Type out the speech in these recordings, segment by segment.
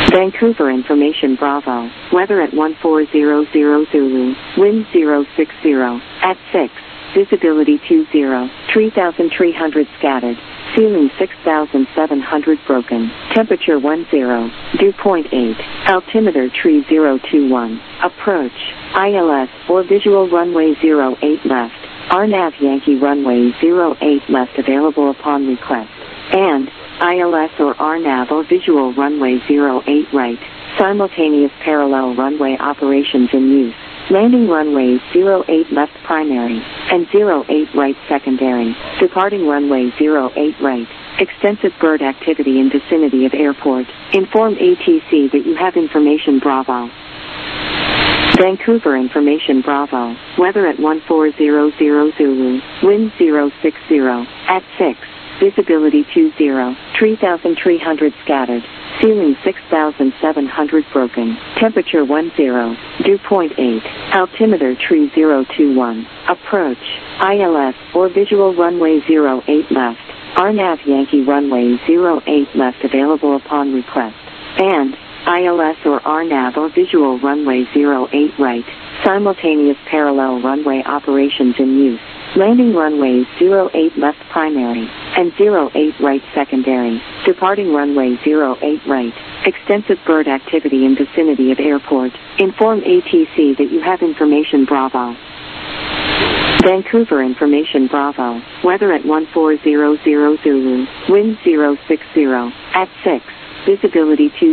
Vancouver Information Bravo, weather at 1400 Zulu, wind 060, at 6, visibility 20, 3,300 scattered, ceiling 6,700 broken, temperature 10, dew point 8, altimeter 3021, approach, ILS, or visual runway 08 left, RNAV Yankee runway 08 left available upon request, and ILS or RNAV or visual runway 08 right, simultaneous parallel runway operations in use, landing runways 08 left primary, and 08 right secondary, departing runway 08 right, extensive bird activity in vicinity of airport, inform ATC that you have information Bravo. Vancouver Information Bravo, weather at 1400 Zulu, wind 060, at 6, visibility 20, 3,300 scattered, ceiling 6,700 broken, temperature 10, dew point 8, altimeter 3021, approach, ILS or visual runway 08 left, RNAV Yankee runway 08 left available upon request, and ILS or RNAV or visual runway 08 right, simultaneous parallel runway operations in use, landing runways 08 left primary, and 08 right secondary, departing runway 08 right, extensive bird activity in vicinity of airport, inform ATC that you have information Bravo. Vancouver Information Bravo, weather at 1400 Zulu, wind 060, at 6, visibility 20,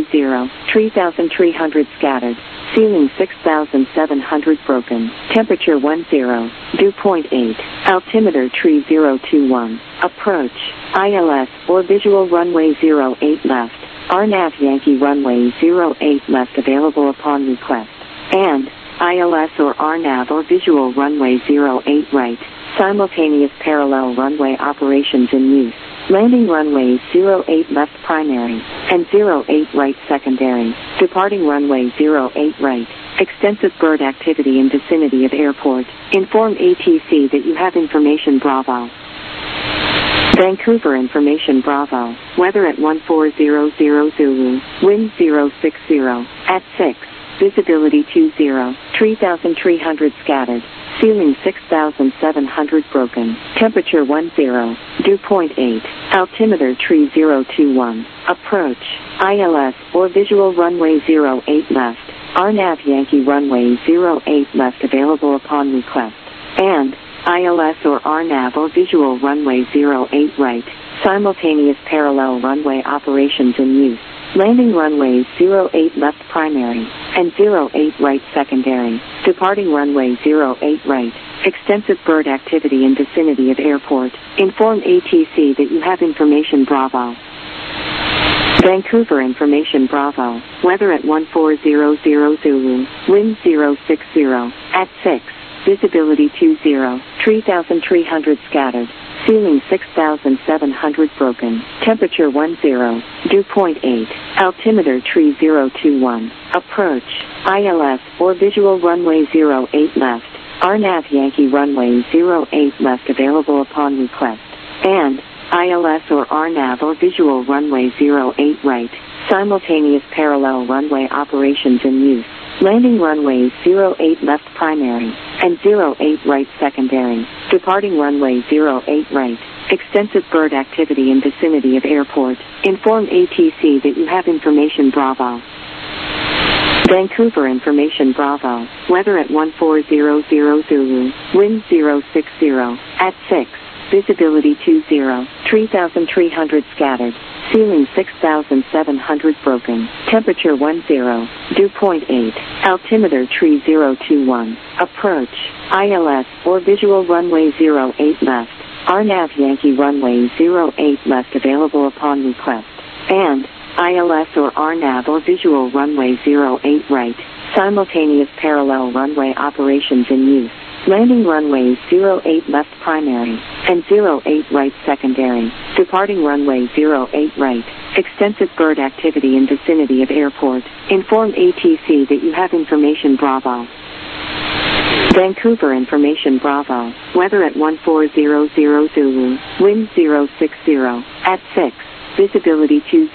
3,300 scattered, ceiling 6,700 broken, temperature 10, dew point 8, altimeter 3021, approach, ILS or visual runway 08 left, RNAV Yankee runway 08 left available upon request, and ILS or RNAV or visual runway 08 right, simultaneous parallel runway operations in use, landing runways 08 left primary, and 08 right secondary, departing runway 08 right, extensive bird activity in vicinity of airport, inform ATC that you have information Bravo. Vancouver Information Bravo, weather at 1400 Zulu, wind 060, at 6, visibility 20, 3,300 scattered, ceiling 6,700 broken, temperature 10, dew point 8, altimeter 3021, approach, ILS or visual runway 08 left, RNAV Yankee runway 08 left available upon request, and ILS or RNAV or visual runway 08 right, simultaneous parallel runway operations in use, landing runways 08 left primary, and 08 right secondary, departing runway 08 right, extensive bird activity in vicinity of airport, inform ATC that you have information Bravo. Vancouver Information Bravo, weather at 1400 Zulu, wind 060, at 6, visibility 20, 3,300 scattered, ceiling 6,700 broken, temperature 10, dew point 8, altimeter 3021, approach, ILS or visual runway 08 left, RNAV Yankee runway 08 left available upon request, and ILS or RNAV or visual runway 08 right, simultaneous parallel runway operations in use, landing runways 08 left primary, and 08 right secondary, departing runway 08 right, extensive bird activity in vicinity of airport, inform ATC that you have information Bravo. Vancouver Information Bravo, weather at 1400 Zulu, wind 060, at 6, visibility 20, 3,300 scattered, ceiling 6,700 broken, temperature 10, dew point 8, altimeter 3021, approach, ILS or visual runway 08 left, RNAV Yankee runway 08 left available upon request, and ILS or RNAV or visual runway 08 right, simultaneous parallel runway operations in use, landing runways 08 left primary, and 08 right secondary, departing runway 08 right, extensive bird activity in vicinity of airport, inform ATC that you have information Bravo. Vancouver Information Bravo, weather at 1400 Zulu, wind 060, at 6, visibility 20,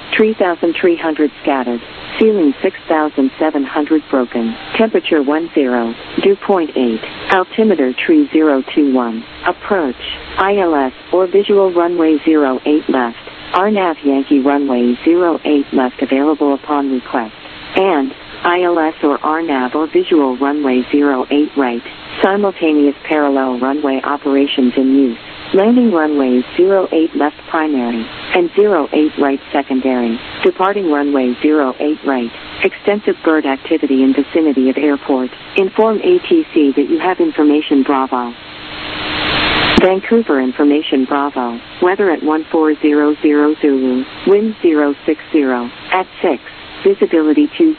3,300 scattered, ceiling 6,700 broken, temperature 10, dew point 8, altimeter tree 021, approach, ILS or visual runway 08 left, RNAV Yankee runway 08 left available upon request, and ILS or RNAV or visual runway 08 right, simultaneous parallel runway operations in use. Landing runways 08 left primary and 08 right secondary. Departing runway 08 right. Extensive bird activity in vicinity of airport. Inform ATC that you have information Bravo. Vancouver information Bravo. Weather at 1400 Zulu. Wind 060 at 6. Visibility 20.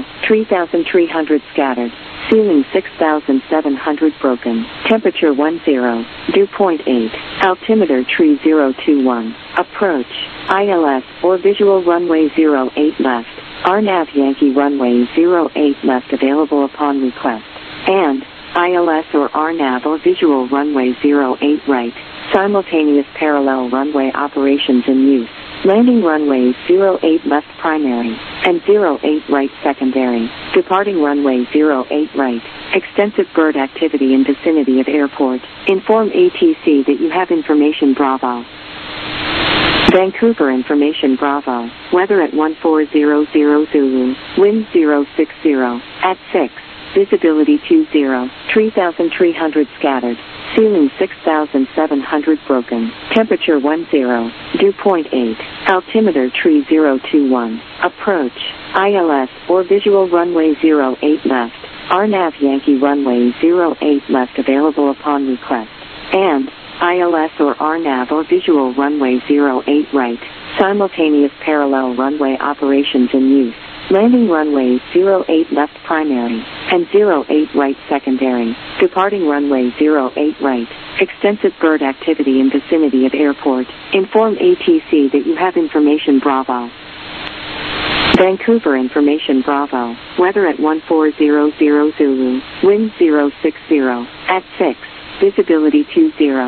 3,300 scattered. Ceiling 6,700 broken. Temperature 10. Dew point 8. Altimeter tree 021. Approach. ILS or visual runway 08 left. RNAV Yankee runway 08 left available upon request. And ILS or RNAV or visual runway 08 right. Simultaneous parallel runway operations in use. Landing runways 08 left primary and 08 right secondary. Departing runway 08 right. Extensive bird activity in vicinity of airport. Inform ATC that you have information Bravo. Vancouver information Bravo. Weather at 1400 Zulu. Wind 060 at 6. Visibility 20. 3,300 scattered. Ceiling 6,700 broken. Temperature 10. Dew point 8. Altimeter tree 021. Approach. ILS or visual runway 08 left. RNAV Yankee runway 08 left available upon request. And ILS or RNAV or visual runway 08 right. Simultaneous parallel runway operations in use. Landing runways 08 left primary and 08 right secondary. Departing runway 08 right. Extensive bird activity in vicinity of airport. Inform ATC that you have information Bravo. Vancouver information Bravo. Weather at 1400 Zulu. Wind 060 at 6. Visibility 20.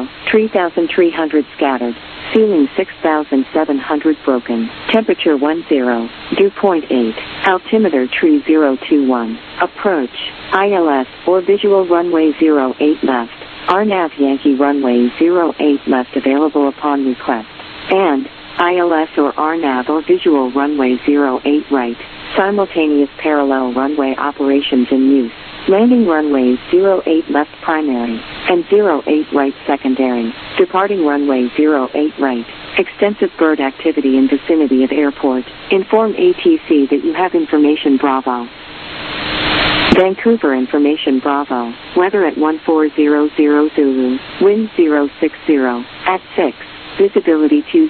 3,300 scattered. Ceiling 6,700 broken. Temperature 10. Dew point 8. Altimeter tree 021. Approach. ILS or visual runway 08 left. RNAV Yankee runway 08 left available upon request. And ILS or RNAV or visual runway 08 right. Simultaneous parallel runway operations in use. Landing runways 08 left primary and 08 right secondary. Departing runway 08 right. Extensive bird activity in vicinity of airport. Inform ATC that you have information Bravo. Vancouver information Bravo. Weather at 1400 Zulu. Wind 060 at 6. Visibility 20.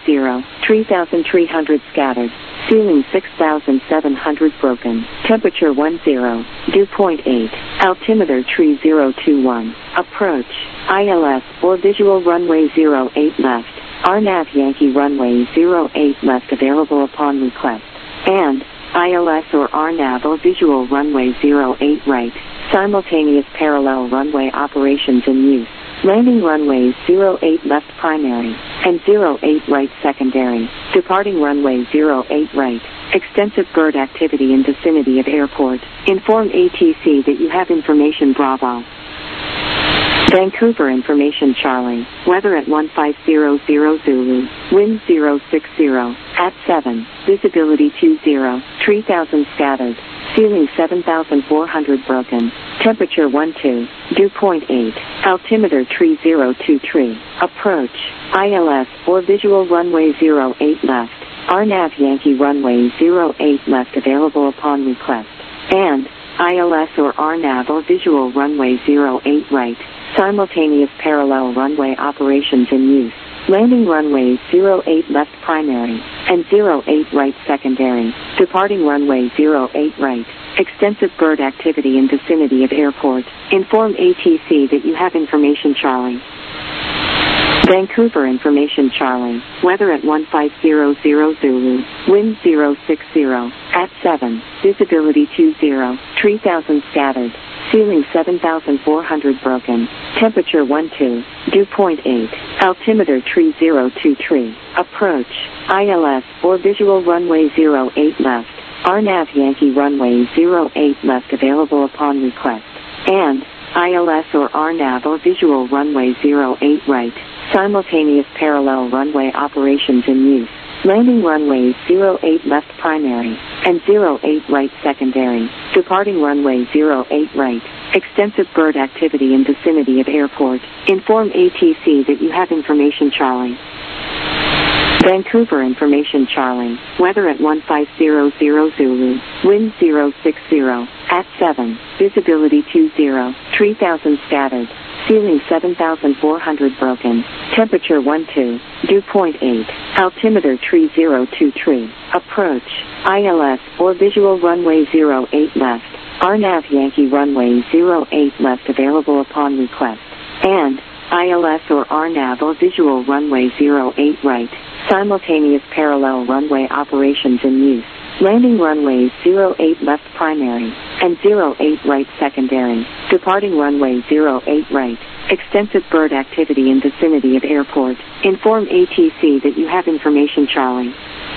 3,300 scattered. Ceiling 6,700 broken. Temperature 10. Dew point 8. Altimeter tree 021. Approach. ILS or visual runway 08 left. RNAV Yankee runway 08 left available upon request. And ILS or RNAV or visual runway 08 right. Simultaneous parallel runway operations in use. Landing runways 08 left primary and 08 right secondary. Departing runway 08 right. Extensive bird activity in vicinity of airport. Inform ATC that you have information Bravo. Vancouver information Charlie. Weather at 1500 Zulu. Wind 060 at 7. Visibility 20. 3,000 scattered. Ceiling 7,400 broken. Temperature 12. Dew point 8. Altimeter tree 023. Approach. ILS or visual runway 08 left. RNAV Yankee runway 08 left available upon request. And ILS or RNAV or visual runway 08 right. Simultaneous parallel runway operations in use. Landing runways 08 left primary and 08 right secondary. Departing runway 08 right. Extensive bird activity in vicinity of airport. Inform ATC that you have information Charlie. Vancouver information Charlie. Weather at 1500 Zulu. Wind 060 at 7. Visibility 20. 3,000 scattered. Ceiling 7,400 broken. Temperature 12, dew point 8. Altimeter tree 02 tree. Approach. ILS or visual runway 08 left. RNAV Yankee runway 08 left available upon request. And ILS or RNAV or visual runway 08 right. Simultaneous parallel runway operations in use. Landing runways 08 left primary and 08 right secondary. Departing runway 08 right. Extensive bird activity in vicinity of airport. Inform ATC that you have information Charlie. Vancouver information Charlie. Weather at 1500 Zulu. Wind 060. At 7. Visibility 20. 3000 scattered. Ceiling 7,400 broken. Temperature 12. Dew point 8. Altimeter tree 02 tree. Approach. ILS or visual runway 08 left. RNAV Yankee runway 08 left available upon request. And ILS or RNAV or visual runway 08 right. Simultaneous parallel runway operations in use. Landing runways 08 left primary and 08 right secondary. Departing runway 08 right. Extensive bird activity in vicinity of airport. Inform ATC that you have information Charlie.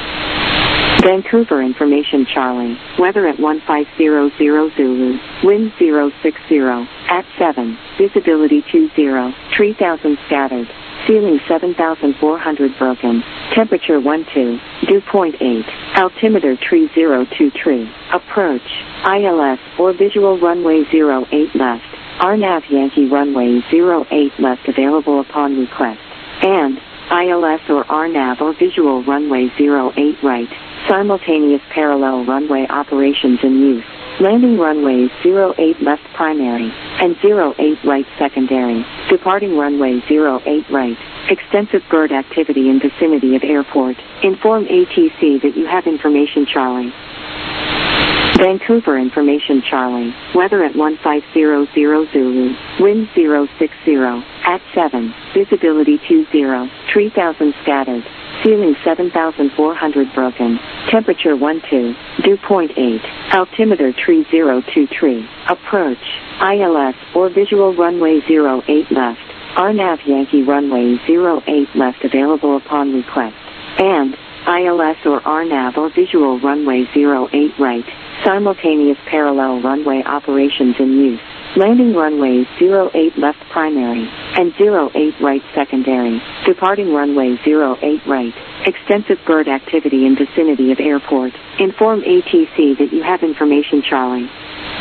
Vancouver information Charlie. Weather at 1500 Zulu. Wind 060. At 7. Visibility 20. 3000 scattered. Ceiling 7,400 broken. Temperature 12. Dew point 8. Altimeter tree 02 tree. Approach. ILS or visual runway 08 left. RNAV Yankee runway 08 left available upon request. And ILS or RNAV or visual runway 08 right. Simultaneous parallel runway operations in use. Landing runways 08 left primary and 08 right secondary. Departing runway 08 right. Extensive bird activity in vicinity of airport. Inform ATC that you have information Charlie. Vancouver information Charlie. Weather at 1500 Zulu. Wind 060. At 7. Visibility 20. 3000 scattered. Ceiling 7,400 broken. Temperature 12. Dew point 8. Altimeter tree 02 tree. Approach. ILS or visual runway 08 left. RNAV Yankee runway 08 left available upon request. And ILS or RNAV or visual runway 08 right. Simultaneous parallel runway operations in use. Landing runways 08 left primary and 08 right secondary. Departing runway 08 right. Extensive bird activity in vicinity of airport. Inform ATC that you have information Charlie.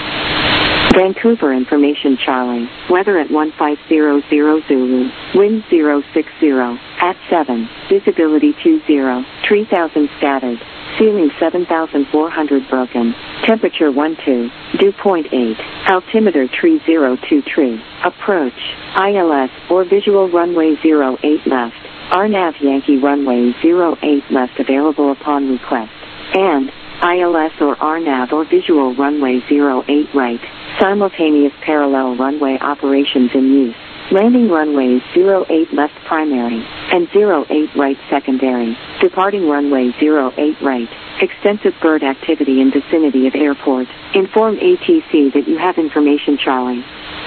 Vancouver information Charlie. Weather at 1500 Zulu. Wind 060. At 7. Visibility 20. 3000 scattered. Ceiling 7,400 broken. Temperature 12. Dew point 8. Altimeter tree 02 tree. Approach. ILS or visual runway 08 left. RNAV Yankee runway 08 left available upon request. And ILS or RNAV or visual runway 08 right. Simultaneous parallel runway operations in use. Landing runways 08 left primary and 08 right secondary. Departing runway 08 right. Extensive bird activity in vicinity of airport. Inform ATC that you have information Charlie.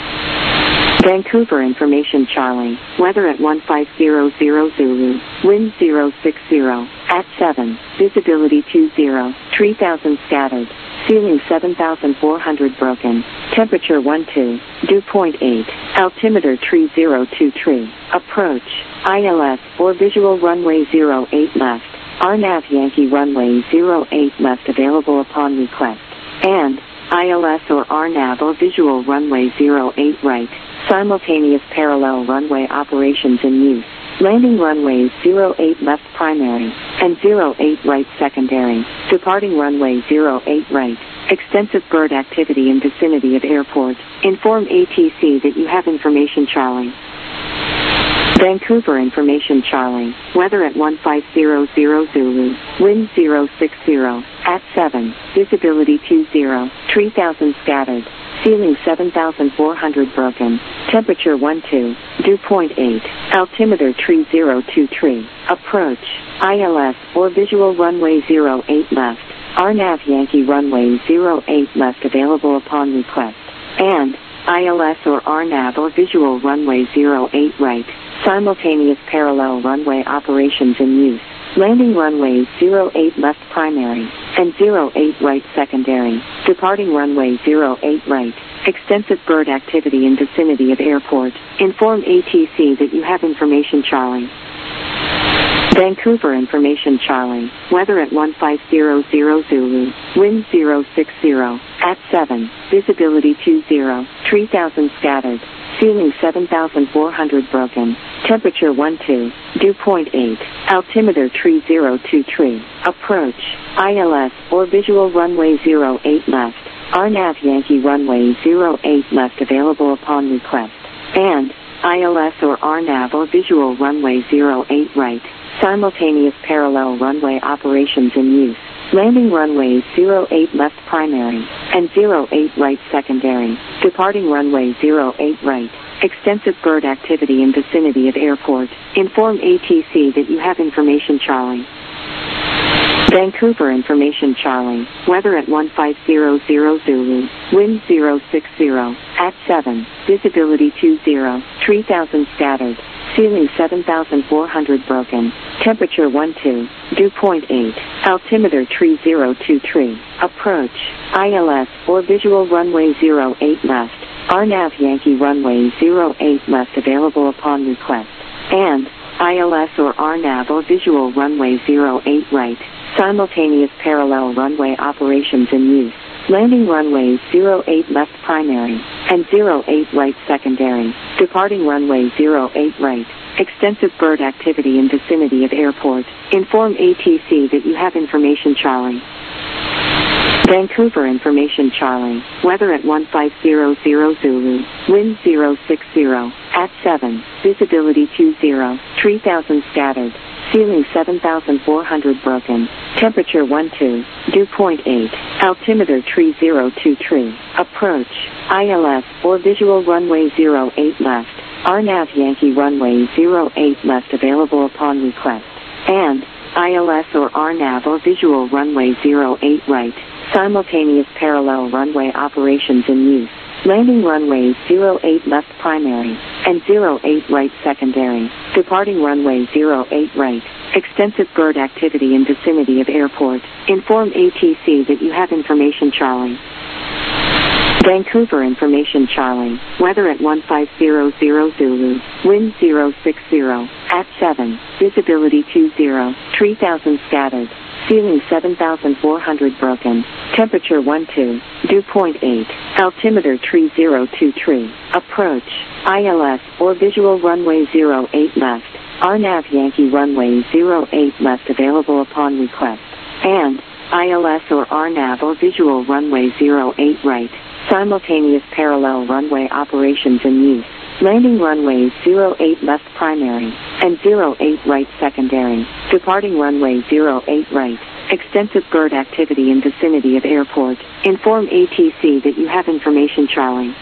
Vancouver information Charlie. Weather at 1500 Zulu. Wind 060. At 7. Visibility 20. 3000 scattered. Ceiling 7,400 broken. Temperature 12. Dew point 8. Altimeter tree 02 tree. Approach. ILS or visual runway 08 left. RNAV Yankee runway 08 left available upon request. And ILS or RNAV or visual runway 08 right. Simultaneous parallel runway operations in use. Landing runways 08 left primary and 08 right secondary. Departing runway 08 right. Extensive bird activity in vicinity of airport. Inform ATC that you have information Charlie. Vancouver information Charlie. Weather at 1500 Zulu. Wind 060. At 7. Visibility 20. 3000 scattered. Ceiling 7,400 broken. Temperature 12. Dew point 8. Altimeter tree 02 tree. Approach. ILS or visual runway 08 left. RNAV Yankee runway 08 left available upon request. And ILS or RNAV or visual runway 08 right, simultaneous parallel runway operations in use. Landing runways 08 left primary and 08 right secondary. Departing runway 08 right. Extensive bird activity in vicinity of airport. Inform ATC that you have information Charlie. Vancouver information Charlie. Weather at 1500 Zulu. Wind 060. At 7. Visibility 20. 3000 scattered. Ceiling 7400 broken. Temperature 12. Dew point 8. Altimeter 3023. Approach. ILS or visual runway 08 left. RNAV Yankee runway 08 left available upon request. And ILS or RNAV or visual runway 08 right. Simultaneous parallel runway operations in use. Landing runways 08 left primary and 08 right secondary. Departing runway 08 right. Extensive bird activity in vicinity of airport. Inform ATC that you have information Charlie. Vancouver information Charlie. Weather at 1500 Zulu. Wind 060. At 7. Visibility 20. 3000 scattered. Ceiling 7400 broken. Temperature 12. Dew point 8. Altimeter 3023. Approach. ILS or visual runway 08 left. RNAV Yankee runway 08 left available upon request. And ILS or RNAV or visual runway 08 right. Simultaneous parallel runway operations in use. Landing runways 08 left primary and 08 right secondary. Departing runway 08 right. Extensive bird activity in vicinity of airport. Inform ATC that you have information Charlie. Vancouver information Charlie. Weather at 1500 Zulu. Wind 060. At 7. Visibility 20. 3000 scattered. Ceiling 7400 broken. Temperature 12. Dew point 8. Altimeter 3023. Approach. ILS or visual runway 08 left. RNAV Yankee runway 08 left available upon request. And ILS or RNAV or visual runway 08 right. Simultaneous parallel runway operations in use. Landing runways 08 left primary and 08 right secondary. Departing runway 08 right. Extensive bird activity in vicinity of airport. Inform ATC that you have information Charlie. Vancouver information Charlie. Weather at 1500 Zulu. Wind 060. At 7. Visibility 20. 3000 scattered. Ceiling 7400 broken. Temperature 12. Dew point 8. Altimeter 3023. Approach. ILS or visual runway 08 left. RNAV Yankee runway 08 left available upon request. And ILS or RNAV or visual runway 08 right. Simultaneous parallel runway operations in use. Landing runways 08 left primary and 08 right secondary. Departing runway 08 right. Extensive bird activity in vicinity of airport. Inform ATC that you have information Charlie.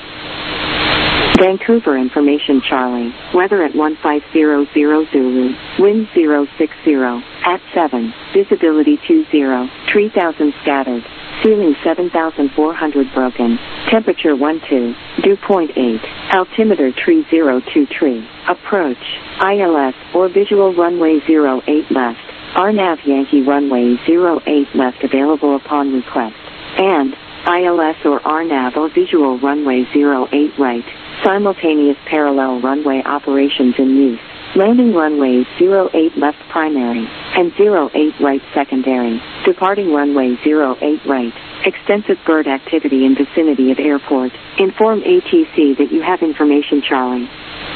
Vancouver information Charlie. Weather at 1500 Zulu. Wind 060. At 7. Visibility 20. 3000 scattered. Ceiling 7400 broken. Temperature 12. Dew point 8. Altimeter 3023. Approach. ILS or visual runway 08 left. RNAV Yankee runway 08 left available upon request. And ILS or RNAV or visual runway 08 right. Simultaneous parallel runway operations in use. Landing runways 08 left primary and 08 right secondary. Departing runway 08 right. Extensive bird activity in vicinity of airport. Inform ATC that you have information Charlie.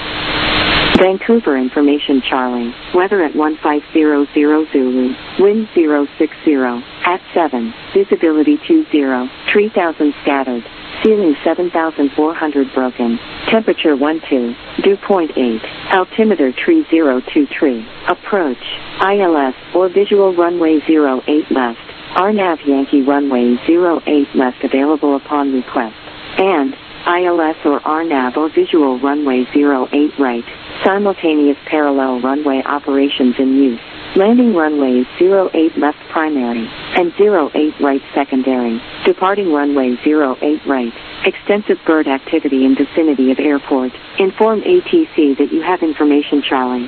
Vancouver information Charlie. Weather at 1500 Zulu. Wind 060. At 7. Visibility 20. 3000 scattered. Ceiling 7400 broken. Temperature 12. Dew point 8. Altimeter 3023. Approach. ILS or visual runway 08 left. RNAV Yankee runway 08 left available upon request. And ILS or RNAV or visual runway 08 right. Simultaneous parallel runway operations in use. Landing runways 08 left primary and 08 right secondary. Departing runway 08 right. Extensive bird activity in vicinity of airport. Inform ATC that you have information Charlie.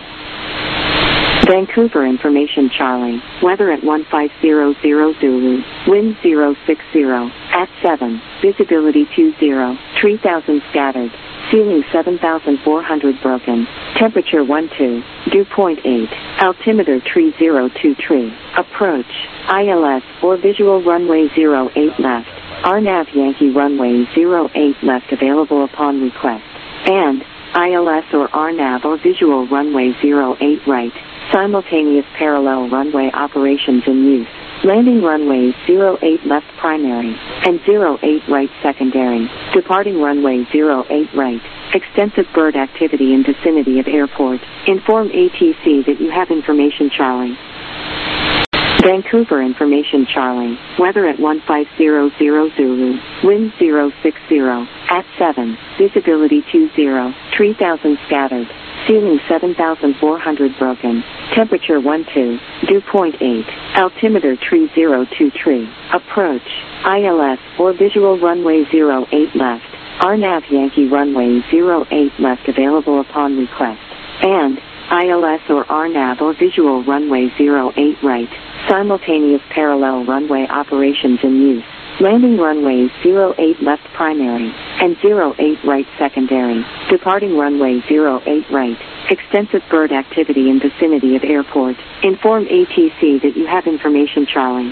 Vancouver information Charlie. Weather at 1500 Zulu. Wind 060. At 7. Visibility 20. 3000 scattered. Ceiling 7,400 broken. Temperature 12. Dew point 8. Altimeter 3023. Approach. ILS or visual runway 08 left. RNAV Yankee runway 08 left available upon request. And ILS or RNAV or visual runway 08 right. Simultaneous parallel runway operations in use. Landing runways 08 left primary and 08 right secondary. Departing runway 08 right. Extensive bird activity in vicinity of airport. Inform ATC that you have information Charlie. Vancouver information Charlie. Weather at 1500 Zulu. Wind 060. At 7. Visibility 20. 3000 scattered. Ceiling 7,400 broken. Temperature 12. Dew point 8. Altimeter 3023. Approach. ILS or visual runway 08 left. RNAV Yankee runway 08 left available upon request. And ILS or RNAV or visual runway 08 right. Simultaneous parallel runway operations in use. Landing runways 08 left primary and 08 right secondary. Departing runway 08 right. Extensive bird activity in vicinity of airport. Inform ATC that you have information Charlie.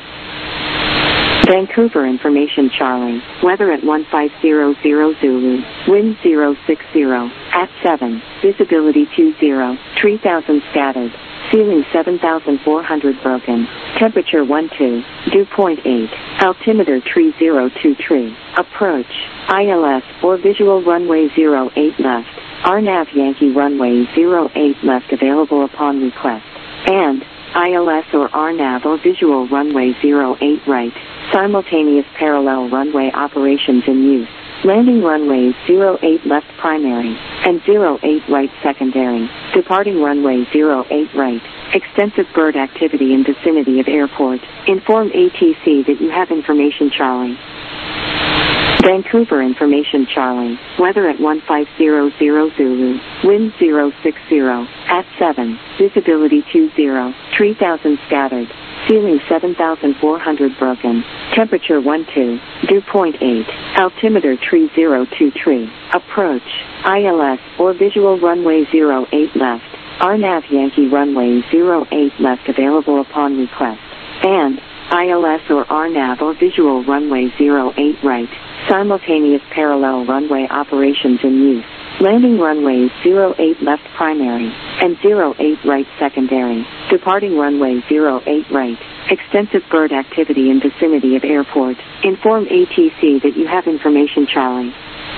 Vancouver information Charlie. Weather at 1500 Zulu. Wind 060. At 7. Visibility 20. 3000 scattered. Ceiling 7,400 broken. Temperature 12. Dew point 8. Altimeter 3023. Approach. ILS or visual runway 08 left. RNAV Yankee runway 08 left available upon request. And ILS or RNAV or visual runway 08 right. Simultaneous parallel runway operations in use. Landing runways 08 left primary and 08 right secondary. Departing runway 08 right. Extensive bird activity in vicinity of airport. Inform ATC that you have information Charlie. Vancouver information Charlie. Weather at 1500 Zulu. Wind 060. At 7. Visibility 20. 3000 scattered. Ceiling 7,400 broken. Temperature 12. Dew point 8. Altimeter 3023. Approach. ILS or visual runway 08 left. RNAV Yankee runway 08 left available upon request. And ILS or RNAV or visual runway 08 right. Simultaneous parallel runway operations in use. Landing runways 08 left primary and 08 right secondary. Departing runway 08 right. Extensive bird activity in vicinity of airport. Inform ATC that you have information Charlie.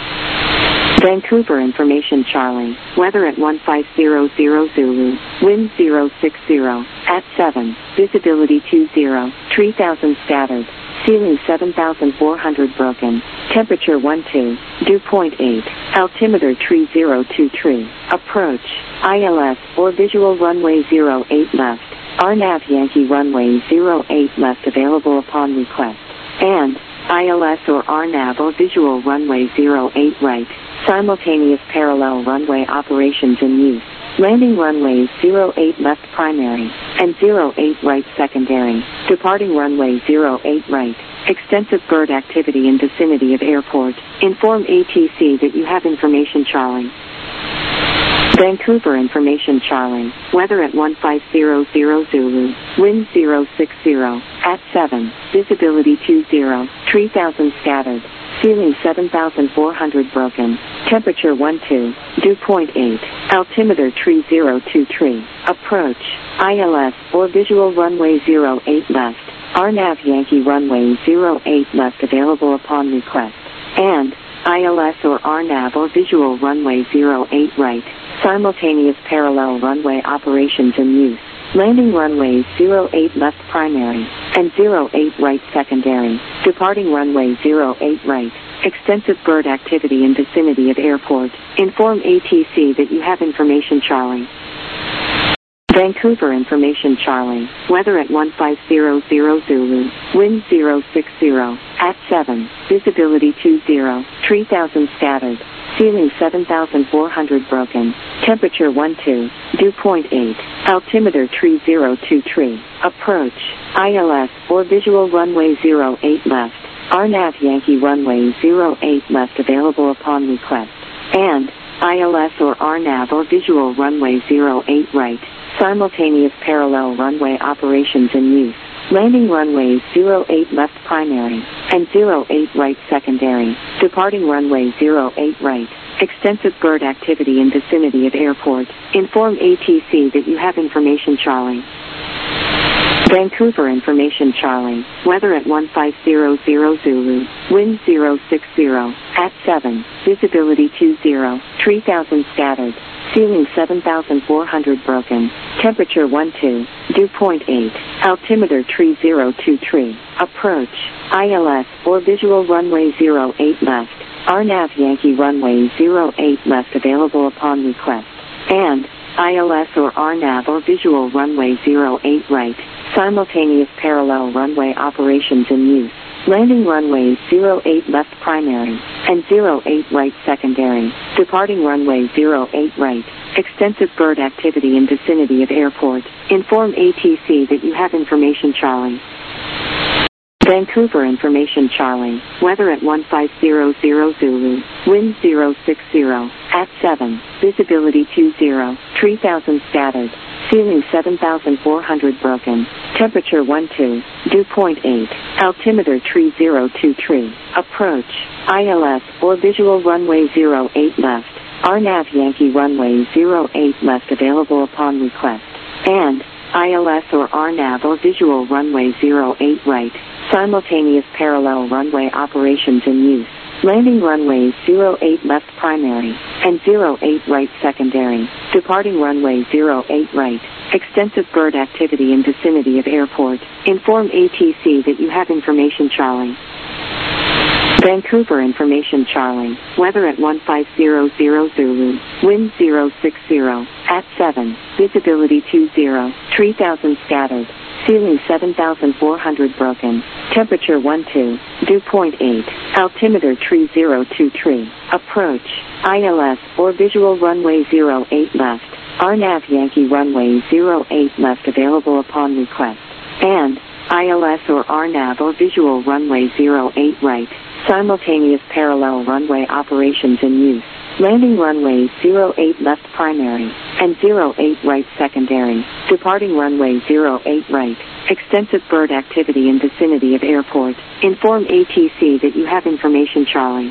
Vancouver information Charlie. Weather at 1500 Zulu. Wind 060. At 7. Visibility 20. 3000 scattered. Ceiling 7,400 broken. Temperature 12. Dew point 8. Altimeter 3023. Approach. ILS or visual runway 08 left. RNAV Yankee runway 08 left available upon request. And ILS or RNAV or visual runway 08 right. Simultaneous parallel runway operations in use. Landing runways 08 left primary and 08 right secondary. Departing runway 08 right. Extensive bird activity in vicinity of airport. Inform ATC that you have information Charlie. Vancouver information Charlie. Weather at 1500 Zulu. Wind 060. At 7. Visibility 20. 3000 scattered. Ceiling 7,400 broken. Temperature 12. Dew point 8. Altimeter 3023. Approach. ILS or visual runway 08 left. RNAV Yankee runway 08 left available upon request. And ILS or RNAV or visual runway 08 right. Simultaneous parallel runway operations in use. Landing runways 08 left primary and 08 right secondary. Departing runway 08 right. Extensive bird activity in vicinity of airport. Inform ATC that you have information Charlie. Vancouver Information Charlie, weather at 1500 Zulu, wind 060, at 7, visibility 20, 3000 scattered, ceiling 7400 broken, temperature 12, dew point 8, altimeter 3023, approach, ILS or visual runway 08 left, RNAV Yankee runway 08 left available upon request, and ILS or RNAV or visual runway 08 right, simultaneous parallel runway operations in use. Landing runways 08 left primary and 08 right secondary. Departing runway 08 right. Extensive bird activity in vicinity of airport. Inform ATC that you have information Charlie. Vancouver Information Charlie, weather at 1500 Zulu, wind 060, at 7, visibility 20, 3000 scattered, ceiling 7400 broken, temperature 12, dew point 8, altimeter 3023, approach, ILS or visual runway 08 left, RNAV Yankee runway 08 left available upon request, and ILS or RNAV or visual runway 08 right, simultaneous parallel runway operations in use. Landing runways 08 left primary and 08 right secondary. Departing runway 08 right. Extensive bird activity in vicinity of airport. Inform ATC that you have information Charlie. Vancouver Information Charlie, weather at 1500 Zulu, wind 060, at 7, visibility 20, 3000 scattered, ceiling 7400 broken, temperature 12, dew point 8, altimeter 3023, approach, ILS or visual runway 08 left, RNAV Yankee runway 08 left available upon request, and ILS or RNAV or visual runway 08 right, simultaneous parallel runway operations in use. Landing runways 08 left primary and 08 right secondary. Departing runway 08 right. Extensive bird activity in vicinity of airport. Inform ATC that you have information Charlie. Vancouver Information Charlie, weather at 1500 Zulu, wind 060, at 7, visibility 20, 3000 scattered, ceiling 7400 broken, temperature 12, dew point 8, altimeter 3023, approach, ILS or visual runway 08 left, RNAV Yankee runway 08 left available upon request, and ILS or RNAV or visual runway 08 right, simultaneous parallel runway operations in use. Landing runways 08 left primary and 08 right secondary. Departing runway 08 right. Extensive bird activity in vicinity of airport. Inform ATC that you have information Charlie.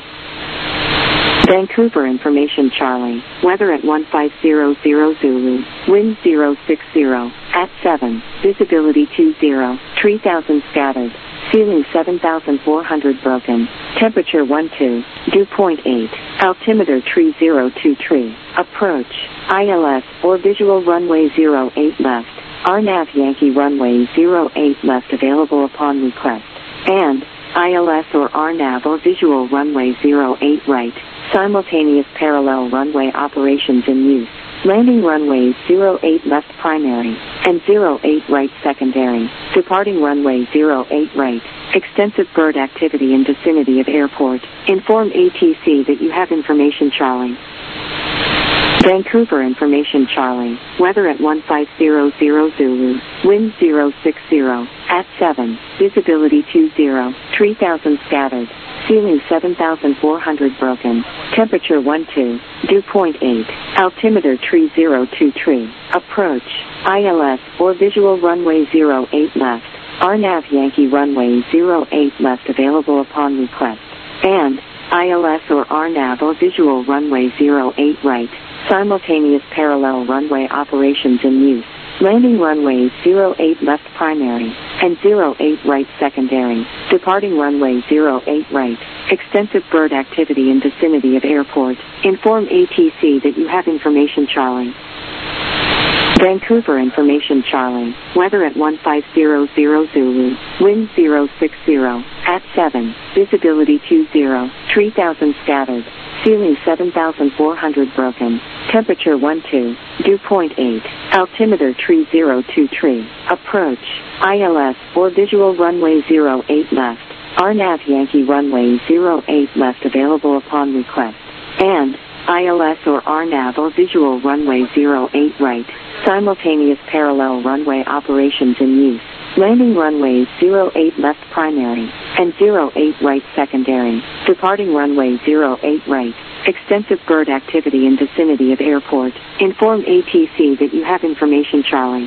Vancouver Information Charlie, weather at 1500 Zulu, wind 060, at 7, visibility 20, 3000 scattered, ceiling 7400 broken, temperature 12, dew point 8, altimeter 3023, approach, ILS or visual runway 08 left, RNAV Yankee runway 08 left available upon request, and ILS or RNAV or visual runway 08 right, simultaneous parallel runway operations in use. Landing runways 08 left primary and 08 right secondary. Departing runway 08 right. Extensive bird activity in vicinity of airport. Inform ATC that you have information Charlie. Vancouver Information Charlie, weather at 1500 Zulu, wind 060, at 7, visibility 20, 3000 scattered, ceiling 7400 broken, temperature 12, dew point 8, altimeter 3023, approach, ILS or visual runway 08 left, RNAV Yankee runway 08 left available upon request, and ILS or RNAV or visual runway 08 right, simultaneous parallel runway operations in use. Landing runways 08 left primary and 08 right secondary. Departing runway 08 right. Extensive bird activity in vicinity of airport. Inform ATC that you have information Charlie. Vancouver Information Charlie, weather at 1500 Zulu, wind 060, at 7, visibility 20, 3000 scattered, ceiling 7400 broken, Temperature 12, dew point 8. Altimeter tree 02 tree. Approach. ILS or visual runway 08 left. RNAV Yankee runway 08 left available upon request. And ILS or RNAV or visual runway 08 right. Simultaneous parallel runway operations in use. Landing runways 08 left primary and 08 right secondary. Departing runway 08 right. Extensive bird activity in vicinity of airport. Inform ATC that you have information Charlie.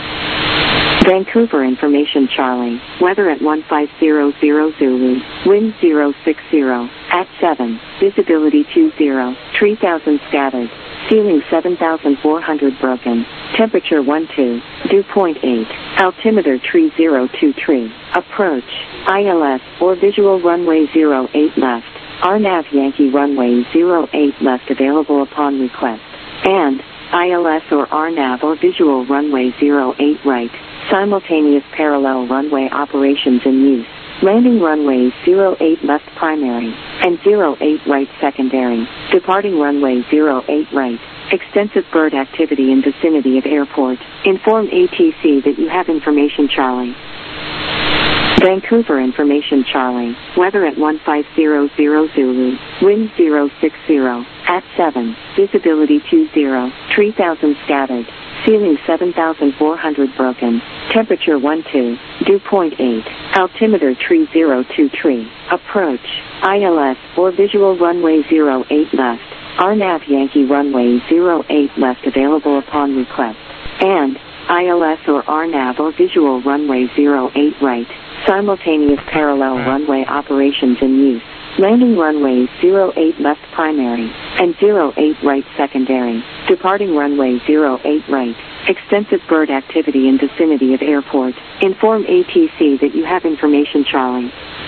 Vancouver information Charlie. Weather at 1500 Zulu. Wind 060. At 7. Visibility 20. 3000 scattered. Ceiling 7400 broken. Temperature 12. Dew point 8. Altimeter tree 02 tree. Approach. ILS or visual runway 08 left. RNAV Yankee runway 08 left available upon request. And ILS or RNAV or visual runway 08 right. Simultaneous parallel runway operations in use. Landing runways 08 left primary and 08 right secondary. Departing runway 08 right. Extensive bird activity in vicinity of airport. Inform ATC that you have information Charlie. Vancouver information Charlie. Weather at 1500 Zulu. Wind 060. At 7. Visibility 20. 3000 scattered. Ceiling 7400 broken. Temperature 12. Dew point 8. Altimeter tree 02 tree. Approach. ILS or visual runway 08 left. RNAV Yankee runway 08 left available upon request. And ILS or RNAV or visual runway 08 right. Simultaneous parallel runway operations in use. Landing runways 08 left primary and 08 right secondary. Departing runway 08 right. Extensive bird activity in vicinity of airport. Inform ATC that you have information Charlie.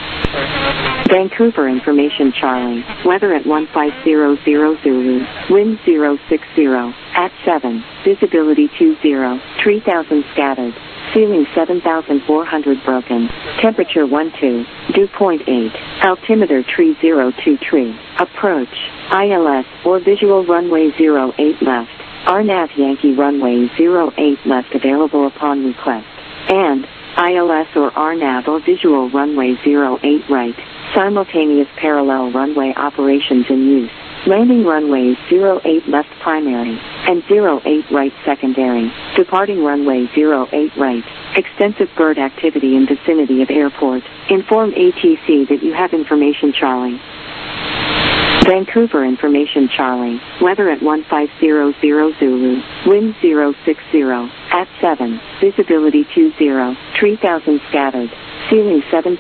Vancouver information Charlie. Weather at 1500 Zulu. Wind 060. At 7. Visibility 20. 3000 scattered. Ceiling 7400 broken. Temperature 12. Dew point 8. Altimeter tree 02 tree. Approach. ILS or visual runway 08 left. RNAV Yankee runway 08 left available upon request. And ILS or RNAV or visual runway 08 right. Simultaneous parallel runway operations in use. Landing runways 08 left primary and 08 right secondary. Departing runway 08 right. Extensive bird activity in vicinity of airport. Inform ATC that you have information Charlie. Vancouver information Charlie. Weather at 1500 Zulu. Wind 060. At 7. Visibility 20. 3000 scattered. Ceiling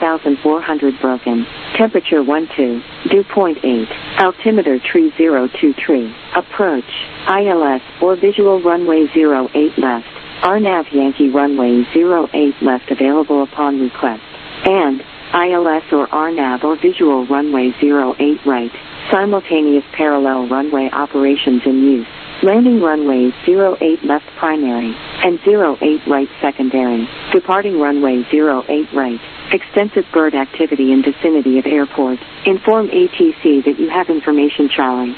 7400 broken. Temperature 12. Dew point 8. Altimeter tree 02 tree. Approach. ILS or visual runway 08 left. RNAV Yankee runway 08 left available upon request. And ILS or RNAV or visual runway 08 right. Simultaneous parallel runway operations in use. Landing runways 08 left primary and 08 right secondary. Departing runway 08 right. Extensive bird activity in vicinity of airport. Inform ATC that you have information Charlie.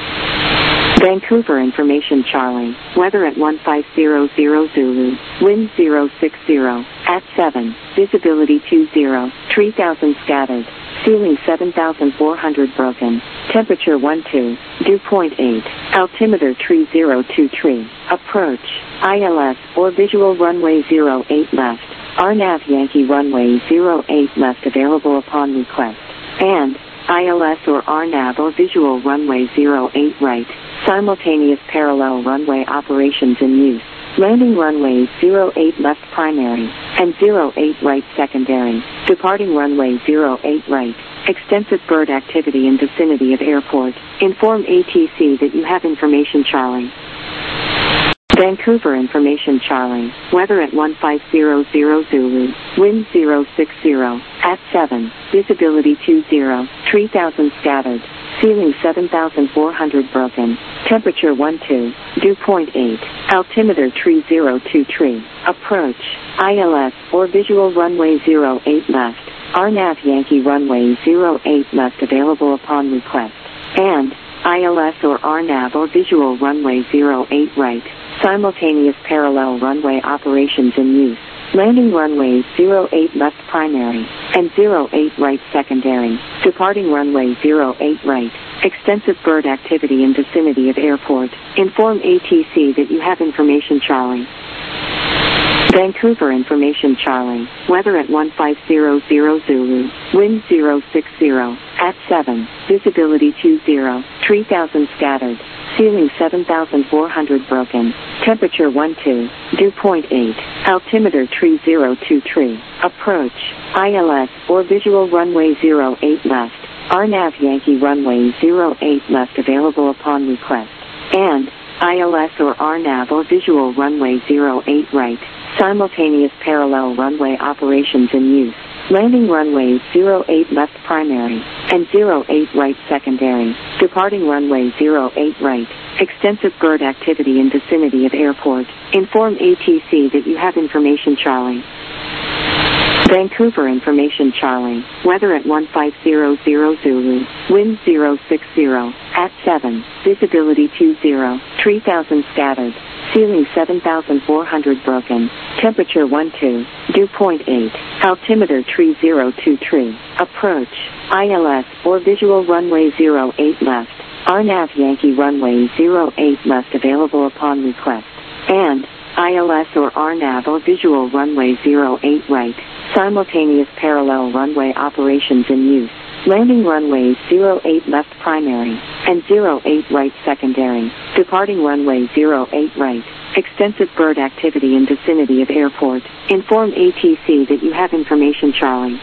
Vancouver information Charlie. Weather at 1500 Zulu. Wind 060. At 7. Visibility 20. 3000 scattered. Ceiling 7400 broken. Temperature 12. Dew point 8. Altimeter tree 02 tree. Approach. ILS or visual runway 08 left. RNAV Yankee runway 08 left available upon request. And ILS or RNAV or visual runway 08 right. Simultaneous parallel runway operations in use. Landing runways 08 left primary and 08 right secondary. Departing runway 08 right. Extensive bird activity in vicinity of airport. Inform ATC that you have information Charlie. Vancouver information Charlie. Weather at 1500 Zulu. Wind 060. At 7. Visibility 20. 3000 scattered. Ceiling 7400 broken. Temperature 12. Dew point 8. Altimeter tree 02 tree. Approach. ILS or visual runway 08 left. RNAV Yankee runway 08 left available upon request. And ILS or RNAV or visual runway 08 right. Simultaneous parallel runway operations in use. Landing runways 08 left primary and 08 right secondary. Departing runway 08 right. Extensive bird activity in vicinity of airport. Inform ATC that you have information Charlie. Vancouver information Charlie. Weather at 1500 Zulu. Wind 060. At 7. Visibility 20. 3000 scattered. Ceiling 7,400 broken. Temperature 12. Dew point 8. Altimeter 3023. Approach. ILS or visual runway 08 left. RNAV Yankee runway 08 left available upon request. And ILS or RNAV or visual runway 08 right. Simultaneous parallel runway operations in use. Landing runways 08 left primary and 08 right secondary. Departing runway 08 right. Extensive bird activity in vicinity of airport. Inform ATC that you have information Charlie. Vancouver information Charlie. Weather at 1500 Zulu. Wind 060. At 7. Visibility 20. 3000 scattered. Ceiling 7,400 broken. Temperature 12. Dew point 8. Altimeter 3023. Approach. ILS or visual runway 08 left. RNAV Yankee runway 08 left available upon request. And ILS or RNAV or visual runway 08 right. Simultaneous parallel runway operations in use. Landing runways 08 left primary and 08 right secondary. Departing runway 08 right. Extensive bird activity in vicinity of airport. Inform ATC that you have information Charlie.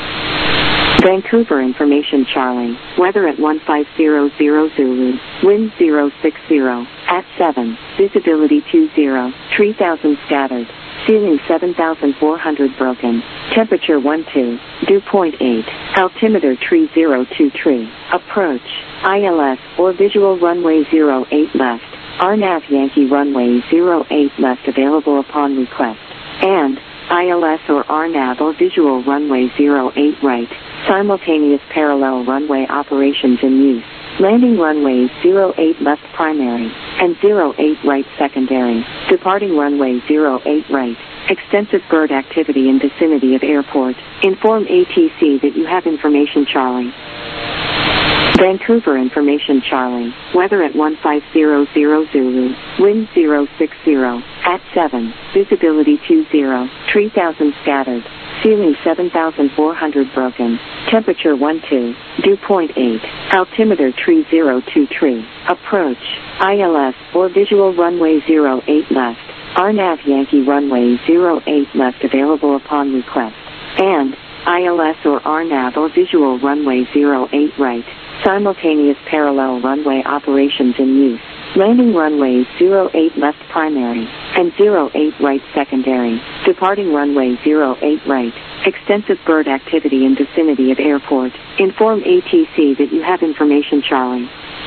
Vancouver information Charlie. Weather at 1500 Zulu. Wind 060. At 7. Visibility 20. 3000 scattered. Ceiling 7,400 broken. Temperature 12. Dew point 8. Altimeter 3023. Approach. ILS or visual runway 08 left. RNAV Yankee runway 08 left available upon request. And ILS or RNAV or visual runway 08 right. Simultaneous parallel runway operations in use. Landing runways 08 left primary and 08 right secondary. Departing runway 08 right. Extensive bird activity in vicinity of airport. Inform ATC that you have information Charlie. Vancouver information Charlie. Weather at 1500 Zulu. Wind 060. At 7. Visibility 20. 3000 scattered. Ceiling 7,400 broken. Temperature 12. Dew point 8. Altimeter 3023. Approach. ILS or visual runway 08 left. RNAV Yankee runway 08 left available upon request. And ILS or RNAV or visual runway 08 right. Simultaneous parallel runway operations in use. Landing runways 08 left primary and 08 right secondary. Departing runway 08 right. Extensive bird activity in vicinity of airport. Inform ATC that you have information Charlie.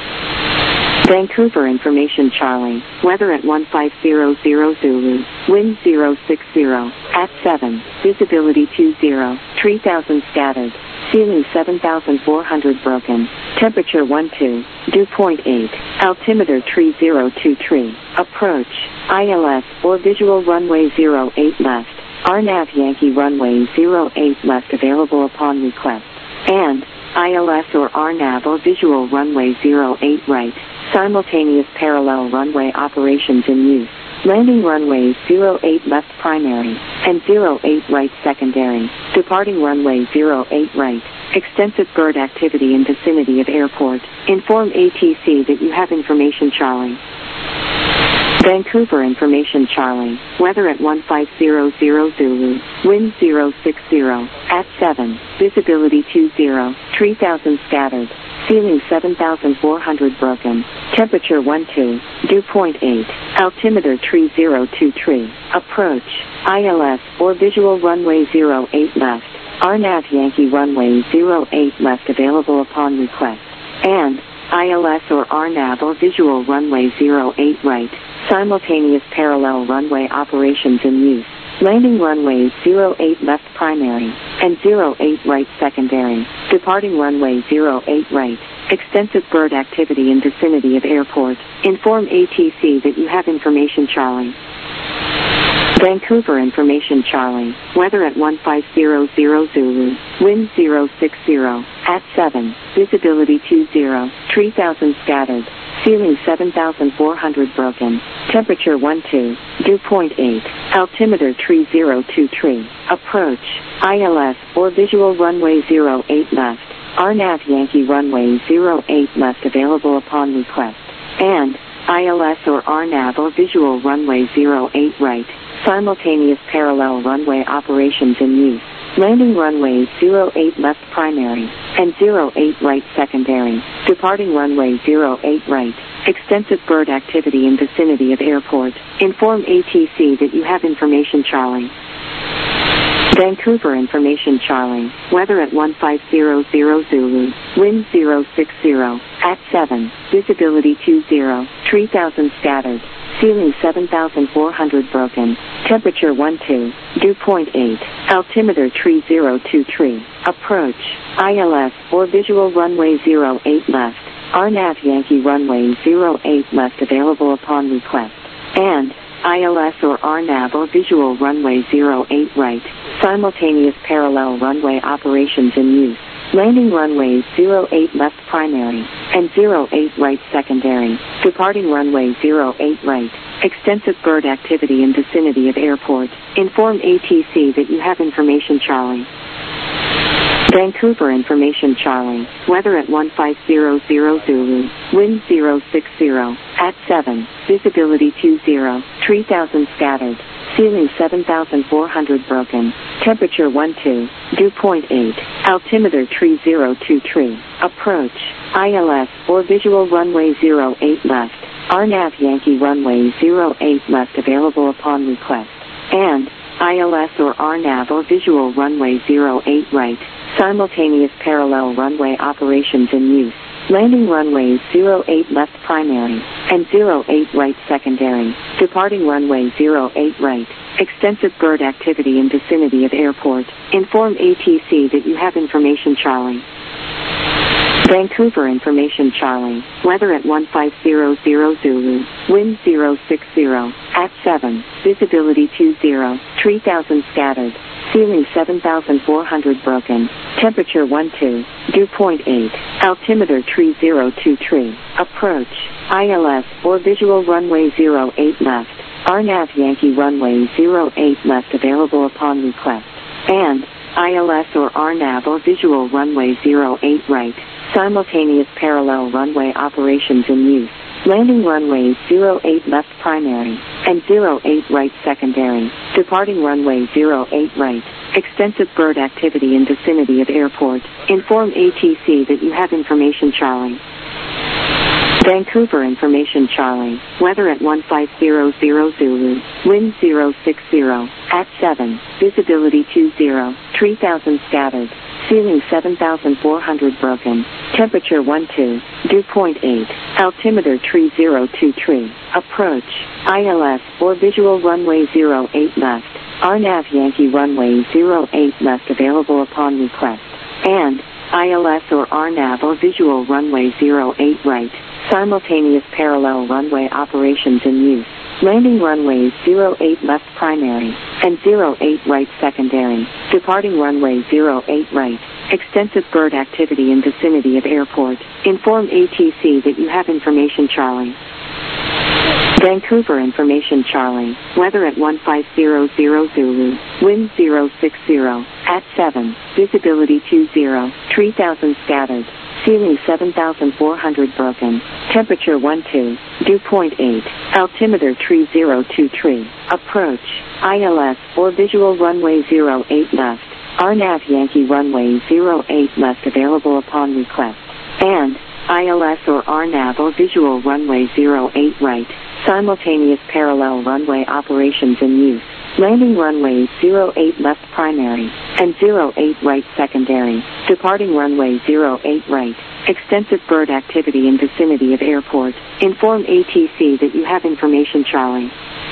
Vancouver information Charlie. Weather at 1500 Zulu. Wind 060. At 7. Visibility 20. 3000 scattered. Ceiling 7,400 broken. Temperature 12. Dew point 8. Altimeter 3023. Approach. ILS or visual runway 08 left. RNAV Yankee runway 08 left available upon request. And ILS or RNAV or visual runway 08 right. Simultaneous parallel runway operations in use. Landing runways 08 left primary and 08 right secondary. Departing runway 08 right. Extensive bird activity in vicinity of airport. Inform ATC that you have information Charlie. Vancouver information Charlie. Weather at 1500 Zulu. Wind 060. At 7. Visibility 20. 3000 scattered. Ceiling 7,400 broken. Temperature 12. Dew point 8. Altimeter 3023. Approach. ILS or visual runway 08 left. RNAV Yankee runway 08 left available upon request. And ILS or RNAV or visual runway 08 right. Simultaneous parallel runway operations in use. Landing runways 08 left primary and 08 right secondary. Departing runway 08 right. Extensive bird activity in vicinity of airport. Inform ATC that you have information Charlie. Vancouver information Charlie. Weather at 1500 Zulu. Wind 060. At 7. Visibility 20. 3000 scattered. Ceiling 7,400 broken. Temperature 12. Dew point 8. Altimeter 3023. Approach. ILS or visual runway 08 left. RNAV Yankee runway 08 left available upon request. And ILS or RNAV or visual runway 08 right. Simultaneous parallel runway operations in use. Landing runway 08 left primary and 08 right secondary. Departing runway 08 right. Extensive bird activity in vicinity of airport. Inform ATC that you have information Charlie. Vancouver information Charlie. Weather at 1500 Zulu. Wind 060. At 7. Visibility 20. 3000 scattered. Ceiling 7,400 broken. Temperature 12. Dew point 8. Altimeter 3023. Approach. ILS or visual runway 08 left. RNAV Yankee runway 08 left available upon request. And ILS or RNAV or visual runway 08 right. Simultaneous parallel runway operations in use. Landing runways 08 left primary and 08 right secondary. Departing runway 08 right. Extensive bird activity in vicinity of airport. Inform ATC that you have information Charlie. Vancouver information Charlie. Weather at 1500 Zulu. Wind 060. At 7. Visibility 20. 3000 scattered. Ceiling 7,400 broken. Temperature 12. Dew point 8. Altimeter 3023. Approach. ILS or visual runway 08 left. RNAV Yankee runway 08 left available upon request. And ILS or RNAV or visual runway 08 right. Simultaneous parallel runway operations in use. Landing runways 08 left primary and 08 right secondary. Departing runway 08 right. Extensive bird activity in vicinity of airport. Inform ATC that you have information Charlie. Vancouver information Charlie. Weather at 1500 Zulu. Wind 060. At 7. Visibility 20. 3000 scattered. Ceiling 7,400 broken. Temperature 12. Dew point 8. Altimeter 3023. Approach. ILS or visual runway 08 left. RNAV Yankee runway 08 left available upon request. And ILS or RNAV or visual runway 08 right. Simultaneous parallel runway operations in use. Landing runways 08 left primary and 08 right secondary. Departing runway 08 right. Extensive bird activity in vicinity of airport. Inform ATC that you have information Charlie. Vancouver information Charlie. Weather at 1500 Zulu. Wind 060. At 7. Visibility 20. 3000 scattered. Ceiling 7,400 broken. Temperature 12. Dew point 8. Altimeter 3023. Approach. ILS or visual runway 08 left. RNAV Yankee runway 08 left available upon request. And ILS or RNAV or visual runway 08 right. Simultaneous parallel runway operations in use. Landing runways 08 left primary and 08 right secondary. Departing runway 08 right. Extensive bird activity in vicinity of airport. Inform ATC that you have information Charlie. Vancouver information Charlie. Weather at 1500 Zulu. Wind 060. At 7. Visibility 20. 3000 scattered. Ceiling 7,400 broken. Temperature 12. Dew point 8. Altimeter 3023. Approach. ILS or visual runway 08 left. RNAV Yankee runway 08 left available upon request. And ILS or RNAV or visual runway 08 right. Simultaneous parallel runway operations in use. Landing runways 08 left primary and 08 right secondary. Departing runway 08 right. Extensive bird activity in vicinity of airport. Inform ATC that you have information Charlie.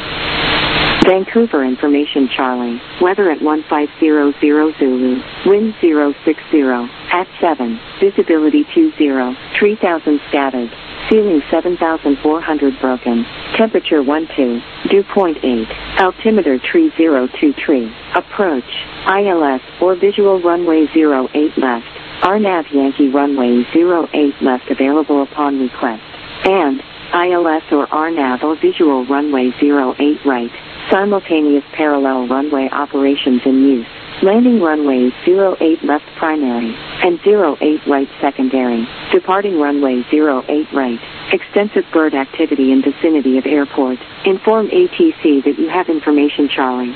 Vancouver information Charlie. Weather at 1500 Zulu. Wind 060. At 7, visibility 20, 3000 scattered. Ceiling 7,400 broken. Temperature 12, dew point 8. Altimeter 3023. Approach. ILS or visual runway 08 left. RNAV Yankee runway 08 left available upon request. And ILS or RNAV or visual runway 08 right. Simultaneous parallel runway operations in use. Landing runways 08 left primary and 08 right secondary. Departing runway 08 right. Extensive bird activity in vicinity of airport. Inform ATC that you have information Charlie.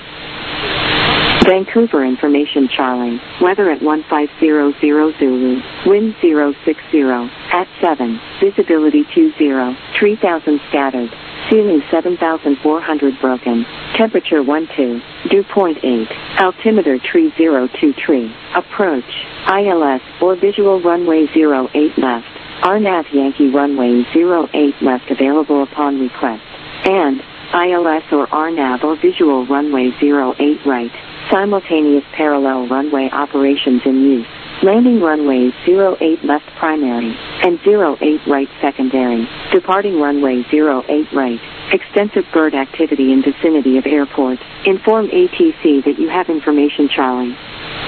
Vancouver information Charlie. Weather at 1500 Zulu. Wind 060. At 7. Visibility 20. 3000 scattered. Ceiling 7,400 broken. Temperature 12. Dew point 8. Altimeter 3023. Approach. ILS or visual runway 08 left. RNAV Yankee runway 08 left available upon request. And ILS or RNAV or visual runway 08 right. Simultaneous parallel runway operations in use. Landing runways 08 left primary and 08 right secondary. Departing runway 08 right. Extensive bird activity in vicinity of airport. Inform ATC that you have information Charlie.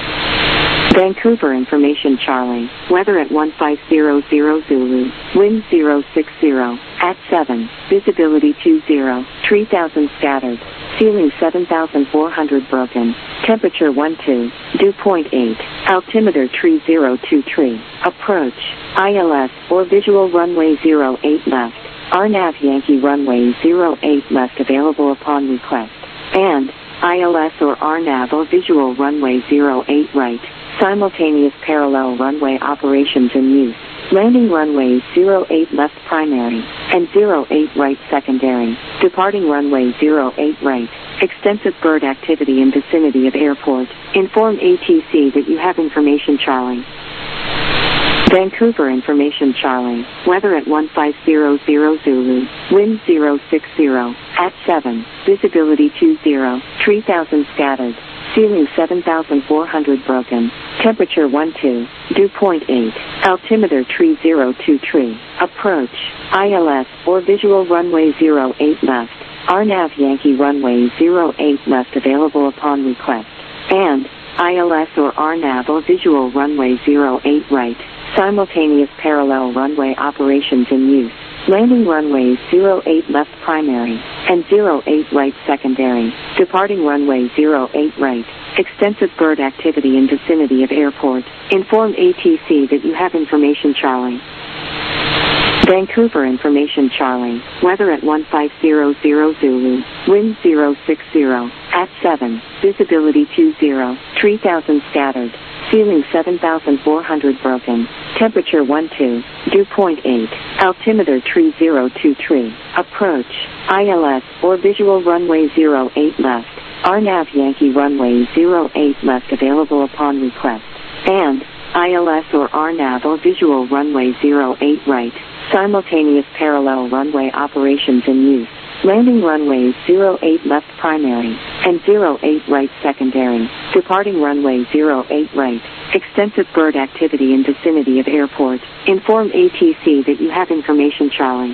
Vancouver information Charlie. Weather at 1500 Zulu. Wind 060. At 7. Visibility 20. 3000 scattered. Ceiling 7,400 broken. Temperature 12. Dew point 8. Altimeter 3023. Approach. ILS or visual runway 08 left. RNAV Yankee runway 08 left available upon request. And ILS or RNAV or visual runway 08 right. Simultaneous parallel runway operations in use. Landing runways 08 left primary and 08 right secondary. Departing runway 08 right. Extensive bird activity in vicinity of airport. Inform ATC that you have information Charlie. Vancouver information Charlie. Weather at 1500 Zulu. Wind 060. At 7. Visibility 20. 3000 scattered. Ceiling 7,400 broken. Temperature 12. Dew point 8. Altimeter 3023. Approach. ILS or visual runway 08 left. RNAV Yankee runway 08 left available upon request. And ILS or RNAV or visual runway 08 right. Simultaneous parallel runway operations in use. Landing runways 08 left primary and 08 right secondary. Departing runway 08 right. Extensive bird activity in vicinity of airport. Inform ATC that you have information Charlie. Vancouver information Charlie. Weather at 1500 Zulu. Wind 060. At 7. Visibility 20. 3000 scattered. Ceiling 7,400 broken. Temperature 12. Dew point 8. Altimeter 3023. Approach. ILS or visual runway 08 left. RNAV Yankee runway 08 left available upon request. And ILS or RNAV or visual runway 08 right. Simultaneous parallel runway operations in use. Landing runways 08 left primary and 08 right secondary. Departing runway 08 right. Extensive bird activity in vicinity of airport. Inform ATC that you have information Charlie.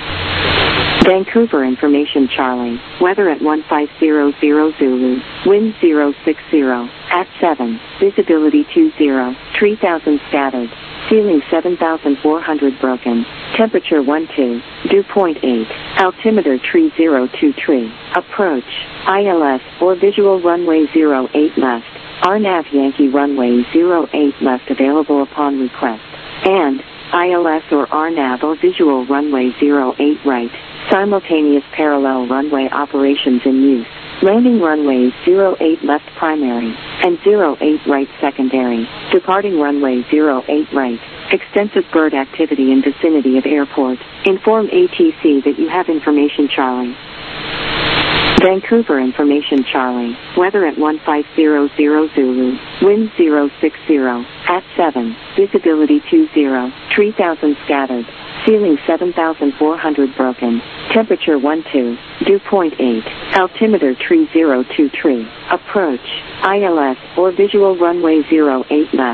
Vancouver information Charlie. Weather at 1500 Zulu. Wind 060. At 7. Visibility 20. 3000 scattered. Ceiling 7,400 broken. Temperature 12. Dew point 8. Altimeter 3023. Approach. ILS or visual runway 08 left. RNAV Yankee runway 08 left available upon request. And ILS or RNAV or visual runway 08 right. Simultaneous parallel runway operations in use. Landing runways 08 left primary and 08 right secondary. Departing runway 08 right. Extensive bird activity in vicinity of airport. Inform ATC that you have information Charlie. Vancouver information Charlie. Weather at 1500 Zulu. Wind 060. At 7. Visibility 20. 3000 scattered. Ceiling 7,400 broken. Temperature 12. Dew point 8. Altimeter 3023. Approach. ILS or visual runway 08 left.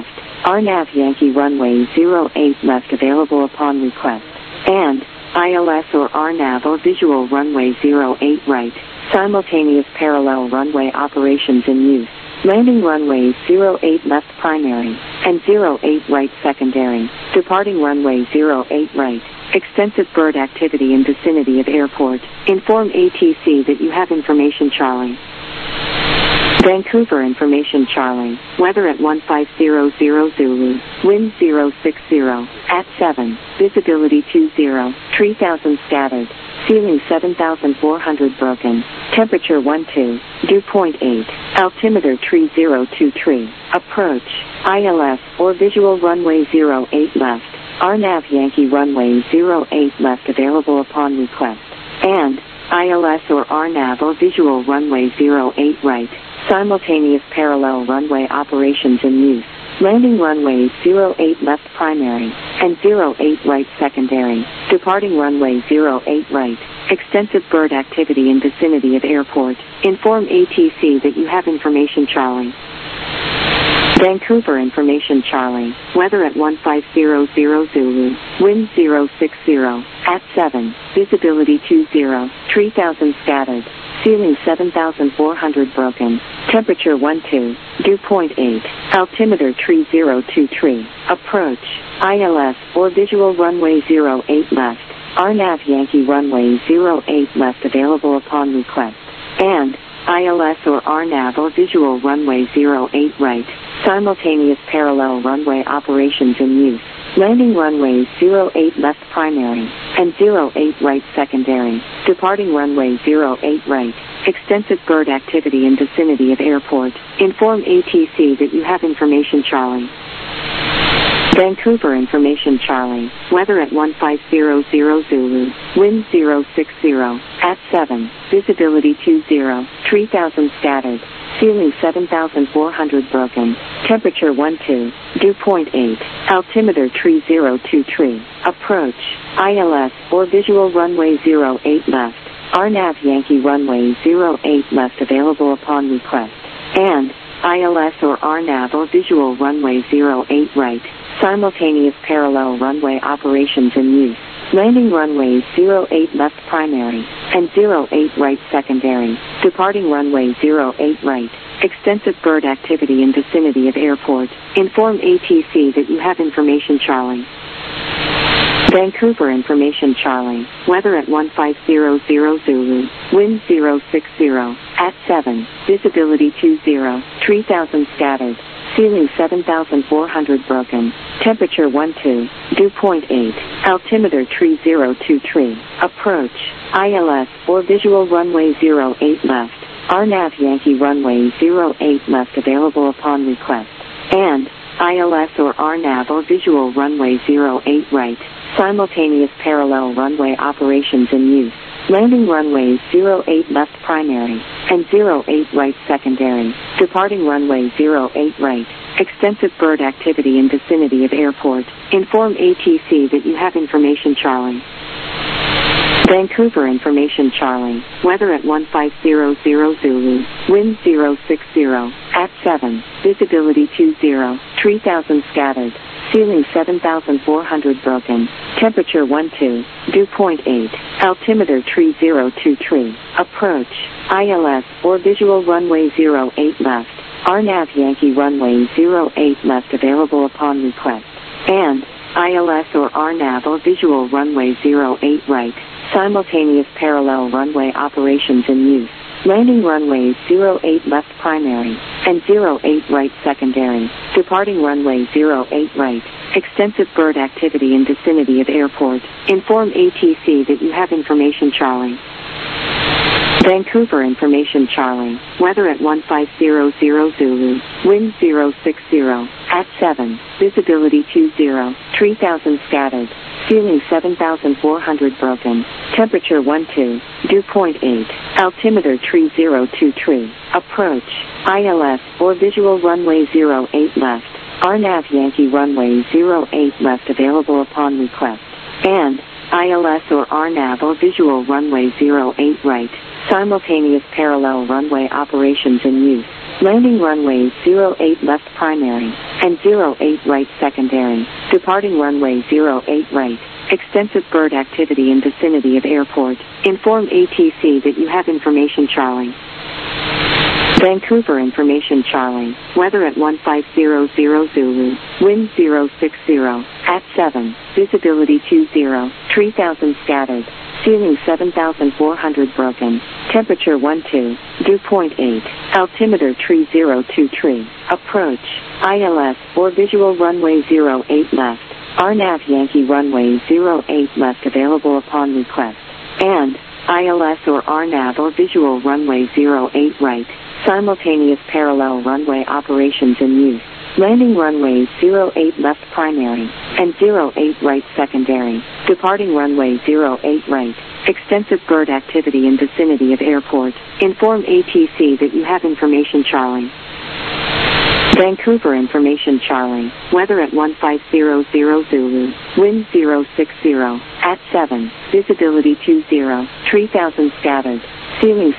RNAV Yankee runway 08 left available upon request. And ILS or RNAV or visual runway 08 right. Simultaneous parallel runway operations in use. Landing runways 08 left primary and 08 right secondary. Departing runway 08 right. Extensive bird activity in vicinity of airport. Inform ATC that you have information Charlie. Vancouver information Charlie. Weather at 1500 Zulu. Wind 060. At 7. Visibility 20. 3000 scattered. Ceiling 7400 broken. Temperature 12. Dew point 8. Altimeter 3023. Approach. ILS or visual runway 08 left. RNAV Yankee runway 08 left available upon request. And ILS or RNAV or visual runway 08 right. Simultaneous parallel runway operations in use. Landing runways 08 left primary and 08 right secondary. Departing runway 08 right. Extensive bird activity in vicinity of airport. Inform ATC that you have information Charlie. Vancouver information Charlie. Weather at 1500 Zulu. Wind 060. At 7. Visibility 20. 3000 scattered. Ceiling 7400 broken. Temperature 12. Dew point 8. Altimeter 3023. Approach. ILS or visual runway 08 left. RNAV Yankee runway 08 left available upon request. And ILS or RNAV or visual runway 08 right. Simultaneous parallel runway operations in use. Landing runways 08 left primary and 08 right secondary. Departing runway 08 right. Extensive bird activity in vicinity of airport. Inform ATC that you have information Charlie. Vancouver information Charlie. Weather at 1500 Zulu. Wind 060. At 7. Visibility 20. 3000 scattered. Ceiling 7400 broken. Temperature 12. Dew point 8. Altimeter 3023. Approach. ILS or visual runway 08 left. RNAV Yankee runway 08 left available upon request. And ILS or RNAV or visual runway 08 right. Simultaneous parallel runway operations in use. Landing runways 08 left primary and 08 right secondary. Departing runway 08 right. Extensive bird activity in vicinity of airport. Inform ATC that you have information Charlie. Vancouver information Charlie. Weather at 1500 Zulu. Wind 060. At 7. Visibility 20. 3000 scattered. Ceiling 7400 broken. Temperature 12. Dew point 8. Altimeter 3023. Approach. ILS or visual runway 08 left. RNAV Yankee runway 08 left available upon request. And ILS or RNAV or visual runway 08 right. Simultaneous parallel runway operations in use. Landing runways 08 left primary and 08 right secondary. Departing runway 08 right. Extensive bird activity in vicinity of airport. Inform ATC that you have information Charlie. Vancouver information Charlie. Weather at 1500 Zulu. Wind 060. At 7. Visibility 20. 3000 scattered. Ceiling 7400 broken. Temperature 12. Dew point 8. Altimeter 3023. Approach. ILS or visual runway 08 left. RNAV Yankee runway 08 left available upon request. And ILS or RNAV or visual runway 08 right. Simultaneous parallel runway operations in use. Landing runways 08 left primary and 08 right secondary. Departing runway 08 right. Extensive bird activity in vicinity of airport. Inform ATC that you have information Charlie. Vancouver information Charlie. Weather at 1500 Zulu. Wind 060. At 7. Visibility 20. 3000 scattered. Ceiling 7400 broken. Temperature 12. Dew point 8. Altimeter 3023. Approach. ILS or visual runway 08 left. RNAV Yankee runway 08 left available upon request. And ILS or RNAV or visual runway 08 right. Simultaneous parallel runway operations in use. Landing runways 08 left primary and 08 right secondary. Departing runway 08 right. Extensive bird activity in vicinity of airport. Inform ATC that you have information Charlie. Vancouver information Charlie. Weather at 1500 Zulu. Wind 060. At 7. Visibility 20. 3000 scattered. Ceiling 7400 broken. Temperature 12. Dew point 8. Altimeter 3023. Approach. ILS or visual runway 08 left. RNAV Yankee runway 08 left available upon request. And ILS or RNAV or visual runway 08 right. Simultaneous parallel runway operations in use. Landing runways 08 left primary and 08 right secondary. Departing runway 08 right. Extensive bird activity in vicinity of airport. Inform ATC that you have information Charlie. Vancouver information Charlie. Weather at 1500 Zulu. Wind 060. At 7. Visibility 20. 3000 scattered. Ceiling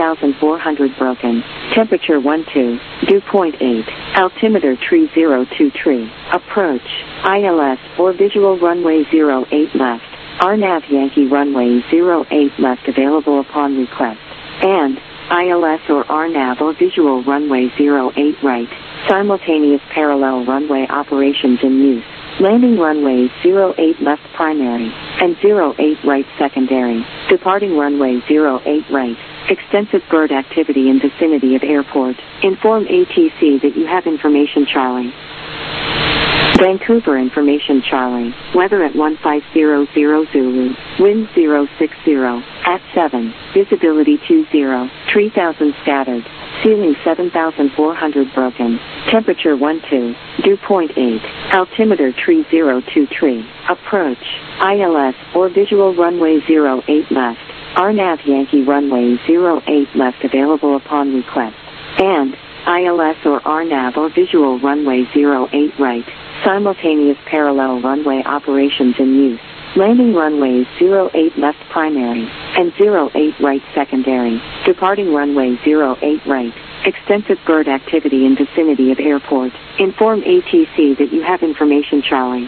7400 broken. Temperature 12. Dew point 8. Altimeter 3023. Approach. ILS or visual runway 08 left. RNAV Yankee runway 08 left available upon request. And ILS or RNAV or visual runway 08 right. Simultaneous parallel runway operations in use. Landing runways 08 left primary and 08 right secondary. Departing runway 08 right. Extensive bird activity in vicinity of airport. Inform ATC that you have information Charlie. Vancouver information Charlie. Weather at 1500 Zulu. Wind 060. At 7. Visibility 20. 3000 scattered. Ceiling 7400 broken. Temperature 12. Dew point 8. Altimeter 3023. Approach. ILS or visual runway 08 left. RNAV Yankee runway 08 left available upon request. And ILS or RNAV or visual runway 08 right. Simultaneous parallel runway operations in use. Landing runways 08 left primary and 08 right secondary. Departing runway 08 right. Extensive bird activity in vicinity of airport. Inform ATC that you have information Charlie.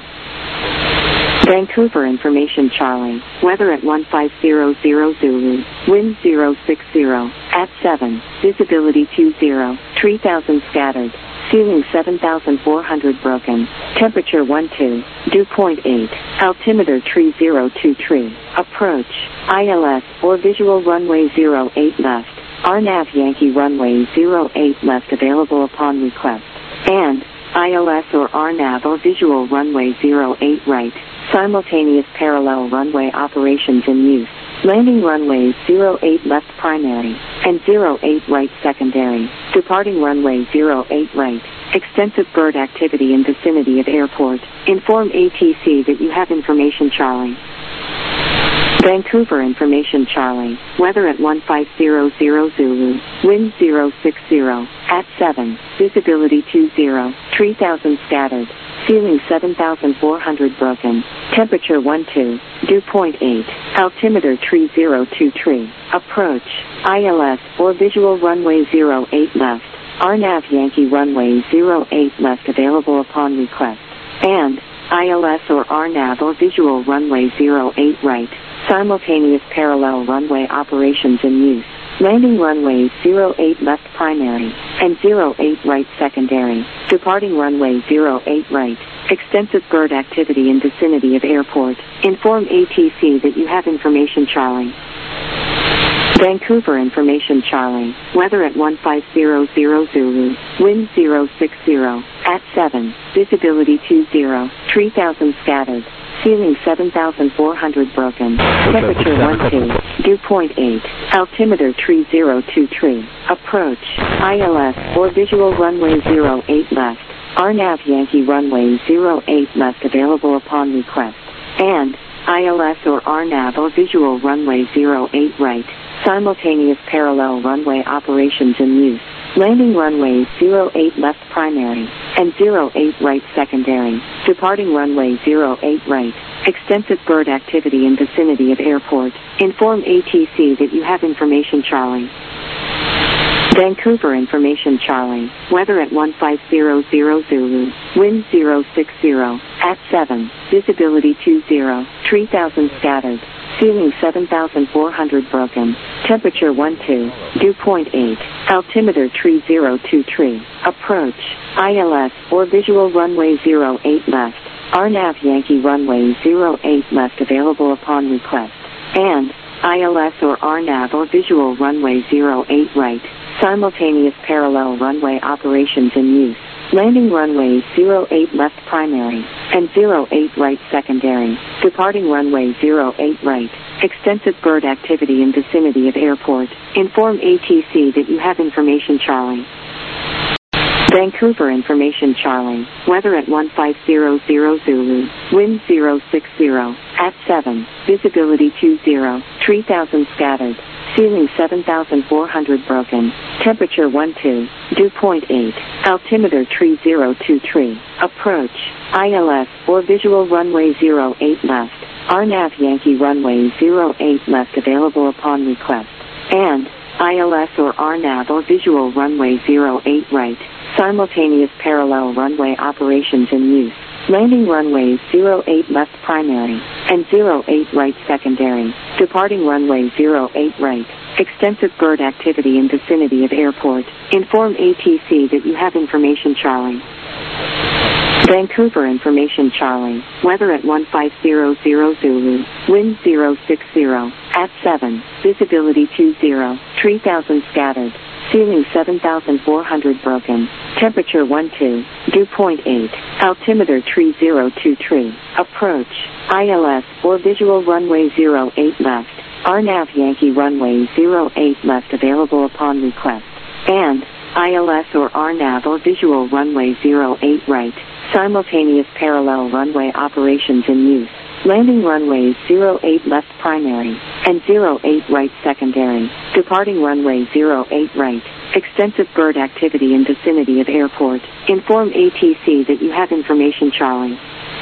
Vancouver information Charlie. Weather at 1500 Zulu. Wind 060. At 7. Visibility 20. 3000 scattered. Ceiling 7400 broken. Temperature 12. Dew point 8. Altimeter 3023. Approach. ILS or visual runway 08 left. RNAV Yankee runway 08 left available upon request. And ILS or RNAV or visual runway 08 right. Simultaneous parallel runway operations in use. Landing runways 08 left primary and 08 right secondary. Departing runway 08 right. Extensive bird activity in vicinity of airport. Inform ATC that you have information Charlie. Vancouver information Charlie. Weather at 1500 Zulu. Wind 060. At 7. Visibility 20. 3000 scattered. Ceiling 7400 broken. Temperature 12. Dew point 8. Altimeter 3023. Approach. ILS or visual runway 08 left. RNAV Yankee runway 08 left available upon request. And ILS or RNAV or visual runway 08 right. Simultaneous parallel runway operations in use. Landing runways 08 left primary and 08 right secondary. Departing runway 08 right. Extensive bird activity in vicinity of airport. Inform ATC that you have information Charlie. Vancouver information Charlie. Weather at 1500 Zulu. Wind 060. At 7. Visibility 20. 3000 scattered. Ceiling 7400 broken. Temperature 12. Dew point 8. Altimeter 3023. Approach. ILS or visual runway 08 left. RNAV Yankee runway 08 left available upon request. And ILS or RNAV or visual runway 08 right. Simultaneous parallel runway operations in use. Landing runways 08 left primary and 08 right secondary. Departing runway 08 right. Extensive bird activity in vicinity of airport. Inform ATC that you have information Charlie. Vancouver Information Charlie, weather at 1500 Zulu, wind 060, at 7, visibility 20, 3000 scattered, ceiling 7400 broken, temperature 12, dew point 8, altimeter 3023, approach, ILS or visual runway 08 left, RNAV Yankee runway 08 left available upon request, and ILS or RNAV or visual runway 08 right, simultaneous parallel runway operations in use. Landing runways 08 left primary and 08 right secondary. Departing runway 08 right. Extensive bird activity in vicinity of airport. Inform ATC that you have information Charlie. Vancouver Information Charlie. Weather at 1500 Zulu. Wind 060. At 7. Visibility 20. 3000 scattered. Ceiling 7400 broken. Temperature 12. Dew point 8. Altimeter 3023. Approach. ILS or visual runway 08 left. RNAV Yankee runway 08 left available upon request. And ILS or RNAV or visual runway 08 right. Simultaneous parallel runway operations in use. Landing runways 08 left primary and 08 right secondary. Departing runway 08 right. Extensive bird activity in vicinity of airport. Inform ATC that you have information Charlie. Vancouver Information Charlie. Weather at 1500 Zulu. Wind 060. At 7. Visibility 20. 3000 scattered. Ceiling 7400 broken. Temperature 12. Dew point 8. Altimeter 3023. Approach. ILS or visual runway 08 left. RNAV Yankee runway 08 left available upon request. And ILS or RNAV or visual runway 08 right. Simultaneous parallel runway operations in use. Landing runways 08 left primary and 08 right secondary. Departing runway 08 right. Extensive bird activity in vicinity of airport. Inform ATC that you have information Charlie.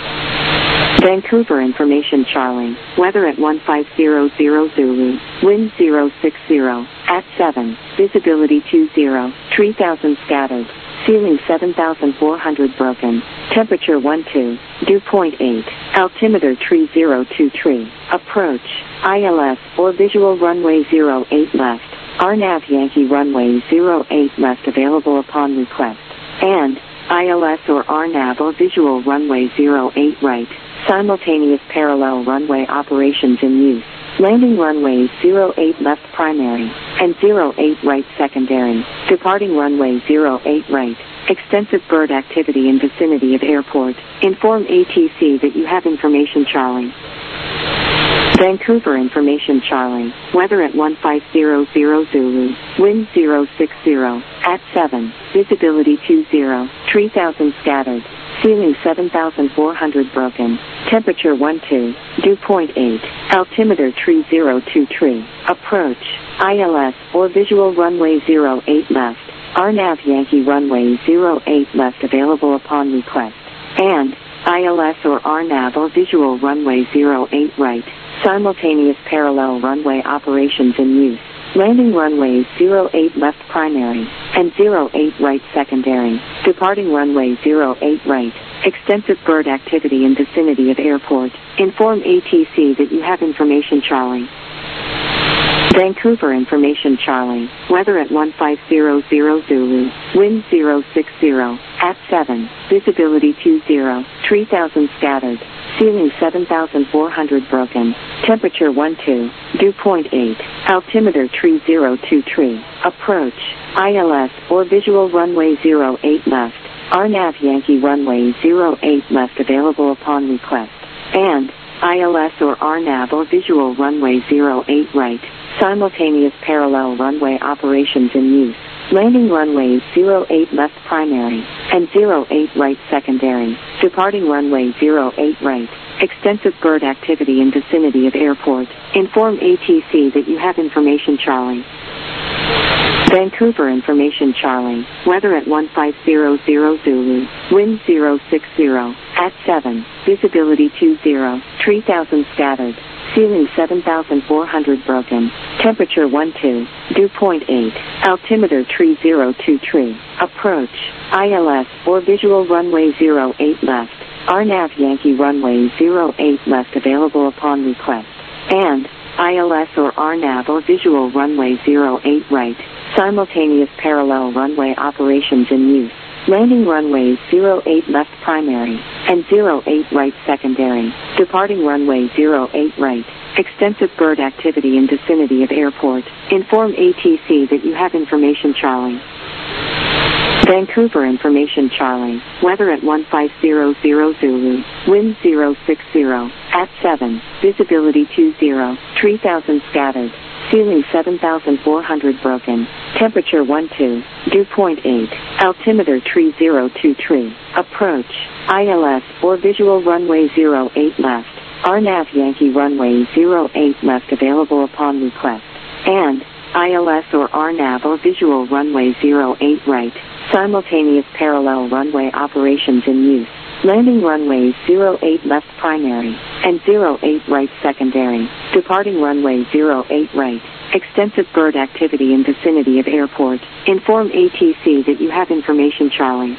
Vancouver Information Charlie. Weather at 1500 Zulu. Wind 060. At 7. Visibility 20. 3000 scattered. Ceiling 7400 broken. Temperature 12. Dew point 8. Altimeter 3023. Approach. ILS or visual runway 08 left. RNAV Yankee runway 08 left available upon request. And ILS or RNAV or visual runway 08 right. Simultaneous parallel runway operations in use. Landing runways 08 left primary and 08 right secondary. Departing runway 08 right. Extensive bird activity in vicinity of airport. Inform ATC that you have information Charlie. Vancouver Information Charlie. Weather at 1500 Zulu. Wind 060. At 7. Visibility 20. 3000 scattered. Ceiling 7400 broken. Temperature 12. Dew point 8. Altimeter 3023. Approach. ILS or visual runway 08 left. RNAV Yankee runway 08 left available upon request. And ILS or RNAV or visual runway 08 right. Simultaneous parallel runway operations in use. Landing runways 08 left primary and 08 right secondary. Departing runway 08 right. Extensive bird activity in vicinity of airport. Inform ATC that you have information Charlie. Vancouver Information Charlie. Weather at 1500 Zulu. Wind 060. At 7. Visibility 20. 3000 scattered. Ceiling 7400 broken. Temperature 12. Dew point 8. Altimeter 3023. Approach. ILS or visual runway 08 left. RNAV Yankee runway 08 left available upon request. And ILS or RNAV or visual runway 08 right. Simultaneous parallel runway operations in use. Landing runways 08 left primary and 08 right secondary. Departing runway 08 right. Extensive bird activity in vicinity of airport. Inform ATC that you have information Charlie. Vancouver Information Charlie. Weather at 1500 Zulu. Wind 060. At 7. Visibility 20. 3000 scattered. Ceiling 7400 broken. Temperature 12, dew point 8, altimeter tree 02 tree, approach, ILS or visual runway 08 left, RNAV Yankee runway 08 left available upon request, and ILS or RNAV or visual runway 08 right, simultaneous parallel runway operations in use. Landing runways 08 left primary and 08 right secondary, departing runway 08 right. Extensive bird activity in vicinity of airport. Inform ATC that you have information Charlie. Vancouver information Charlie. Weather at 1500 Zulu. Wind 060. At 7. Visibility 20. 3000 scattered. Ceiling 7400 broken. Temperature 12. Dew point 8. Altimeter tree 02 tree. Approach. ILS or visual runway 08 left. RNAV Yankee runway 08 left available upon request. And ILS or RNAV or visual runway 08 right. Simultaneous parallel runway operations in use. Landing runways 08 left primary and 08 right secondary. Departing runway 08 right. Extensive bird activity in vicinity of airport. Inform ATC that you have information Charlie.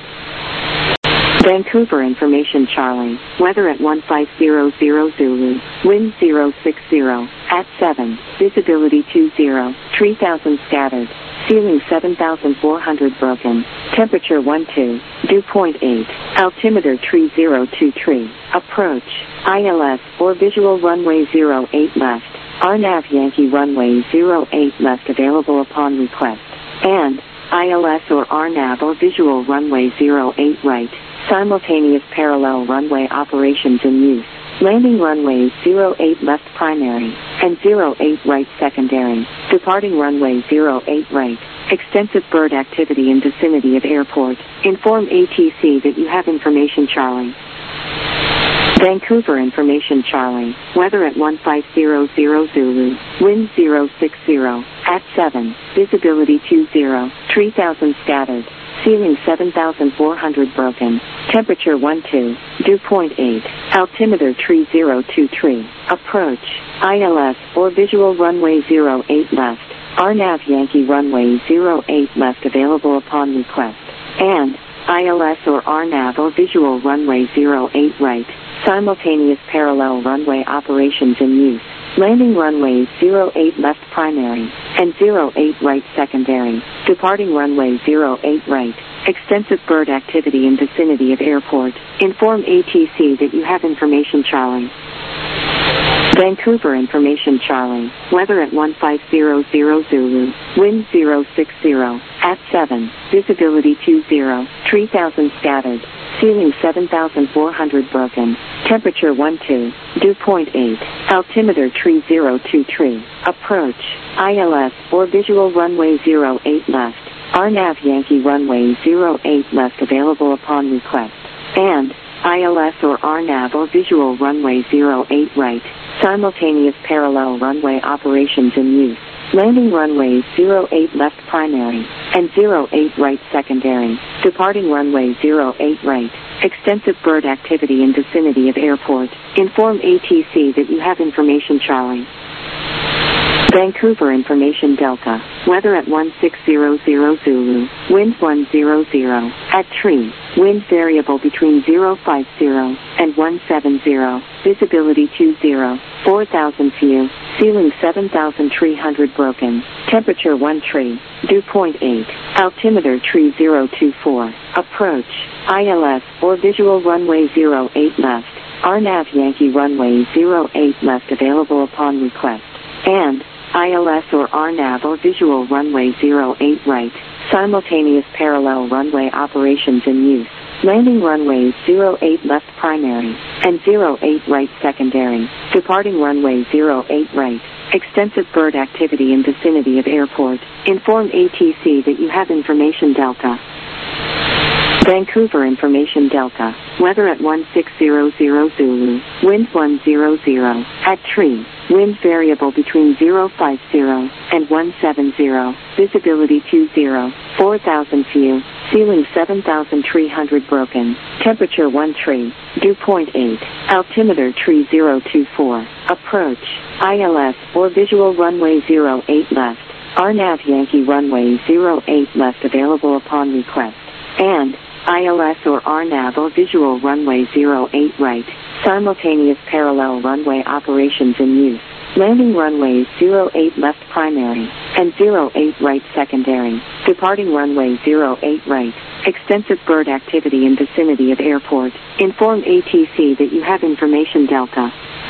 Vancouver information Charlie. Weather at 1500 Zulu. Wind 060. At 7. Visibility 20. 3000 scattered. Ceiling 7400 broken. Temperature 12. Dew point 8. Altimeter tree 02 tree. Approach. ILS or visual runway 08 left. RNAV Yankee runway 08 left available upon request. And ILS or RNAV or visual runway 08 right. Simultaneous parallel runway operations in use. Landing runways 08 left primary and 08 right secondary. Departing runway 08 right. Extensive bird activity in vicinity of airport. Inform ATC that you have information Charlie. Vancouver information Charlie. Weather at 1500 Zulu. Wind 060. At 7. Visibility 20. 3000 scattered. Ceiling 7400 broken. Temperature 12. Dew point 8. Altimeter tree 02 tree. Approach. ILS or visual runway 08 left. RNAV Yankee runway 08 left available upon request. And ILS or RNAV or visual runway 08 right. Simultaneous parallel runway operations in use. Landing runways 08 left primary and 08 right secondary. Departing runway 08 right. Extensive bird activity in vicinity of airport. Inform ATC that you have information Charlie. Vancouver information Charlie. Weather at 1500 Zulu. Wind 060. At 7. Visibility 20. 3000 scattered. Ceiling 7400 broken. Temperature 12. Dew point 8. Altimeter tree 02 tree. Approach. ILS or visual runway 08 left. RNAV Yankee runway 08 left available upon request. And ILS or RNAV or visual runway 08 right. Simultaneous parallel runway operations in use. Landing runways 08 left primary and 08 right secondary. Departing runway 08 right. Extensive bird activity in vicinity of airport. Inform ATC that you have information Charlie. Vancouver information Delta. Weather at 1600 Zulu. Wind 100. At tree. Wind variable between 050 and 170. Visibility 20. 4000 view. Ceiling 7300 broken. Temperature 1 tree. Dew point 8. Altimeter tree 024. Approach. ILS or visual runway 08 left. RNAV Yankee runway 08 left available upon request. And ILS or RNAV or visual runway 08 right. Simultaneous parallel runway operations in use. Landing runways 08 left primary and 08 right secondary. Departing runway 08 right. Extensive bird activity in vicinity of airport. Inform ATC that you have information Delta. Vancouver information Delta. Weather at 1600 Zulu. Wind 100. At tree. Wind variable between 050 and 170. Visibility 20. 4000 view. Ceiling 7,300 broken. Temperature 13. Dew point 8. Altimeter tree 024. Approach. ILS or visual runway 08 left. RNAV Yankee runway 08 left available upon request. And ILS or RNAV or visual runway 08 right. Simultaneous parallel runway operations in use. Landing runways 08 left primary and 08 right secondary. Departing runway 08 right. Extensive bird activity in vicinity of airport. Inform ATC that you have information Delta.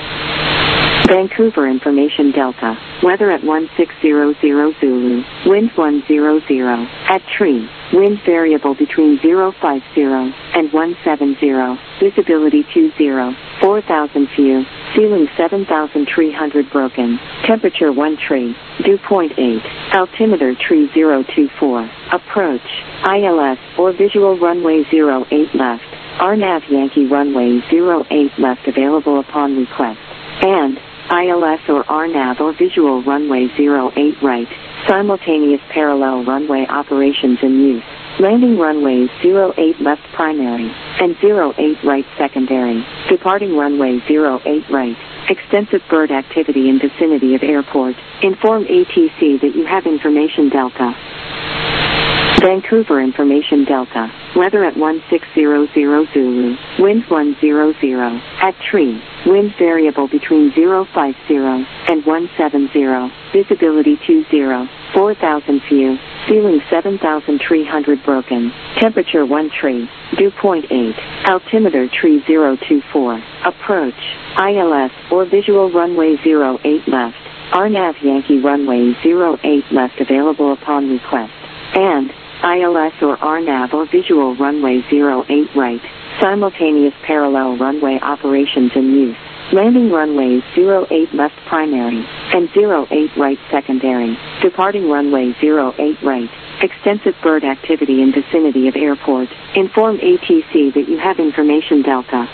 Vancouver information Delta. Weather at 1600 Zulu. Wind 100. At tree. Wind variable between 050 and 170. Visibility 20. 4,000 few. Ceiling 7,300 broken. Temperature 13. Dew point 8. Altimeter tree 024. Approach. ILS or visual runway 08 left. RNAV Yankee runway 08 left available upon request. And ILS or RNAV or visual runway 08 right. Simultaneous parallel runway operations in use. Landing runways 08 left primary and 08 right secondary. Departing runway 08 right. Extensive bird activity in vicinity of airport. Inform ATC that you have information Delta. Vancouver information Delta. Weather at 1600 Zulu. Wind 100. At tree. Wind variable between 050 and 170. Visibility 20. 4,000 few. Ceiling 7,300 broken. Temperature 13. Dew point 8. Altimeter tree 024. Approach. ILS or visual runway 08 left. RNAV Yankee runway 08 left available upon request. And ILS or RNAV or visual runway 08 right. Simultaneous parallel runway operations in use. Landing runways 08 left primary and 08 right secondary. Departing runway 08 right. Extensive bird activity in vicinity of airport. Inform ATC that you have information Delta.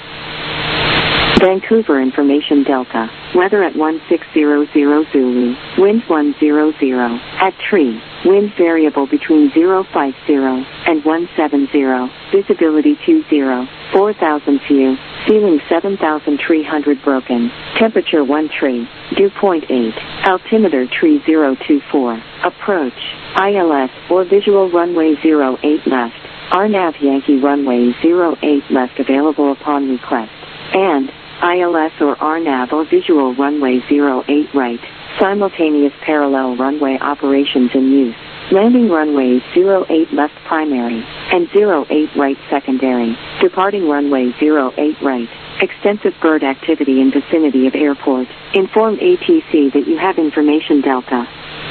Vancouver information Delta. Weather at 1600 Zulu. Wind 100. At tree. Wind variable between 050 and 170. Visibility 20. 4,000 few. Ceiling 7,300 broken. Temperature 13. Dew point 8. Altimeter tree 024. Approach. ILS or visual runway 08 left. RNAV Yankee runway 08 left available upon request. And ILS or RNAV or visual runway 08 right. Simultaneous parallel runway operations in use. Landing runways 08 left primary and 08 right secondary. Departing runway 08 right. Extensive bird activity in vicinity of airport. Inform ATC that you have information Delta.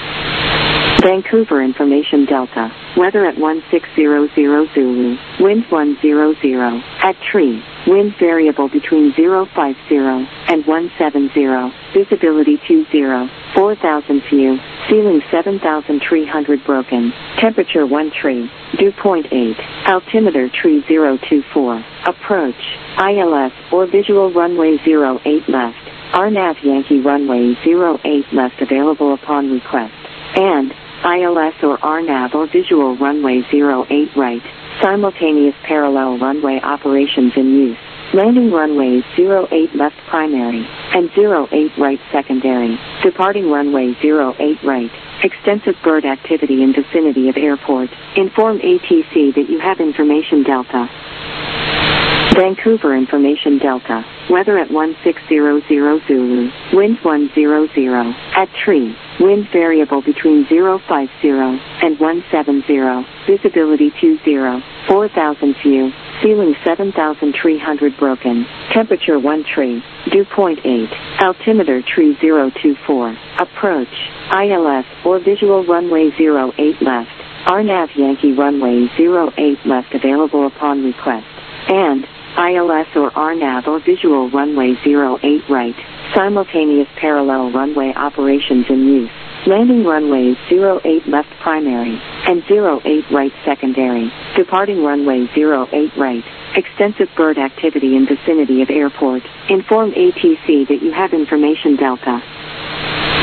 Vancouver information Delta. Weather at 1600 Zulu. Wind 100. At tree. Wind variable between 050 and 170. Visibility 20. 4,000 few. Ceiling 7,300 broken. Temperature 13. Dew point 8. Altimeter tree 024. Approach. ILS or visual runway 08 left. RNAV Yankee runway 08 left available upon request. And ILS or RNAV or visual runway 08 right. Simultaneous parallel runway operations in use. Landing runways 08 left primary and 08 right secondary. Departing runway 08 right. Extensive bird activity in vicinity of airport. Inform ATC that you have information Delta. Vancouver information Delta. Weather at 1600 Zulu. Wind 100. At tree. Wind variable between 050 and 170. Visibility 20. 4,000 few. Ceiling 7,300 broken. Temperature 13. Dew point 8. Altimeter tree 024. Approach. ILS or visual runway 08 left. RNAV Yankee runway 08 left available upon request. And ILS or RNAV or visual runway 08 right. Simultaneous parallel runway operations in use. Landing runways 08 left primary and 08 right secondary. Departing runway 08 right. Extensive bird activity in vicinity of airport. Inform ATC that you have information Delta.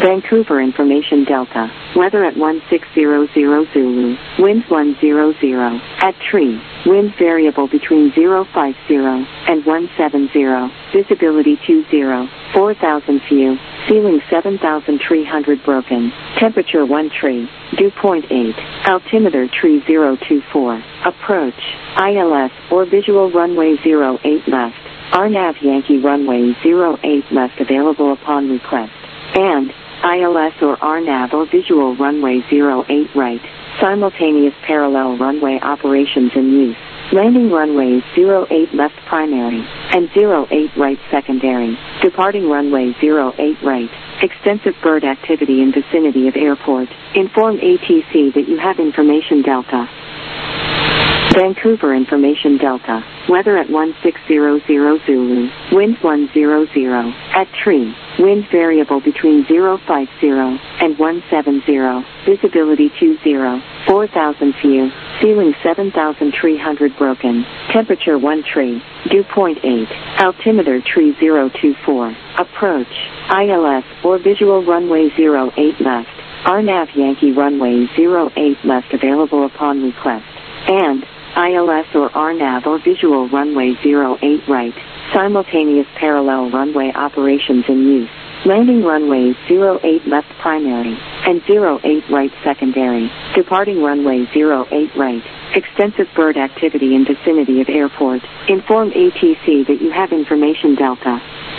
Vancouver Information Delta. Weather at 1600 Zulu. Winds 100. At tree. Winds variable between 050 and 170. Visibility 20. 4,000 few. Ceiling 7,300 broken. Temperature 1 tree. Dew point 8. Altimeter tree 024. Approach. ILS or visual runway 08 left. RNAV Yankee runway 08 left available upon request. And ILS or RNAV or visual runway 08 right. Simultaneous parallel runway operations in use. Landing runways 08 left primary and 08 right secondary. Departing runway 08 right. Extensive bird activity in vicinity of airport. Inform ATC that you have information Delta. Vancouver Information Delta. Weather at 1600 Zulu. Winds 100. At tree. Wind variable between 050 and 170. Visibility 20. 4,000 few. Ceiling 7,300 broken. Temperature 1 tree. Dew point 8. Altimeter tree 024. Approach. ILS or visual runway 08 left. RNAV Yankee runway 08 left available upon request. And ILS or RNAV or visual runway 08 right. Simultaneous parallel runway operations in use. Landing runways 08 left primary and 08 right secondary. Departing runway 08 right. Extensive bird activity in vicinity of airport. Inform ATC that you have information Delta.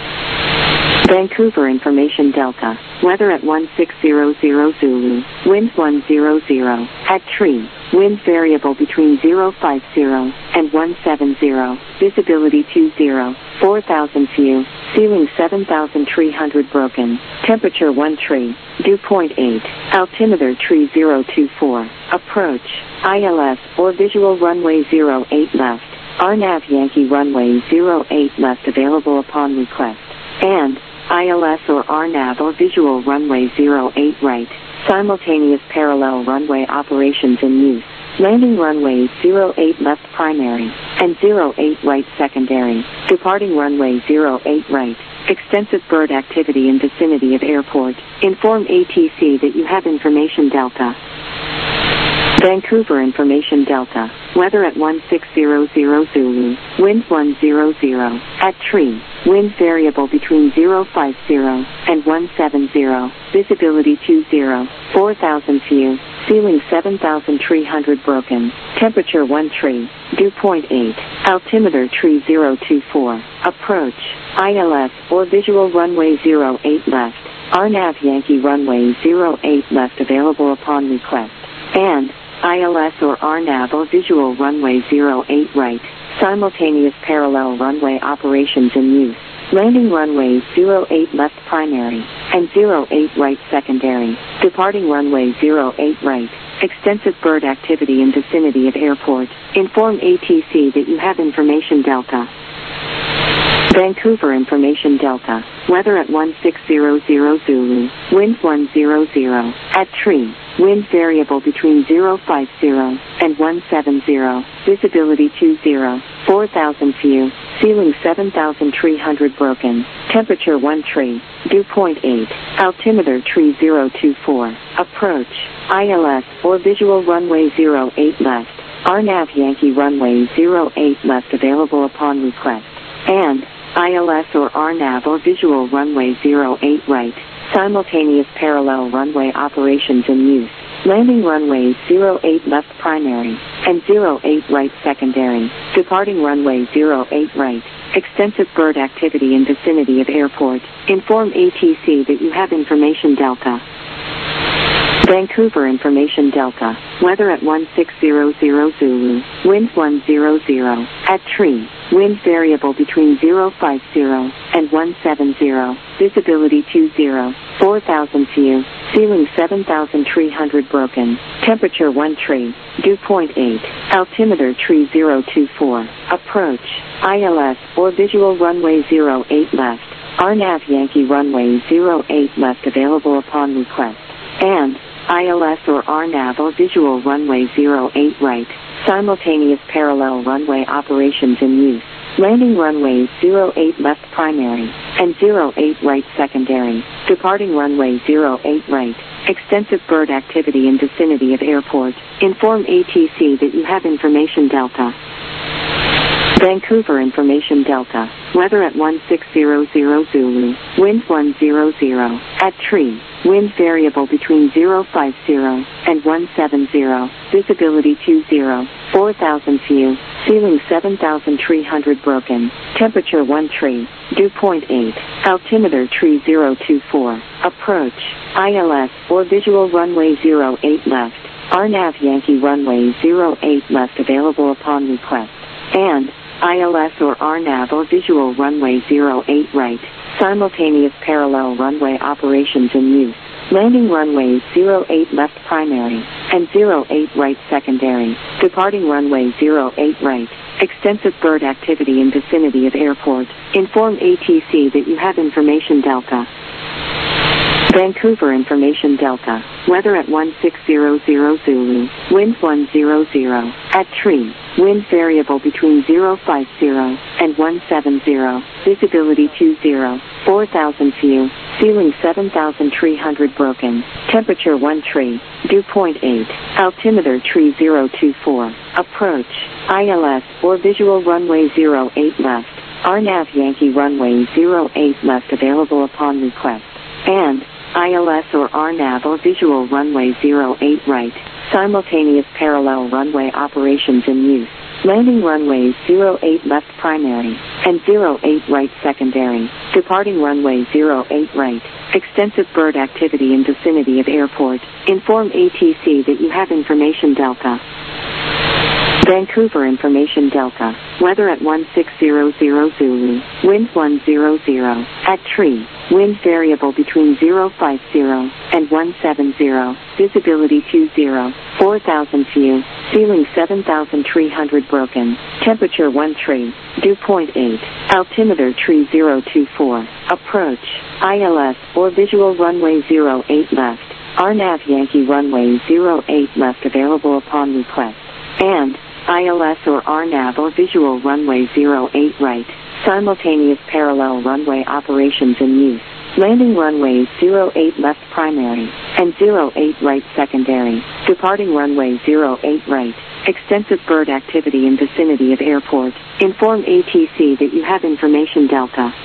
Vancouver Information Delta. Weather at 1600 Zulu. Winds 100. At tree. Wind variable between 050 and 170. Visibility 20. 4,000 few. Ceiling 7,300 broken. Temperature 1 tree. Dew point 8. Altimeter tree 024. Approach. ILS or visual runway 08 left. RNAV Yankee runway 08 left available upon request. And ILS or RNAV or visual runway 08 right. Simultaneous parallel runway operations in use. Landing runways 08 left primary and 08 right secondary. Departing runway 08 right. Extensive bird activity in vicinity of airport. Inform ATC that you have information Delta. Vancouver Information Delta. Weather at 1600 Zulu. Winds 100. At tree. Wind variable between 050 and 170. Visibility 20. 4,000 few. Ceiling 7,300 broken. Temperature 1 tree. Dew point 8. Altimeter tree 024. Approach. ILS or visual runway 08 left. RNAV Yankee runway 08 left available upon request. And ILS or RNAV or visual runway 08 right. Simultaneous parallel runway operations in use. Landing runways 08 left primary and 08 right secondary. Departing runway 08 right. Extensive bird activity in vicinity of airport. Inform ATC that you have information Delta. Vancouver Information Delta. Weather at 1600 Zulu. Winds 100. At tree. Wind variable between 050 and 170. Visibility 20. 4,000 few. Ceiling 7,300 broken. Temperature 1 tree. Dew point 8. Altimeter tree 024. Approach. ILS or visual runway 08 left. RNAV Yankee runway 08 left available upon request. And ILS or RNAV or visual runway 08 right. Simultaneous parallel runway operations in use. Landing runways 08 left primary and 08 right secondary. Departing runway 08 right. Extensive bird activity in vicinity of airport. Inform ATC that you have information Delta. Vancouver Information Delta. Weather at 1600 Zulu. Winds 100. At tree. Wind variable between 050 and 170. Visibility 20. 4,000 few. Ceiling 7,300 broken. Temperature 1 tree. Dew point 8. Altimeter tree 024. Approach. ILS or visual runway 08 left. RNAV Yankee runway 08 left available upon request. And ILS or RNAV or visual runway 08 right. Simultaneous parallel runway operations in use. Landing runway 08 left primary, and 08 right secondary. Departing runway 08 right. Extensive bird activity in vicinity of airport. Inform ATC that you have information Delta. Vancouver information Delta. Weather at 1600 Zulu. Wind 100. At tree. Wind variable between 050 and 170. Visibility 20. 4,000 view. Ceiling 7,300 broken. Temperature 1 tree. Dew point 8. Altimeter tree 024. Approach. ILS or visual runway 08 left. RNAV Yankee runway 08 left available upon request. And ILS or RNAV or visual runway 08 right. Simultaneous parallel runway operations in use. Landing runways 08 left primary and 08 right secondary. Departing runway 08 right. Extensive bird activity in vicinity of airport. Inform ATC that you have information Delta. Vancouver information Delta. Weather at 1600 Zulu. Wind 100. At tree. Wind variable between 050 and 170. Visibility 20. 4,000 view. Ceiling 7,300 broken. Temperature 1 tree. Dew point 8. Altimeter tree 024. Approach. ILS or visual runway 08 left. RNAV Yankee runway 08 left available upon request. And ILS or RNAV or visual runway 08 right. Simultaneous parallel runway operations in use. Landing runways 08 left primary and 08 right secondary. Departing runway 08 right. Extensive bird activity in vicinity of airport. Inform ATC that you have information Delta. Vancouver information Delta. Weather at 1600 Zulu. Wind 100. At tree. Wind variable between 050 and 170. Visibility 20. 4,000 view. Ceiling 7,300 broken. Temperature 1 tree. Dew point 8. Altimeter tree 024. Approach. ILS or visual runway 08 left. RNAV Yankee runway 08 left available upon request. And ILS or RNAV or visual runway 08 right. Simultaneous parallel runway operations in use. Landing runways 08 left primary and 08 right secondary. Departing runway 08 right. Extensive bird activity in vicinity of airport. Inform ATC that you have information Delta.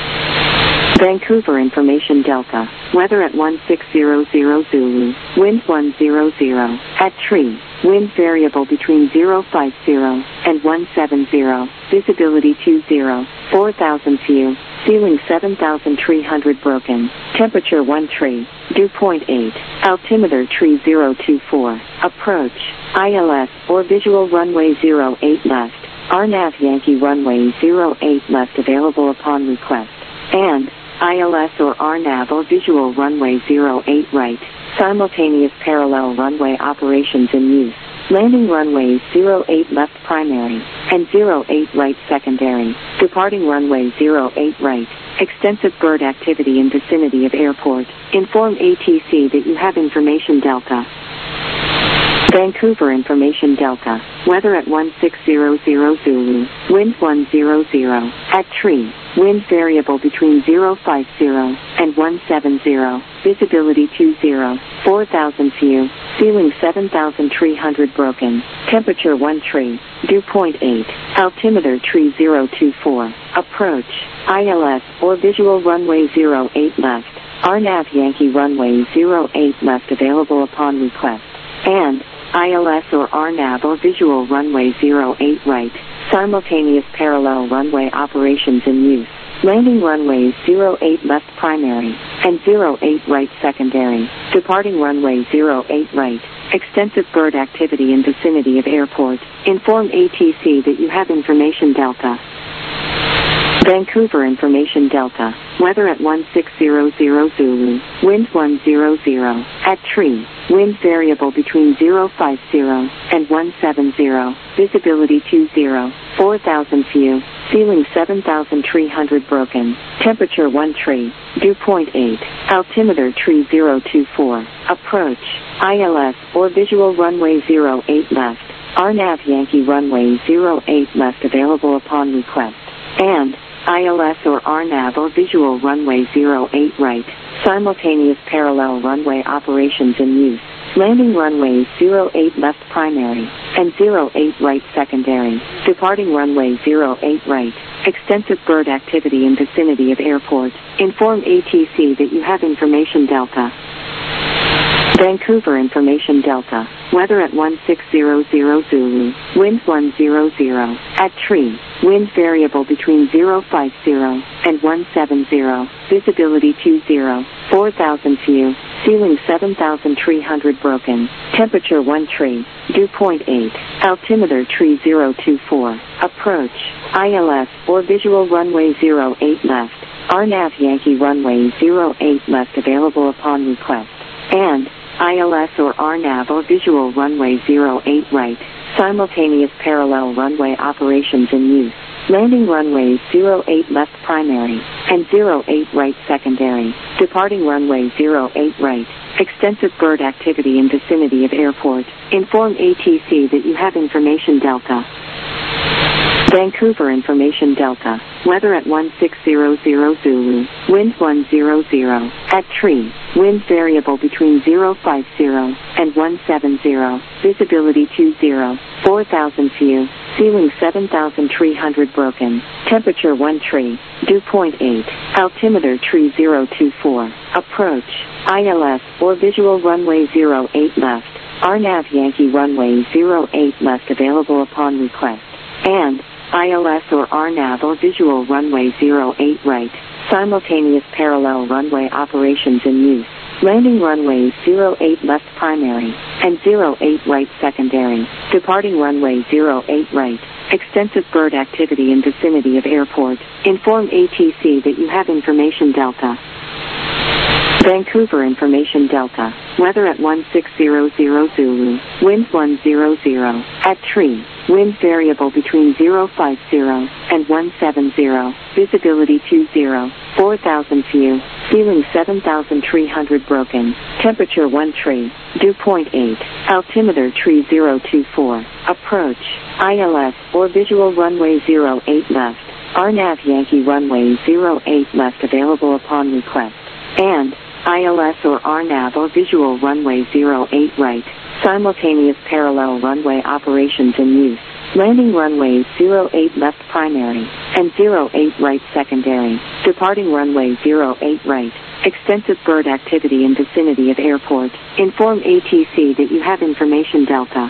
Vancouver information Delta. Weather at 1600 Zulu. Wind 100. At tree. Wind variable between 050 and 170. Visibility 20. 4,000 view. Ceiling 7,300 broken. Temperature 1 tree. Dew point 8. Altimeter tree 024. Approach. ILS or visual runway 08 left. RNAV Yankee runway 08 left available upon request. And ILS or RNAV or visual runway 08 right. Simultaneous parallel runway operations in use. Landing runways 08 left primary and 08 right secondary. Departing runway 08 right. Extensive bird activity in vicinity of airport. Inform ATC that you have information Delta. Vancouver information Delta. Weather at 1600 Zulu. Wind 100. At tree. Wind variable between 050 and 170. Visibility 20. 4,000 view. Ceiling 7,300 broken. Temperature 1 tree. Dew point 8. Altimeter tree 024. Approach. ILS or visual runway 08 left. RNAV Yankee runway 08 left available upon request. And ILS or RNAV or visual runway 08 right. Simultaneous parallel runway operations in use. Landing runways 08 left primary and 08 right secondary. Departing runway 08 right. Extensive bird activity in vicinity of airport. Inform ATC that you have information Delta. Vancouver information Delta. Weather at 1600 Zulu. Wind 100. At tree. Wind variable between 050 and 170. Visibility 20. 4,000 view. Ceiling 7,300 broken. Temperature 1 tree. Dew point 8. Altimeter tree 024. Approach. ILS or visual runway 08 left. RNAV Yankee runway 08 left available upon request. And ILS or RNAV or visual runway 08 right, simultaneous parallel runway operations in use. Landing runways 08 left primary and 08 right secondary. Departing runway 08 right. Extensive bird activity in vicinity of airport. Inform ATC that you have information Delta. Vancouver information Delta. Weather at 1600 Zulu. Wind 100. At tree. Wind variable between 050 and 170. Visibility 20. 4,000 few. Ceiling 7,300 broken. Temperature 1 tree. Dew point 8. Altimeter tree 024. Approach. ILS or visual runway 08 left. RNAV Yankee runway 08 left available upon request. And ILS or RNAV or visual runway 08 right. Simultaneous parallel runway operations in use. Landing runways 08 left primary and 08 right secondary. Departing runway 08 right. Extensive bird activity in vicinity of airport. Inform ATC that you have information Delta. Vancouver information Delta. Weather at 1600 Zulu. Wind 100. At tree. Wind variable between 050 and 170. Visibility 20. 4,000 few. Ceiling 7,300 broken. Temperature 1 tree. Dew point 8. Altimeter tree 024. Approach. ILS or visual runway 08 left. RNAV Yankee runway 08 left available upon request. And ILS or RNAV or visual runway 08 right. Simultaneous parallel runway operations in use. Landing runways 08 left primary and 08 right secondary. Departing runway 08 right. Extensive bird activity in vicinity of airport. Inform ATC that you have information Delta. Vancouver information Delta. Weather at 1600 Zulu. Wind 100. At tree. Wind variable between 050 and 170. Visibility 20. 4,000 few. Ceiling 7,300 broken. Temperature 1 tree. Dew point 8. Altimeter tree 024. Approach. ILS or visual runway 08 left. RNAV Yankee runway 08 left available upon request. And ILS or RNAV or visual runway 08 right. Simultaneous parallel runway operations in use. Landing runways 08 left primary and 08 right secondary. Departing runway 08 right. Extensive bird activity in vicinity of airport. Inform ATC that you have information Delta.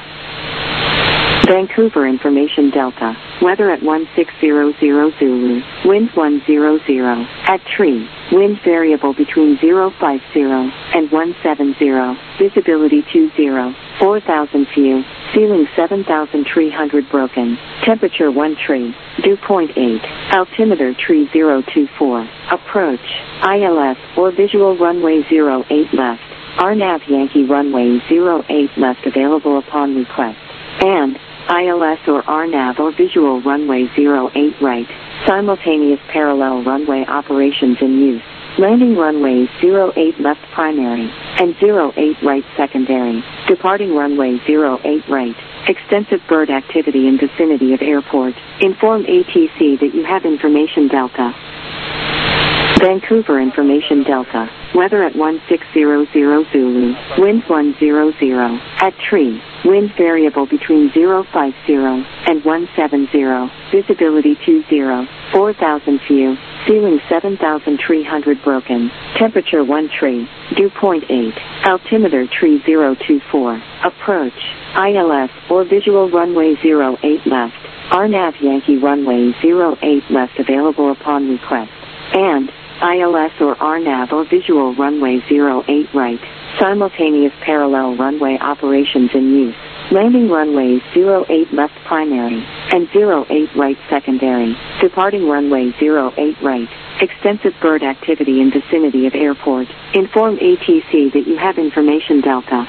Vancouver information Delta. Weather at 1600 Zulu. Wind 100. At tree. Wind variable between 050 and 170. Visibility 20. 4,000 few. Ceiling 7,300 broken. Temperature 1 tree. Dew point 8. Altimeter tree 024. Approach. ILS or visual runway 08 left. RNAV Yankee runway 08 left available upon request. And ILS or RNAV or visual runway 08 right. Simultaneous parallel runway operations in use. Landing runways 08 left primary and 08 right secondary. Departing runway 08 right. Extensive bird activity in vicinity of airport. Inform ATC that you have information Delta. Vancouver information Delta. Weather at 1600 Zulu. Wind 100. At tree. Wind variable between 050 and 170. Visibility 20. 4,000 few. Ceiling 7,300 broken. Temperature 1 tree. Dew point 8. Altimeter tree 024. Approach. ILS or visual runway 08 left. RNAV Yankee runway 08 left available upon request. And ILS or RNAV or visual runway 08 right. Simultaneous parallel runway operations in use. Landing runways 08 left primary and 08 right secondary. Departing runway 08 right. Extensive bird activity in vicinity of airport. Inform ATC that you have information Delta.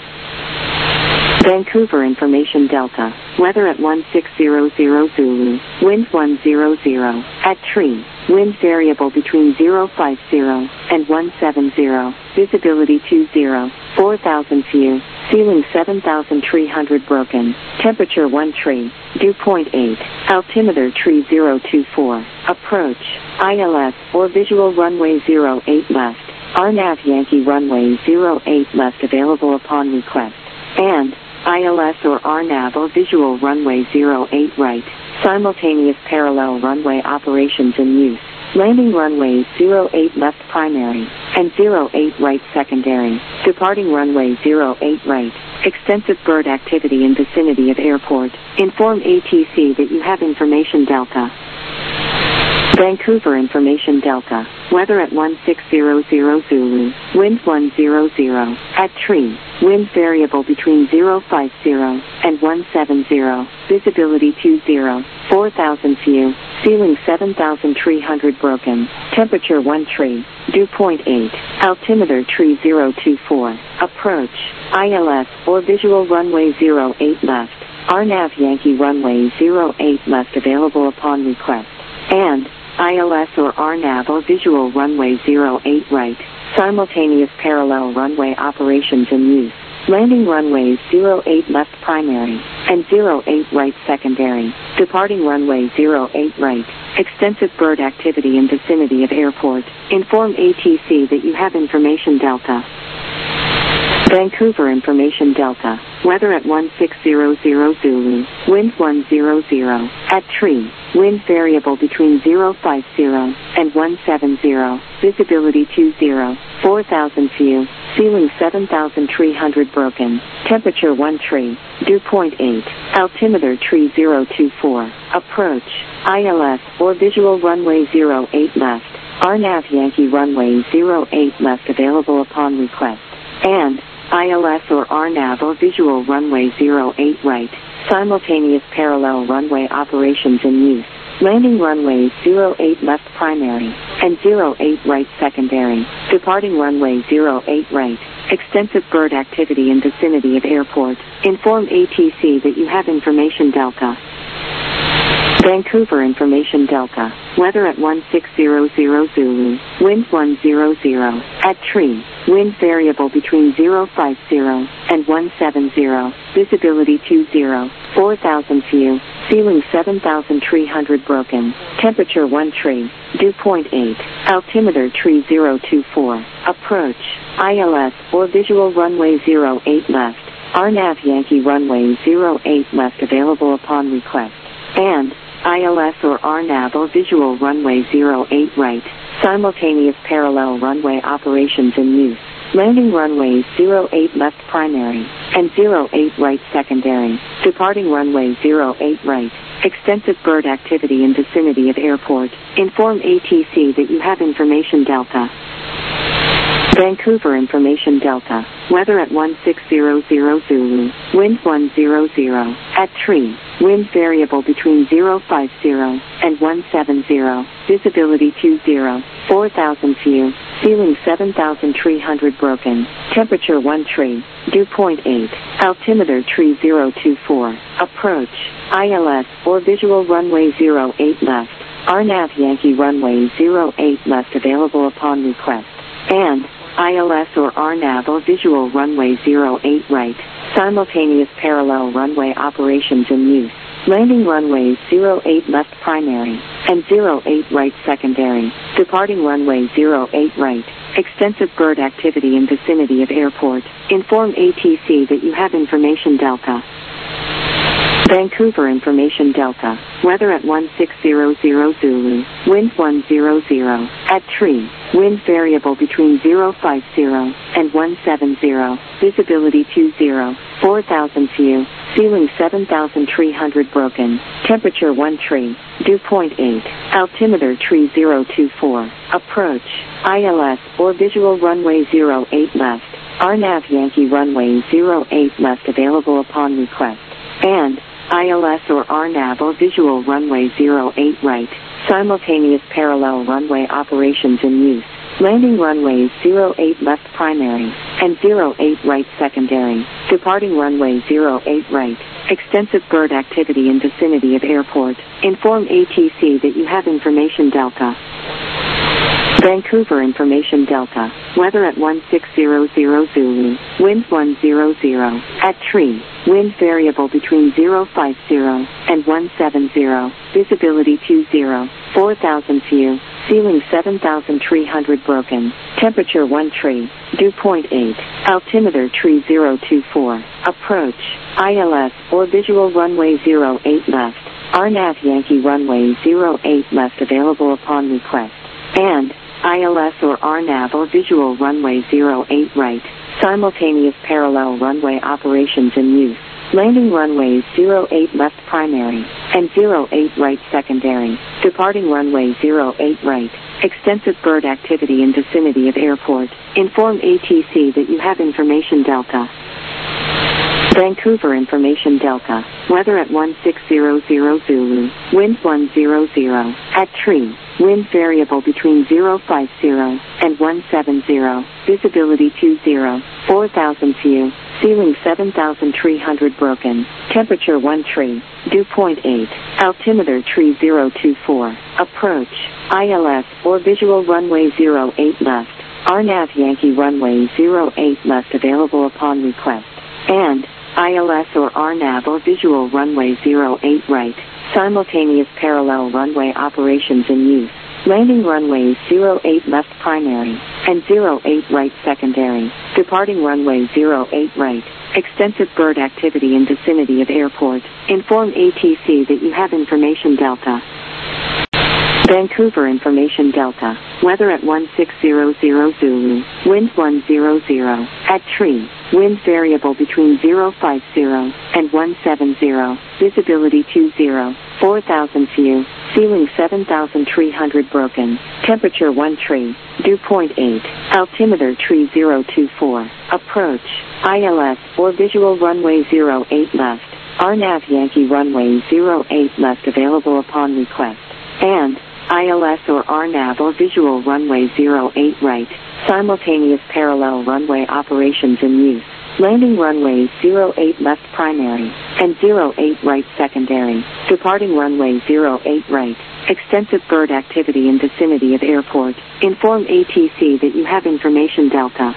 Vancouver information Delta. Weather at 1600 Zulu. Wind 100. At tree. Wind variable between 050 and 170. Visibility 20. 4,000 few. Ceiling 7,300 broken. Temperature 1 tree. Dew point 8. Altimeter tree 024. Approach. ILS or visual runway 08 left. RNAV Yankee runway 08 left available upon request. And ILS or RNAV or visual runway 08 right. Simultaneous parallel runway operations in use. Landing runways 08 left primary and 08 right secondary. Departing runway 08 right. Extensive bird activity in vicinity of airport. Inform ATC that you have information Delta. Vancouver information Delta. Weather at 1600 Zulu. Wind 100. At tree. Wind variable between 050 and 170. Visibility 20. 4,000 view. Ceiling 7,300 broken. Temperature 1 tree. Dew point 8. Altimeter tree 024. Approach. ILS or visual runway 08 left. RNAV Yankee runway 08 left available upon request. And ILS or RNAV or visual runway 08 right. Simultaneous parallel runway operations in use. Landing runways 08 left primary and 08 right secondary. Departing runway 08 right. Extensive bird activity in vicinity of airport. Inform ATC that you have information Delta. Vancouver information Delta. Weather at 1600 Zulu. Wind 100. At tree. Wind variable between 050 and 170. Visibility 20. 4,000 view. Ceiling 7,300 broken. Temperature 1 tree. Dew point 8. Altimeter tree 024. Approach. ILS or visual runway 08 left. RNAV Yankee runway 08 left available upon request. And ILS or RNAV or visual runway 08 right. Simultaneous parallel runway operations in use. Landing runways 08 left primary and 08 right secondary. Departing runway 08 right. Extensive bird activity in vicinity of airport. Inform ATC that you have information Delta. Vancouver information Delta. Weather at 1600 Zulu. Wind 100. At tree. Wind variable between 050 and 170. Visibility 20. 4,000 view. Ceiling 7,300 broken. Temperature 1 tree. Dew point 8. Altimeter tree 024. Approach. ILS or visual runway 08 left. RNAV Yankee runway 08 left available upon request. And ILS or RNAV or visual runway 08 right. Simultaneous parallel runway operations in use. Landing runways 08 left primary and 08 right secondary. Departing runway 08 right. Extensive bird activity in vicinity of airport. Inform ATC that you have information Delta. Vancouver information Delta. Weather at 1600 Zulu. Wind 100. At tree. Wind variable between 050 and 170. Visibility 20. 4,000 view. Ceiling 7,300 broken. Temperature 1 tree. Dew point 8. Altimeter tree 024. Approach. ILS or visual runway 08 left. RNAV Yankee runway 08 left available upon request. And ILS or RNAV or visual runway 08 right. Simultaneous parallel runway operations in use. Landing runways 08 left primary and 08 right secondary. Departing runway 08 right. Extensive bird activity in vicinity of airport. Inform ATC that you have information Delta. Vancouver information Delta. Weather at 1600 Zulu. Wind 100. At tree. Wind variable between 050 and 170. Visibility 20. 4,000 view. Ceiling 7,300 broken. Temperature 1 tree. Dew point 8. Altimeter tree 024. Approach. ILS or visual runway 08 left. RNAV Yankee runway 08 left available upon request. And ILS or RNAV or visual runway 08 right. Simultaneous parallel runway operations in use. Landing runways 08 left primary and 08 right secondary. Departing runway 08 right. Extensive bird activity in vicinity of airport. Inform ATC that you have information Delta. Vancouver Information Delta. Weather at 1600 Zulu. Wind 100. At tree. Wind variable between 050 and 170. Visibility 20. 4,000 view. Ceiling 7,300 broken. Temperature 1 tree. Dew point 8. Altimeter tree 024. Approach. ILS or visual runway 08 left. RNAV Yankee runway 08 left available upon request. And ILS or RNAV or visual runway 08 right. Simultaneous parallel runway operations in use. Landing runways 08 left primary and 08 right secondary. Departing runway 08 right. Extensive bird activity in vicinity of airport. Inform ATC that you have information Delta. Vancouver Information Delta. Weather at 1600 Zulu. Wind 100. At tree. Wind variable between 050 and 170. Visibility 20. 4,000 view. Ceiling 7,300 broken. Temperature 1 tree. Dew point 8. Altimeter tree 024. Approach. ILS or visual runway 08 left. RNAV Yankee runway 08 left available upon request. And ILS or RNAV or visual runway 08 right. Simultaneous parallel runway operations in use. Landing runways 08 left primary and 08 right secondary. Departing runway 08 right. Extensive bird activity in vicinity of airport. Inform ATC that you have information Delta. Vancouver Information Delta. Weather at 1600 Zulu. Wind 100. At tree. Wind variable between 050 and 170. Visibility 20. 4,000 view. Ceiling 7,300 broken. Temperature 1 tree. Dew point 8. Altimeter tree 024. Approach. ILS or visual runway 08 left. RNAV Yankee runway 08 left available upon request. And ILS or RNAV or visual runway 08 right. Simultaneous parallel runway operations in use. Landing runways 08 left primary and 08 right secondary. Departing runway 08 right. Extensive bird activity in vicinity of airport. Inform ATC that you have information Delta.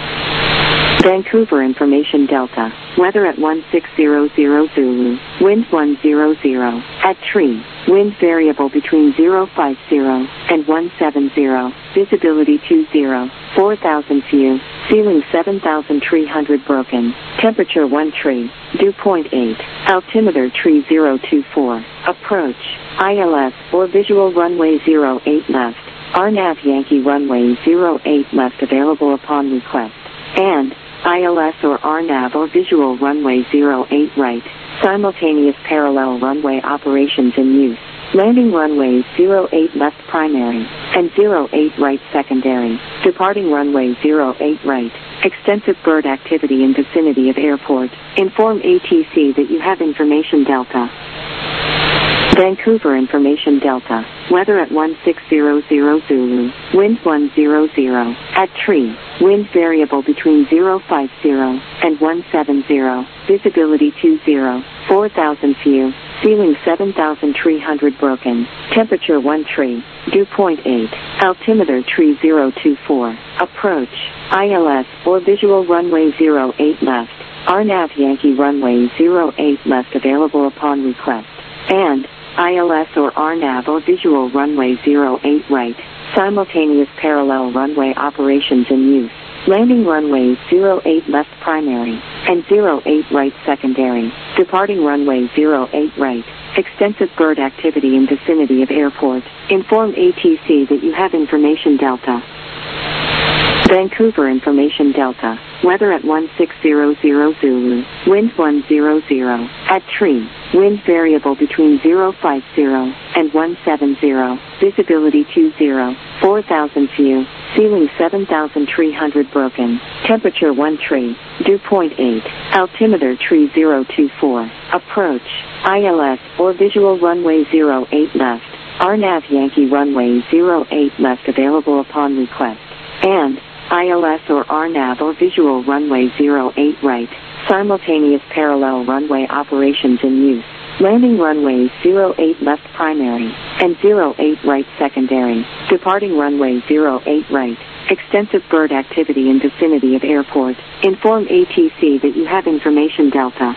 Vancouver Information Delta. Weather at 1600 Zulu. Wind 100. At tree. Wind variable between 050 and 170. Visibility 20. 4,000 view. Ceiling 7,300 broken. Temperature 1 tree. Dew point 8. Altimeter tree 024. Approach. ILS or visual runway 08 left. RNAV Yankee runway 08 left available upon request. And ILS or RNAV or visual runway 08 right. Simultaneous parallel runway operations in use. Landing runways 08 left primary and 08 right secondary. Departing runway 08 right. Extensive bird activity in vicinity of airport. Inform ATC that you have information Delta. Vancouver Information Delta. Weather at 1600 Zulu. Wind 100. At tree. Wind variable between 050 and 170. Visibility 20. 4,000 view. Ceiling 7,300 broken. Temperature 1 tree. Dew point 8. Altimeter tree 024. Approach. ILS or visual runway 08 left. RNAV Yankee runway 08 left available upon request. And ILS or RNAV or visual runway 08 right. Simultaneous parallel runway operations in use. Landing runways 08 left primary and 08 right secondary. Departing runway 08 right. Extensive bird activity in vicinity of airport. Inform ATC that you have information Delta. Vancouver Information Delta. Weather at 1600 Zulu. Wind 100. At tree. Wind variable between 050 and 170. Visibility 20. 4,000 view. Ceiling 7,300 broken. Temperature 1 tree. Dew point 8. Altimeter tree 024. Approach. ILS or visual runway 08 left. RNAV Yankee runway 08 left available upon request. And ILS or RNAV or visual runway 08 right. Simultaneous parallel runway operations in use. Landing runway 08 left primary, and 08 right secondary. Departing runway 08 right. Extensive bird activity in vicinity of airport. Inform ATC that you have information Delta.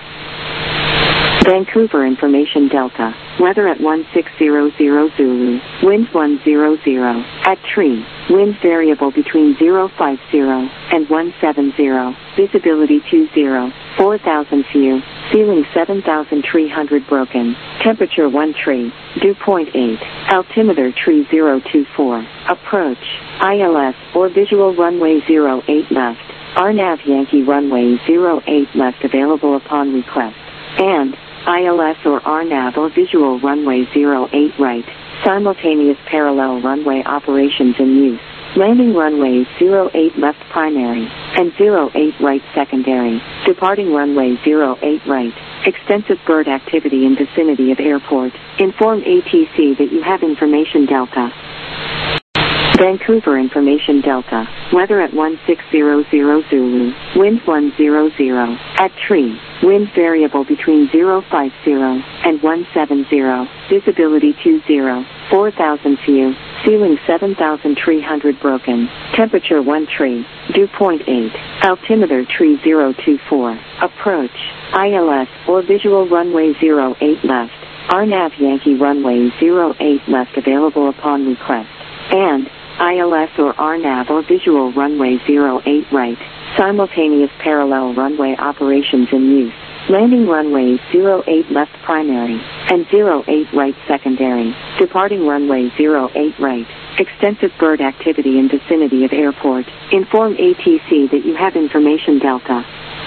Vancouver information Delta. Weather at 1600 Zulu. Wind 100. At tree. Wind variable between 050 and 170. Visibility 20. 4,000 few. Ceiling 7,300 broken. Temperature 1 tree. Dew point 8. Altimeter tree 024. Approach. ILS or visual runway 08 left. RNAV Yankee runway 08 left available upon request. And ILS or RNAV or visual runway 08 right. Simultaneous parallel runway operations in use. Landing runway 08 left primary, and 08 right secondary. Departing runway 08 right. Extensive bird activity in vicinity of airport. Inform ATC that you have information Delta. Vancouver information Delta. Weather at 1600 Zulu. Wind 100. At tree. Wind variable between 050 and 170. Visibility 20. 4,000 few. Ceiling 7,300 broken. Temperature 1 tree. Dew point 8. Altimeter tree 024. Approach. ILS or visual runway 08 left. RNAV Yankee runway 08 left available upon request. And ILS or RNAV or visual runway 08 right. Simultaneous parallel runway operations in use. Landing runway 08 left primary, and 08 right secondary. Departing runway 08 right. Extensive bird activity in vicinity of airport. Inform ATC that you have information Delta.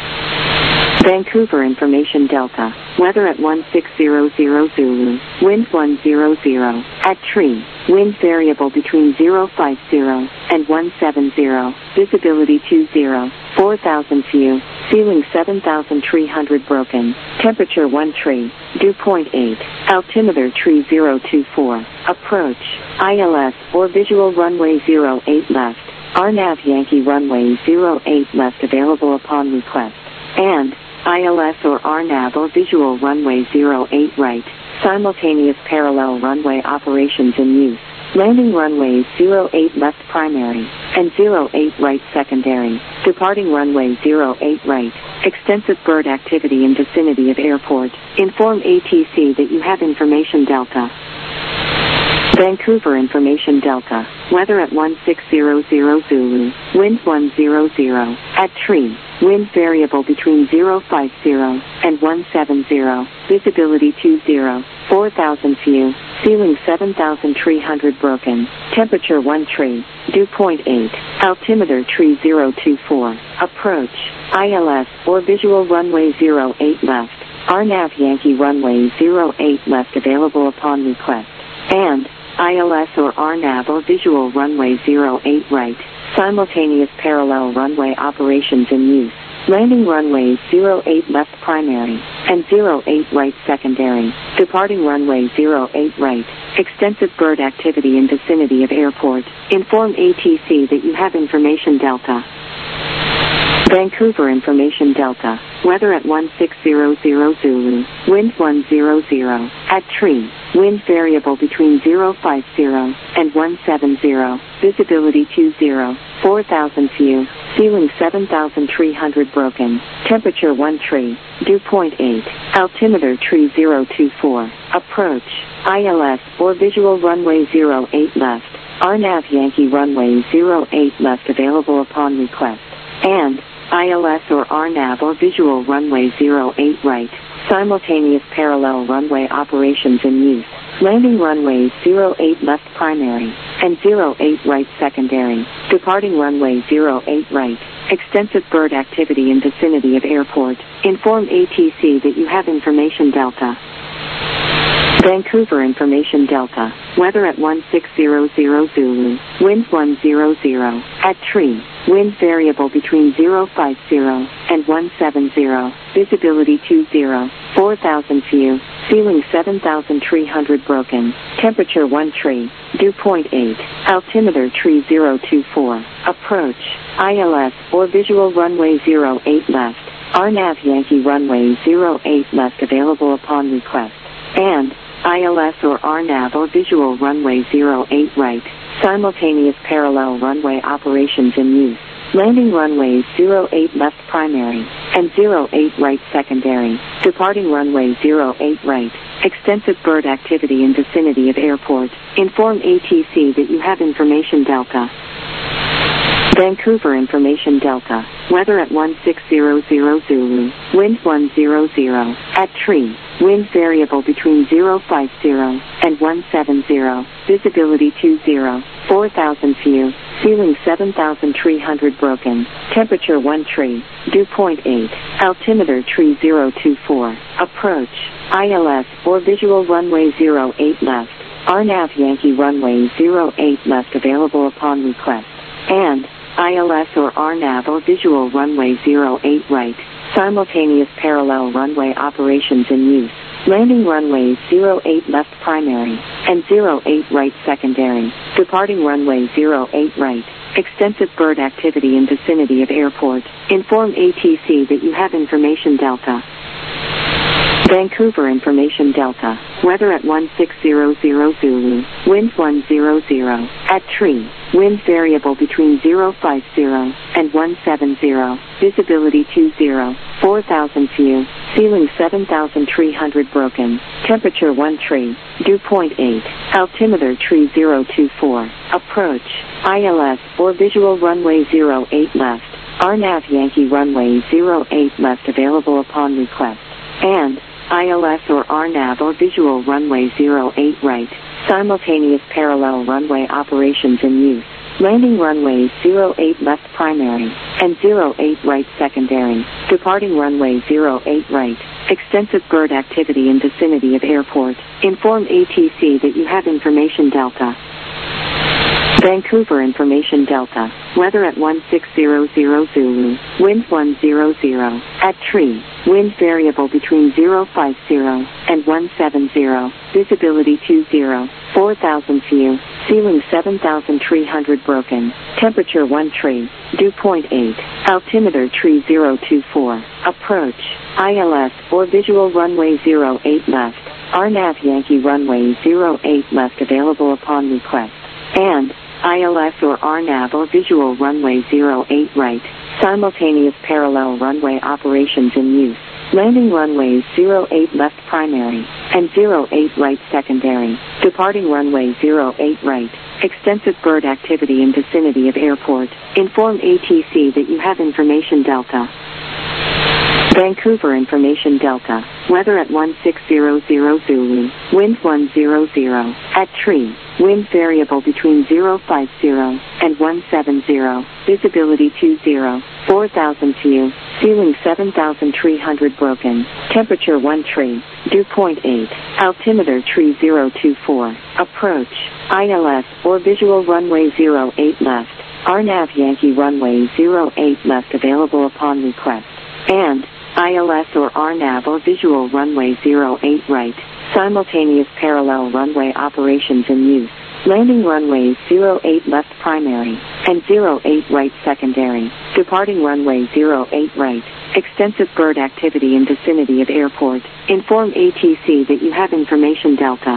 Vancouver information Delta. Weather at 1600 Zulu. Wind 100. At tree. Wind variable between 050 and 170. Visibility 20. 4,000 few. Ceiling 7,300 broken. Temperature 1 tree. Dew point 8. Altimeter tree 024. Approach. ILS or visual runway 08 left. RNAV Yankee runway 08 left available upon request. And ILS or RNAV or visual runway 08 right. Simultaneous parallel runway operations in use. Landing runway 08 left primary, and 08 right secondary. Departing runway 08 right. Extensive bird activity in vicinity of airport. Inform ATC that you have information Delta. Vancouver information Delta. Weather at 1600 Zulu. Wind 100. At tree. Wind variable between 050 and 170. Visibility 20. 4,000 few. Ceiling 7,300 broken. Temperature 1 tree. Dew point 8. Altimeter tree 024. Approach. ILS or visual runway 08 left. RNAV Yankee runway 08 left available upon request. And ILS or RNAV or visual runway 08 right. Simultaneous parallel runway operations in use. Landing runway 08 left primary, and 08 right secondary. Departing runway 08 right. Extensive bird activity in vicinity of airport. Inform ATC that you have information Delta. Vancouver information Delta. Weather at 1600 Zulu. Wind 100. At tree. Wind variable between 050 and 170. Visibility 20. 4,000 few. Ceiling 7,300 broken. Temperature 1 tree. Dew point 8. Altimeter tree 024. Approach. ILS or visual runway 08 left. RNAV Yankee runway 08 left available upon request. And ILS or RNAV or visual runway 08 right. Simultaneous parallel runway operations in use. Landing runway 08 left primary, and 08 right secondary. Departing runway 08 right. Extensive bird activity in vicinity of airport. Inform ATC that you have information Delta. Vancouver information Delta. Weather at 1600 Zulu. Wind 100. At tree. Wind variable between 050 and 170. Visibility 20. 4,000 few. Ceiling 7,300 broken. Temperature 1 tree. Dew point 8. Altimeter tree 024. Approach. ILS or visual runway 08 left. RNAV Yankee runway 08 left available upon request. and ILS or RNAV or visual runway 08 right, simultaneous parallel runway operations in use. Landing runways 08 left primary and 08 right secondary. Departing runway 08 right. Extensive bird activity in vicinity of airport. Inform ATC that you have information Delta. Vancouver information Delta. Weather at 1600 Zulu. Wind 100. At tree. Wind variable between 050 and 170. Visibility 20. 4,000 view. Ceiling 7,300 broken. Temperature 1 tree. Dew point 8. Altimeter tree 024. Approach. ILS or visual runway 08 left. RNAV Yankee runway 08 left available upon request. And ILS or RNAV or visual runway 08 right. Simultaneous parallel runway operations in use. Landing runways 08 left primary and 08 right secondary. Departing runway 08 right. Extensive bird activity in vicinity of airport. Inform ATC that you have information Delta. Vancouver information Delta. Weather at 1600 Zulu. Wind 100. At tree. Wind variable between 050 and 170. Visibility 20. 4,000 view. Ceiling 7,300 broken. Temperature 1 tree. Dew point 8. Altimeter tree 024. Approach. ILS or visual runway 08 left. RNAV Yankee runway 08 left available upon request. And ILS or RNAV or visual runway 08 right. Simultaneous parallel runway operations in use. Landing runways 08 left primary and 08 right secondary. Departing runway 08 right. Extensive bird activity in vicinity of airport. Inform ATC that you have information Delta. Vancouver information Delta. Weather at 1600 Zulu. Wind 100. At tree. Wind variable between 050 and 170. Visibility 20. 4,000 view. Ceiling 7,300 broken. Temperature 1 tree. Dew point 8. Altimeter tree 024. Approach. ILS or visual runway 08 left. RNAV Yankee runway 08 left available upon request. And ILS or RNAV or visual runway 08 right. Simultaneous parallel runway operations in use. Landing runways 08 left primary and 08 right secondary. Departing runway 08 right. Extensive bird activity in vicinity of airport. Inform ATC that you have information Delta. Vancouver information Delta. Weather at 1600 Zulu. Wind 100. At tree. Wind variable between 050 and 170. Visibility 20. 4,000 view. Ceiling 7,300 broken. Temperature 1 tree. Dew point 8. Altimeter tree 024. Approach. ILS or visual runway 08 left. RNAV Yankee runway 08 left available upon request. And ILS or RNAV or visual runway 08 right. Simultaneous parallel runway operations in use. Landing runways 08 left primary and 08 right secondary. Departing runway 08 right. Extensive bird activity in vicinity of airport. Inform ATC that you have information Delta.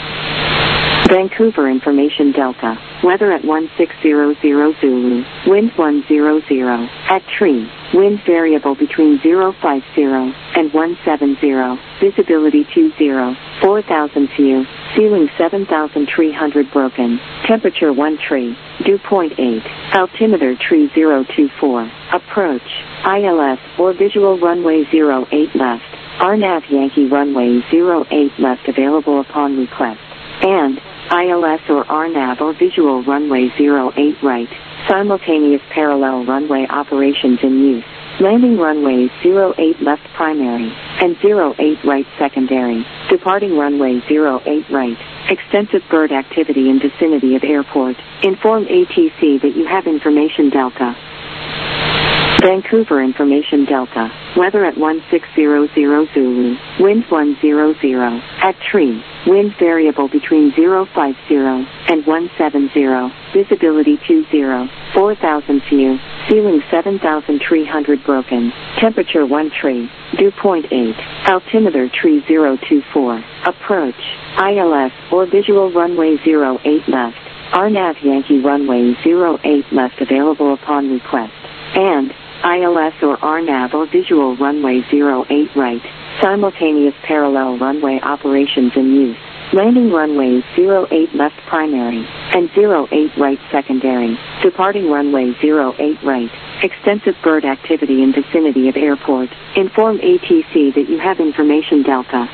Vancouver information Delta. Weather at 1600 Zulu. Wind 100. At tree. Wind variable between 050 and 170. Visibility 20. 4,000 view. Ceiling 7,300 broken. Temperature 1 tree. Dew point 8. Altimeter tree 024. Approach. ILS or visual runway 08 left. RNAV Yankee runway 08 left available upon request. And ILS or RNAV or visual runway 08 right. Simultaneous parallel runway operations in use. Landing runways 08 left primary and 08 right secondary. Departing runway 08 right. Extensive bird activity in vicinity of airport. Inform ATC that you have information Delta. Vancouver information Delta. Weather at 1600 Zulu. Wind 100. At tree. Wind variable between 050 and 170. Visibility 20. 4,000 view. Ceiling 7,300 broken. Temperature 1 tree. dew point 8, altimeter tree 024, approach, ILS or visual runway 08 left, RNAV Yankee runway 08 left available upon request, and ILS or RNAV or visual runway 08 right, simultaneous parallel runway operations in use. Landing runways 08 left primary, and 08 right secondary, departing runway 08 right, extensive bird activity in vicinity of airport, inform ATC that you have information Delta.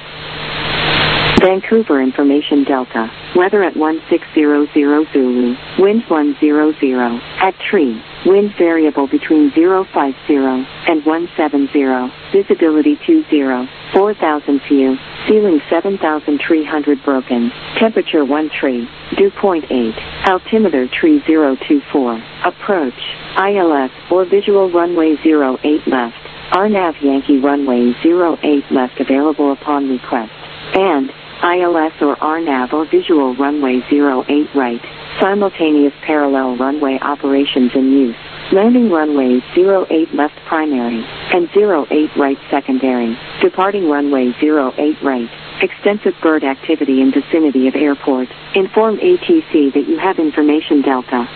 Vancouver information Delta, weather at 1600 Zulu, wind 100, at tree, wind variable between 050 and 170, visibility 20, 4,000 few, ceiling 7,300 broken, temperature 1 tree, dew point 8, altimeter tree 024, approach, ILS or visual runway 08 left, RNAV Yankee runway 08 left available upon request, and ILS or RNAV or visual runway 08 right, simultaneous parallel runway operations in use. Landing runways 08 left primary, and 08 right secondary, departing runway 08 right, extensive bird activity in vicinity of airport, inform ATC that you have information Delta.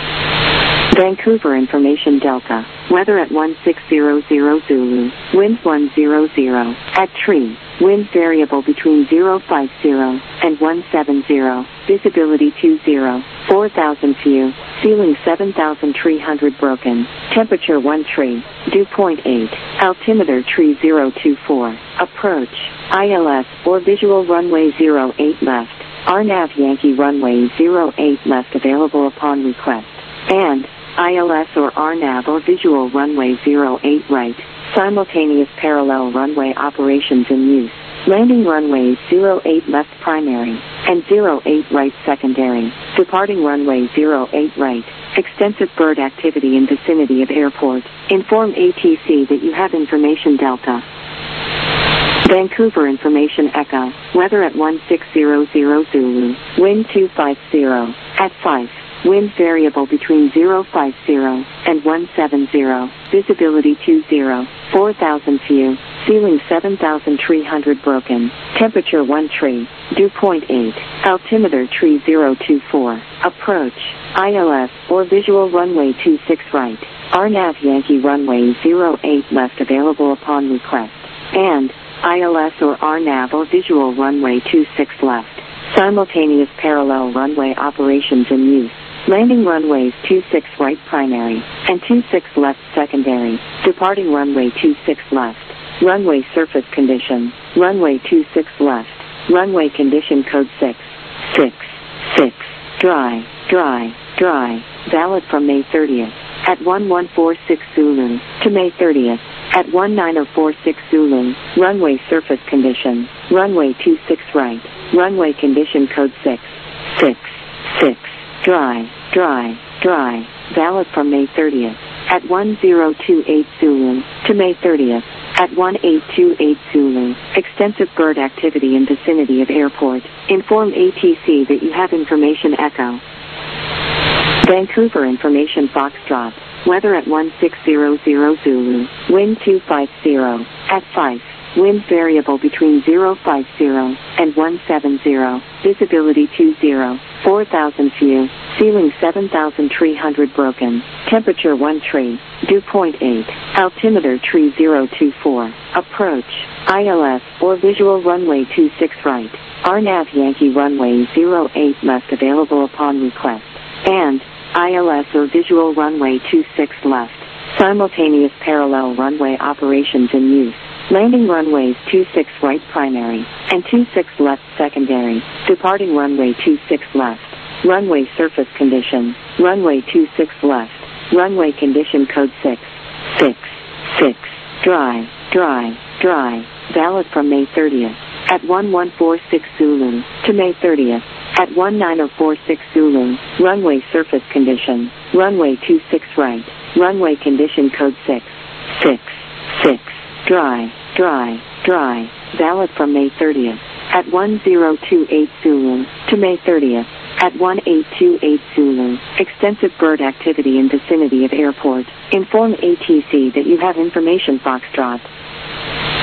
Vancouver information Delta, weather at 1600 Zulu, wind 100, at tree, wind variable between 050 and 170, visibility 20, 4,000 few, ceiling 7,300 broken, temperature 1 tree, dew point 8, altimeter tree 024, approach, ILS or visual runway 08 left, RNAV Yankee runway 08 left available upon request, and ILS or RNAV or visual runway 08 right, simultaneous parallel runway operations in use. Landing runways 08 left primary, and 08 right secondary, departing runway 08 right, extensive bird activity in vicinity of airport, inform ATC that you have information Delta. Vancouver information Echo, weather at 1600 Zulu, wind 250, at 5. Wind variable between 050 and 170, visibility 20, 4,000 few, ceiling 7,300 broken, temperature 1 tree, dew point 8, altimeter tree 024, approach, ILS or visual runway 26 right, RNAV Yankee runway 08 left available upon request, and ILS or RNAV or visual runway 26 left, simultaneous parallel runway operations in use. Landing runways 26 right primary, and 26 left secondary, departing runway 26 left. Runway surface condition, runway 26 left, runway condition code 6, 6, 6, dry, dry, dry, valid from May 30th, at 1146 Zulu, to May 30th, at 19046 Zulu, runway surface condition, runway 26 right, runway condition code 6, 6, 6, dry, dry, dry, valid from May 30th, at 1028 Zulu, to May 30th, at 1828 Zulu, extensive bird activity in vicinity of airport, inform ATC that you have information Echo. Vancouver information Foxtrot, weather at 1600 Zulu, wind 250, at 5. Wind variable between 050 and 170, visibility 20, 4,000 few, ceiling 7,300 broken, temperature 1 tree, dew point 8, altimeter tree 024, approach, ILS or visual runway 26 right, RNAV Yankee runway 08 left available upon request, and ILS or visual runway 26 left, simultaneous parallel runway operations in use. Landing runways 26 right primary, and 26 left secondary, departing runway 26 left. Runway surface condition, runway 26 left, runway condition code 6, 6, 6, dry, dry, dry, valid from May 30th, at 1146 Zulu, to May 30th, at 19046 Zulu, runway surface condition, runway 26 right, runway condition code 6, 6, 6, dry, dry, dry, valid from May 30th, at 1028 Zulu, to May 30th, at 1828 Zulu, extensive bird activity in vicinity of airport, inform ATC that you have information Foxtrot.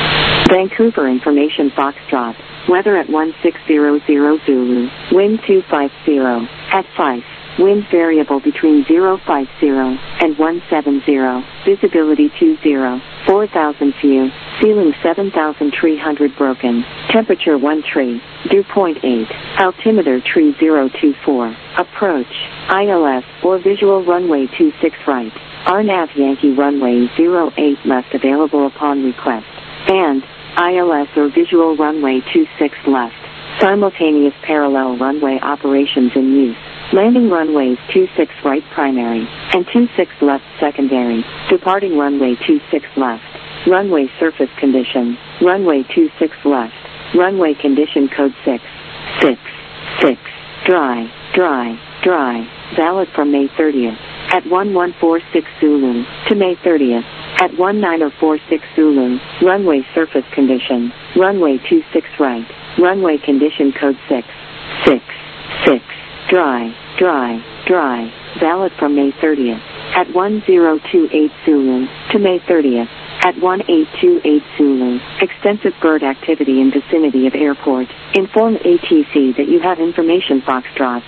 Vancouver Information Foxtrot. Weather at 1600 Zulu. Wind 250. At 5. Wind variable between 050 and 170. Visibility 20. 4,000 view. Ceiling 7,300 broken. Temperature 1 tree. Dew point 8. Altimeter tree 024. Approach. ILS or visual runway 26 right. RNAV Yankee runway 08 left available upon request. And ILS or visual runway 26 left. Simultaneous parallel runway operations in use. Landing runways 26 right primary and 26 left secondary. Departing runway 26 left. Runway surface condition. Runway 26 left. Runway condition code 6. 6. 6. Dry. Dry. Dry. Valid from May 30th. At 1146 Zulu to May 30th. At 19046 Zulu. Runway surface condition. Runway 26 right. Runway condition code 6. 6. 6. Dry. Dry. Dry. Valid from May 30th. At 1028 Zulu to May 30th. At 1828 Zulu. Extensive bird activity in vicinity of airport. Inform ATC that you have information Foxtrot.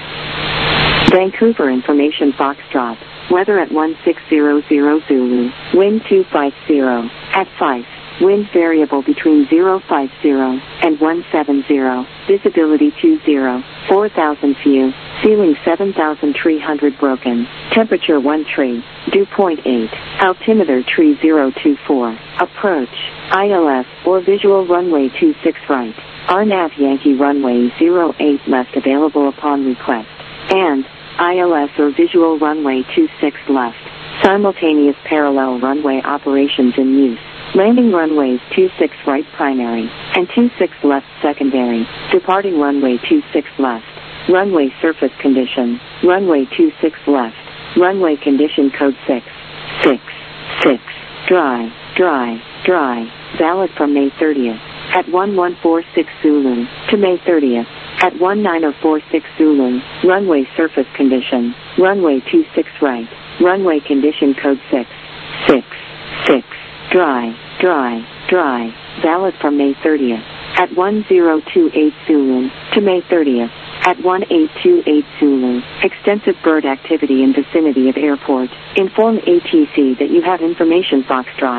Vancouver Information Foxtrot. Weather at 1600 Zulu. Wind 250. At 5. Wind variable between 050 and 170. Visibility 20. 4,000 view. Ceiling 7,300 broken. Temperature 1 tree. Dew point 8. Altimeter tree 024. Approach. ILS or visual runway 26 right. RNAV Yankee runway 08 left available upon request. And ILS or visual runway 26 left. Simultaneous parallel runway operations in use. Landing runways 26 right primary and 26 left secondary. Departing runway 26 left. Runway surface condition. Runway 26 left. Runway condition code 6. 6. 6. Dry. Dry. Dry. Valid from May 30th. At 1146 Zulu to May 30th. At 19046 Zulu. Runway surface condition. Runway 26 right. Runway condition code 6. 6. 6. Dry. Dry. Dry. Valid from May 30th. At 1028 Zulu to May 30th. At 1828 Zulu. Extensive bird activity in vicinity of airport. Inform ATC that you have information Foxtrot.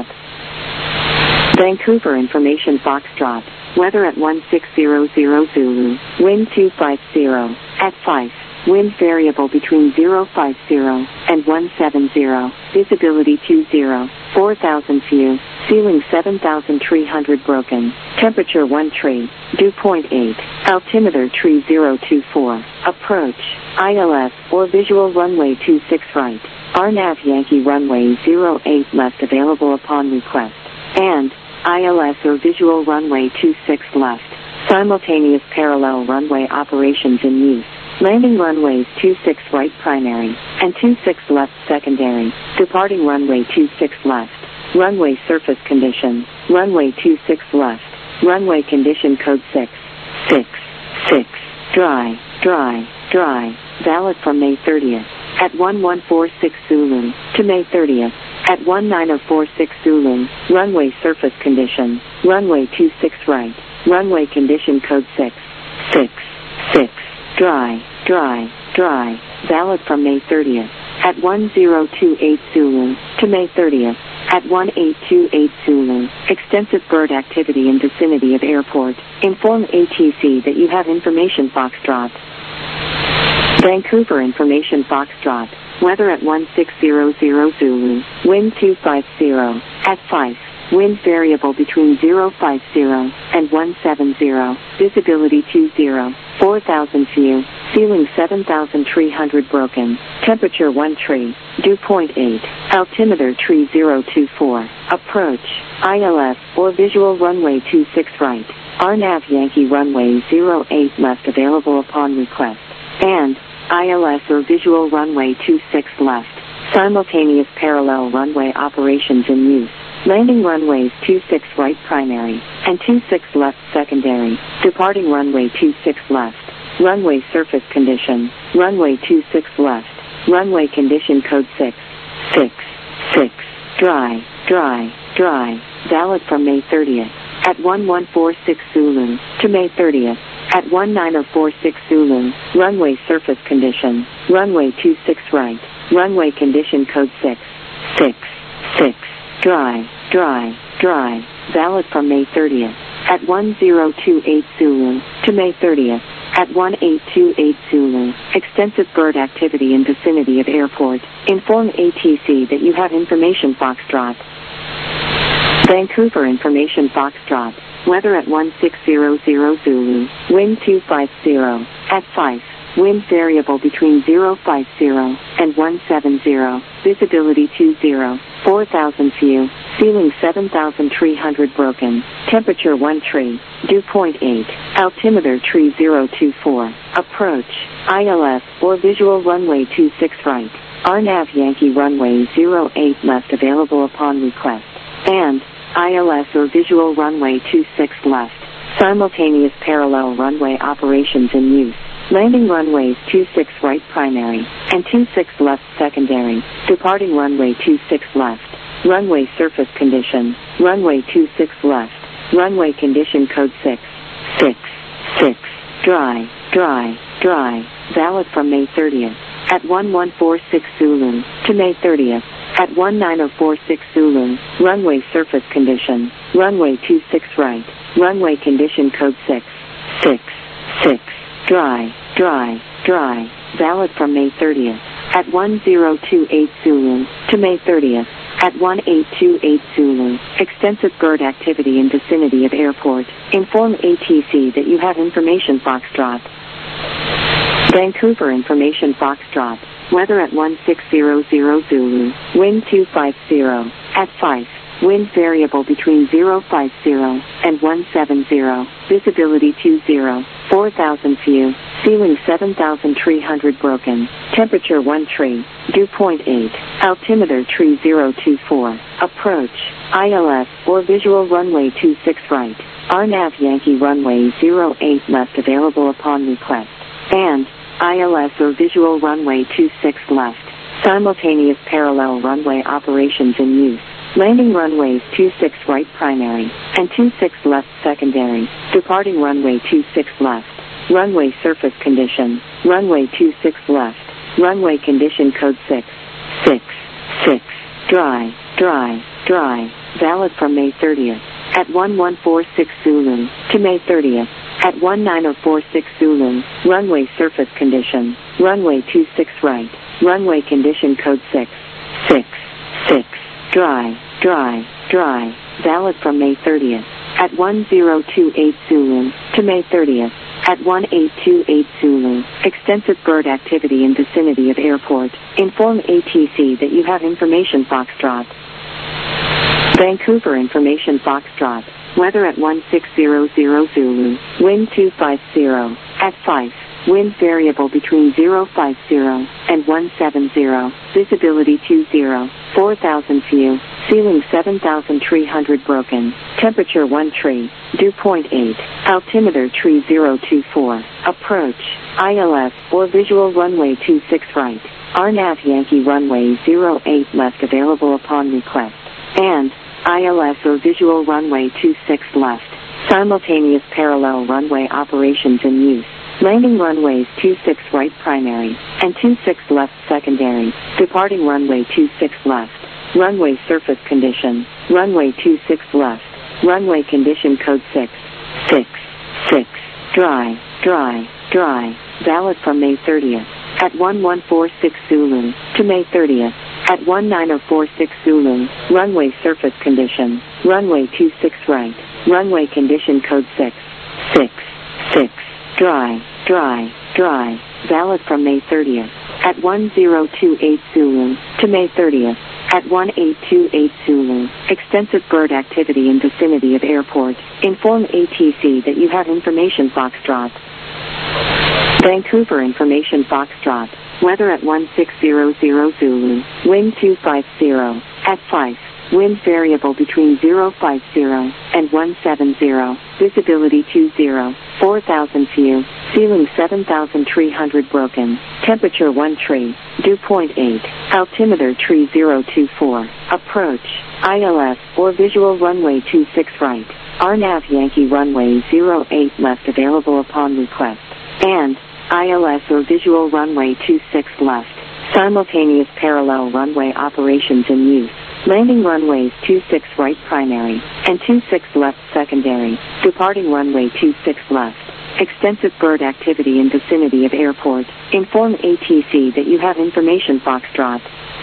Vancouver Information Foxtrot. Weather at 1600 Zulu. Wind 250. At 5. Wind variable between 050 and 170. Visibility 20. 4,000 view. Ceiling 7,300 broken. Temperature 1 tree. Dew point 8. Altimeter tree 024. Approach. ILS or visual runway 26 right. RNAV Yankee runway 08 left available upon request. And ILS or visual runway 26 left. Simultaneous parallel runway operations in use. Landing runways 26 right primary and 26 left secondary. Departing runway 26 left. Runway surface condition. Runway 26 left. Runway condition code 6. 6. 6. Dry. Dry. Dry. Valid from May 30th. At 1146 Zulu to May 30th. At 19046 Zulu. Runway surface condition. Runway 26 right. Runway condition code 6. 6. 6. Dry. Dry. Dry. Valid from May 30th. At 1028 Zulu to May 30th. At 1828 Zulu. Extensive bird activity in vicinity of airport. Inform ATC that you have information Foxtrot. Vancouver Information Foxtrot. Weather at 1600 Zulu. Wind 250. At 5. Wind variable between 050 and 170. Visibility 20. 4,000 view. Ceiling 7,300 broken. Temperature 1 tree. Dew point 8. Altimeter tree 024. Approach. ILS or visual runway 26 right. RNAV Yankee runway 08 left available upon request. And ILS or visual runway 26 left. Simultaneous parallel runway operations in use. Landing runways 26 right primary and 26 left secondary. Departing runway 26 left. Runway surface condition. Runway 26 left. Runway condition code 6. 6. 6. Dry. Dry. Dry. Valid from May 30th. at 1146 Zulu, to May 30th. At 19046 Zulu, runway surface condition, runway 26 right, runway condition code 666, dry, valid from May 30th. At 1028 Zulu, to May 30th. At 1828 Zulu, extensive bird activity in vicinity of airport. Inform ATC that you have information Foxtrot. Vancouver information Foxtrot. Weather at 1600 Zulu, wind 250, at 5, wind variable between 050 and 170, visibility 20, 4,000 view, ceiling 7,300 broken, temperature 1 tree, dew point 8, altimeter tree 024, approach, ILS or visual runway 26 right, RNAV Yankee runway 08 left available upon request, and ILS or visual runway 26 left. Simultaneous parallel runway operations in use. Landing runways 26 right primary and 26 left secondary. Departing runway 26 left. Runway surface condition. Runway 26 left. Runway condition code 666. Dry. Valid from May 30th. At 1146 Zulu to May 30th. At 19046 Zulu, runway surface condition, runway 26 right, runway condition code 666, dry, valid from May 30th. At 1028 Zulu to May 30th. At 1828 Zulu, extensive bird activity in vicinity of airport. Inform ATC that you have information Foxtrot. Vancouver information Foxtrot. Weather at 1600 Zulu, wind 250, at 5, wind variable between 050 and 170, visibility 20, 4,000 view, ceiling 7,300 broken, temperature 1 tree, dew point 8, altimeter tree 024, approach, ILS or visual runway 26 right, RNAV Yankee runway 08 left available upon request, and ILS or visual runway 26 left. Simultaneous parallel runway operations in use. Landing runways 26 right primary and 26 left secondary. Departing runway 26 left. Runway surface condition. Runway 26 left. Runway condition code 666. Dry. Valid from May 30th. At 1146 Zulu to May 30th. At 19046 Zulu, runway surface condition, runway 26 right, runway condition code 666, dry, valid from May 30th. At 1028 Zulu to May 30th. At 1828 Zulu, extensive bird activity in vicinity of airport. Inform ATC that you have information Foxtrot. Vancouver information Foxtrot. Weather at 1600 Zulu, wind 250, at 5, wind variable between 050 and 170, visibility 20, 4,000 view, ceiling 7,300 broken, temperature 1 tree, dew point 8, altimeter tree 024, approach, ILS or visual runway 26 right, RNAV Yankee runway 08 left available upon request, and ILS or visual runway 26 left. Simultaneous parallel runway operations in use. Landing runways 26 right primary and 26 left secondary. Departing runway 26 left. Runway surface condition. Runway 26 left. Runway condition code 666. Dry. Valid from May 30th. At 1146 Zulu to May 30th. At 19046 Zulu, runway surface condition, runway 26 right, runway condition code 666, dry, valid from May 30th. At 1028 Zulu to May 30th. At 1828 Zulu, extensive bird activity in vicinity of airport. Inform ATC that you have information Foxtrot. Vancouver information Foxtrot. Weather at 1600 Zulu, wind 250, at 5, wind variable between 050 and 170, visibility 20, 4,000 view, ceiling 7,300 broken, temperature 1 tree, dew point 8, altimeter tree 024, approach, ILS or visual runway 26 right, RNAV Yankee runway 08 left available upon request. And ILS or visual runway 26 left. Simultaneous parallel runway operations in use. Landing runways 26 right primary and 26 left secondary. Departing runway 26 left. Extensive bird activity in vicinity of airport. Inform ATC that you have information Foxtrot.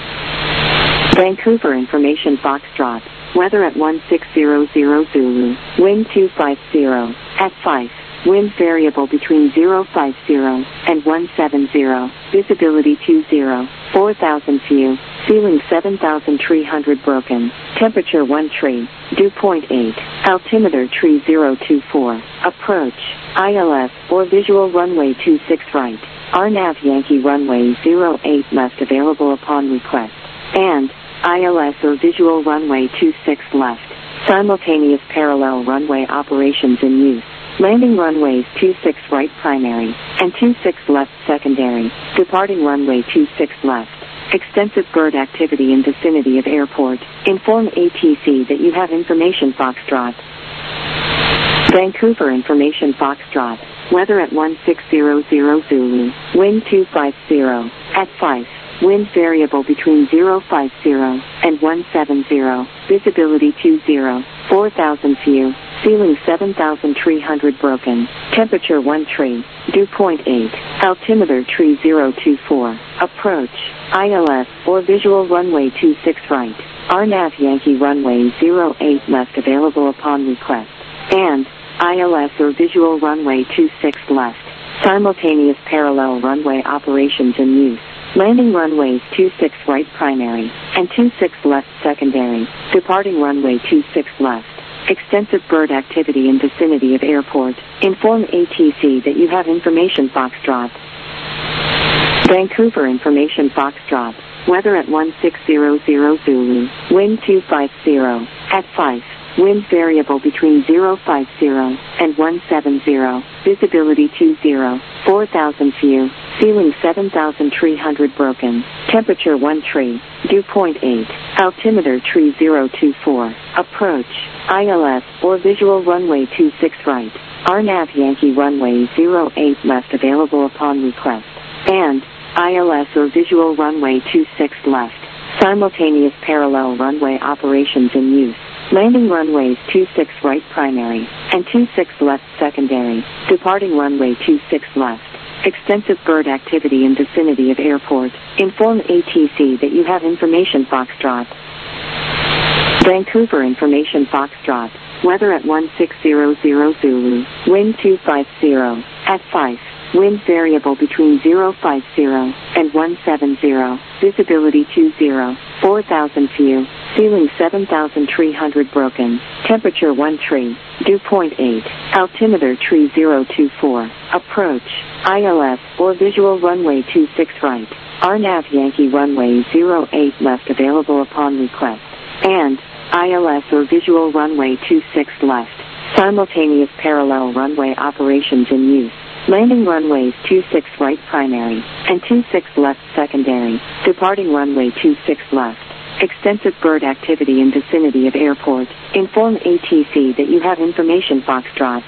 Vancouver information Foxtrot. Weather at 1600 Zulu. Wind 250 at 5. Wind variable between 050 and 170. Visibility 20. 4,000 view. Ceiling 7,300 broken. Temperature 1 tree. Dew point 8. Altimeter tree 024. Approach. ILS or visual runway 26 right. RNAV Yankee runway 08 left available upon request. And ILS or visual runway 26 left. Simultaneous parallel runway operations in use. Landing runways 26 right primary and 26 left secondary. Departing runway 26 left. Extensive bird activity in vicinity of airport. Inform ATC that you have information Foxtrot. Vancouver information Foxtrot. Weather at 1600 Zulu. Wind 250 at 5. Wind variable between 050 and 170. Visibility 20. 4,000 view. Ceiling 7,300 broken. Temperature 1 tree. Dew point 8. Altimeter tree 024. Approach. ILS or visual runway 26 right. RNAV Yankee runway 08 left available upon request. And ILS or visual runway 26 left. Simultaneous parallel runway operations in use. Landing runways 26 right primary and 26 left secondary. Departing runway 26 left. Extensive bird activity in vicinity of airport. Inform ATC that you have information Foxtrot. Vancouver information Foxtrot. Weather at 1600 Zulu. Wind 250 at 5. Wind variable between 050 and 170. Visibility 20. 4,000 view. Ceiling 7,300 broken. Temperature 1 tree. Dew point 8. Altimeter tree 024. Approach. ILS or visual runway 26 right. RNAV Yankee runway 08 left available upon request. And ILS or visual runway 26 left. Simultaneous parallel runway operations in use. Landing runways 26 right primary and 26 left secondary. Departing runway 26 left. Extensive bird activity in vicinity of airport. Inform ATC that you have information Foxtrot. Vancouver information Foxtrot. Weather at 1600 Zulu. Wind 250 at 5. Wind variable between 050 and 170. Visibility 20. 4,000 view. Ceiling 7,300 broken. Temperature 1 tree. Dew point 8. Altimeter tree 024. Approach. ILS or visual runway 26 right. RNAV Yankee runway 08 left available upon request. And ILS or visual runway 26 left. Simultaneous parallel runway operations in use. Landing runways 26 right primary and 26 left secondary. Departing runway 26 left. Extensive bird activity in vicinity of airport. Inform ATC that you have information Foxtrot.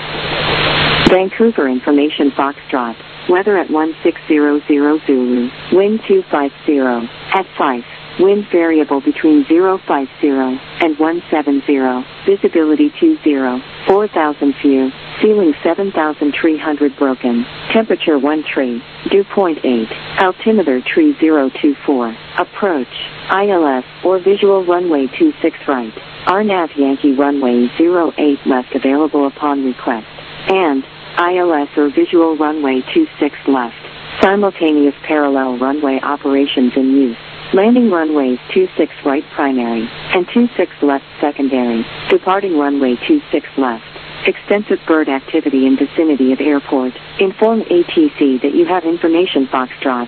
Vancouver information Foxtrot. Weather at 1600 Zulu. Wind 250 at 5. Wind variable between 050 and 170. Visibility 20. 4,000 view. Ceiling 7,300 broken. Temperature 1 tree. Dew point 8. Altimeter tree 024. Approach. ILS or visual runway 26 right. RNAV Yankee runway 08 left available upon request. And ILS or visual runway 26 left. Simultaneous parallel runway operations in use. Landing runways 26 right primary and 26 left secondary. Departing runway 26 left. Extensive bird activity in vicinity of airport. Inform ATC that you have information Foxtrot.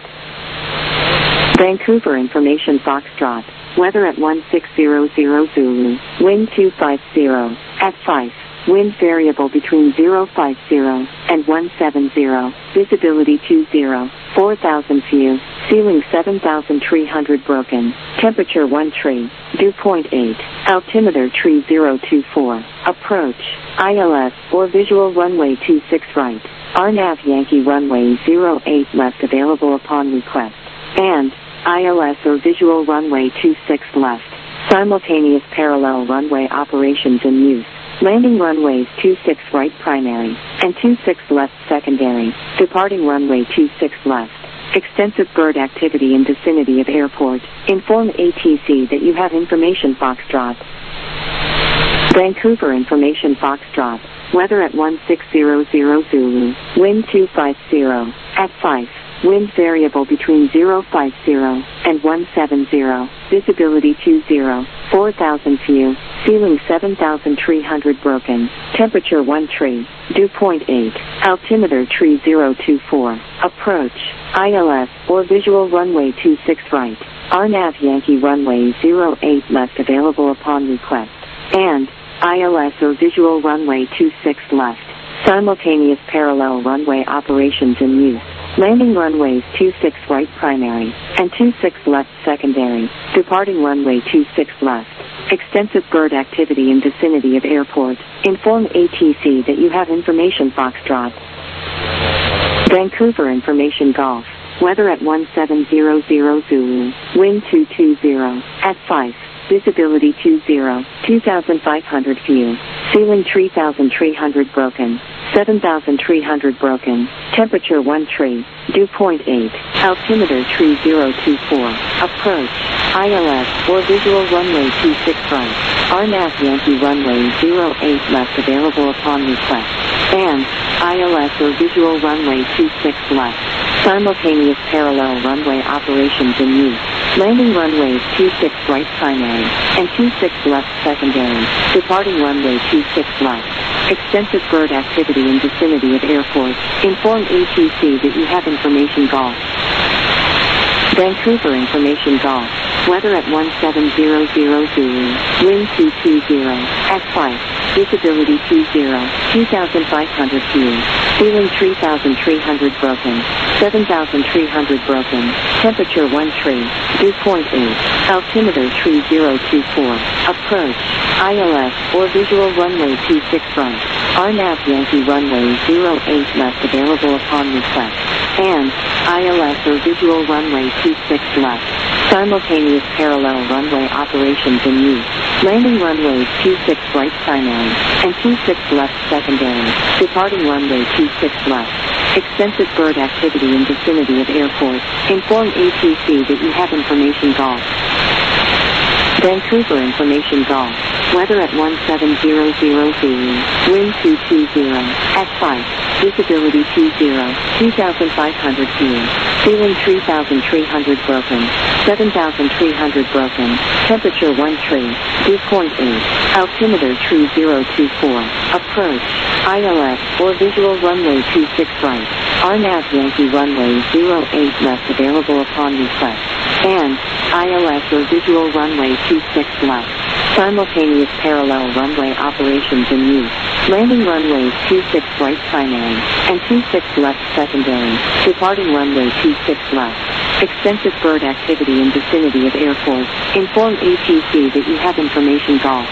Vancouver information Foxtrot. Weather at 1600 Zulu. Wind 250 at 5. Wind variable between 050 and 170. Visibility 20. 4,000 view. Ceiling 7,300 broken. Temperature 1 tree, dew point 8, altimeter tree 024, approach, ILS or visual runway 26 right, RNAV Yankee runway 08 left available upon request, and ILS or visual runway 26 left, simultaneous parallel runway operations in use. Landing runways 26 right primary, and 26 left secondary, departing runway 26 left. Extensive bird activity in vicinity of airport. Inform ATC that you have information Foxtrot. Vancouver information Foxtrot. Weather at 1600 Zulu. Wind 250. At 5. Wind variable between 050 and 170. Visibility 20. 4,000 view. Ceiling 7,300 broken. Temperature 1 tree. Dew point 8. Altimeter tree 024. Approach. ILS or visual runway 26 right. RNAV Yankee runway 08 left available upon request. And ILS or visual runway 26 left. Simultaneous parallel runway operations in use. Landing runways 26 right primary and 26 left secondary. Departing runway 26 left. Extensive bird activity in vicinity of airport. Inform ATC that you have information Foxtrot. Vancouver information Golf. Weather at 1700 Zulu. Wind 220. At 5. Visibility 20. 2,500 view. Ceiling 3,300 broken. 7,300 broken. Temperature 1 tree. Dew point 8. Altimeter tree 024. Approach. ILS or visual runway 26 right. RNAV Yankee runway 08 left available upon request. And ILS or visual runway 26 left. Simultaneous parallel runway operations in use. Landing runways 26 right primary and 26 left secondary. Departing runway 26 left. Extensive bird activity in vicinity of airport. Inform ATC that you have information Golf. Vancouver information Golf. Weather at 1700 Zulu. Wind 220. At 5. Visibility 20. 2,500 view. Ceiling 3,300 broken. 7,300 broken. Temperature 1 tree. Dew point 8. Altimeter tree 024. Approach. ILS or visual runway 26 right. RNAV Yankee runway 08 left available upon request. And ILS or visual runway 26 left. Simultaneous parallel runway operations in use. Landing runways 26 right primary and 26 left secondary. Departing runway 26 left. Extensive bird activity in vicinity of airport. Inform ATC that you have information Golf. Vancouver information Golf. Weather at 1700 Zulu. Wind 220. At 5. Visibility 20. 2,500 view. Ceiling 3,300 broken. 7,300 broken. Temperature 1 tree. Dew point 8. Altimeter tree 024. Approach. ILS or visual runway 26 right. RNAV Yankee runway 08 left available upon request. And ILS or visual runway 26 left. Simultaneous parallel runway operations in use. Landing runways 26 right primary and 26 left secondary. Departing runway 26 left. Extensive bird activity in vicinity of airport. Inform ATC that you have information Golf.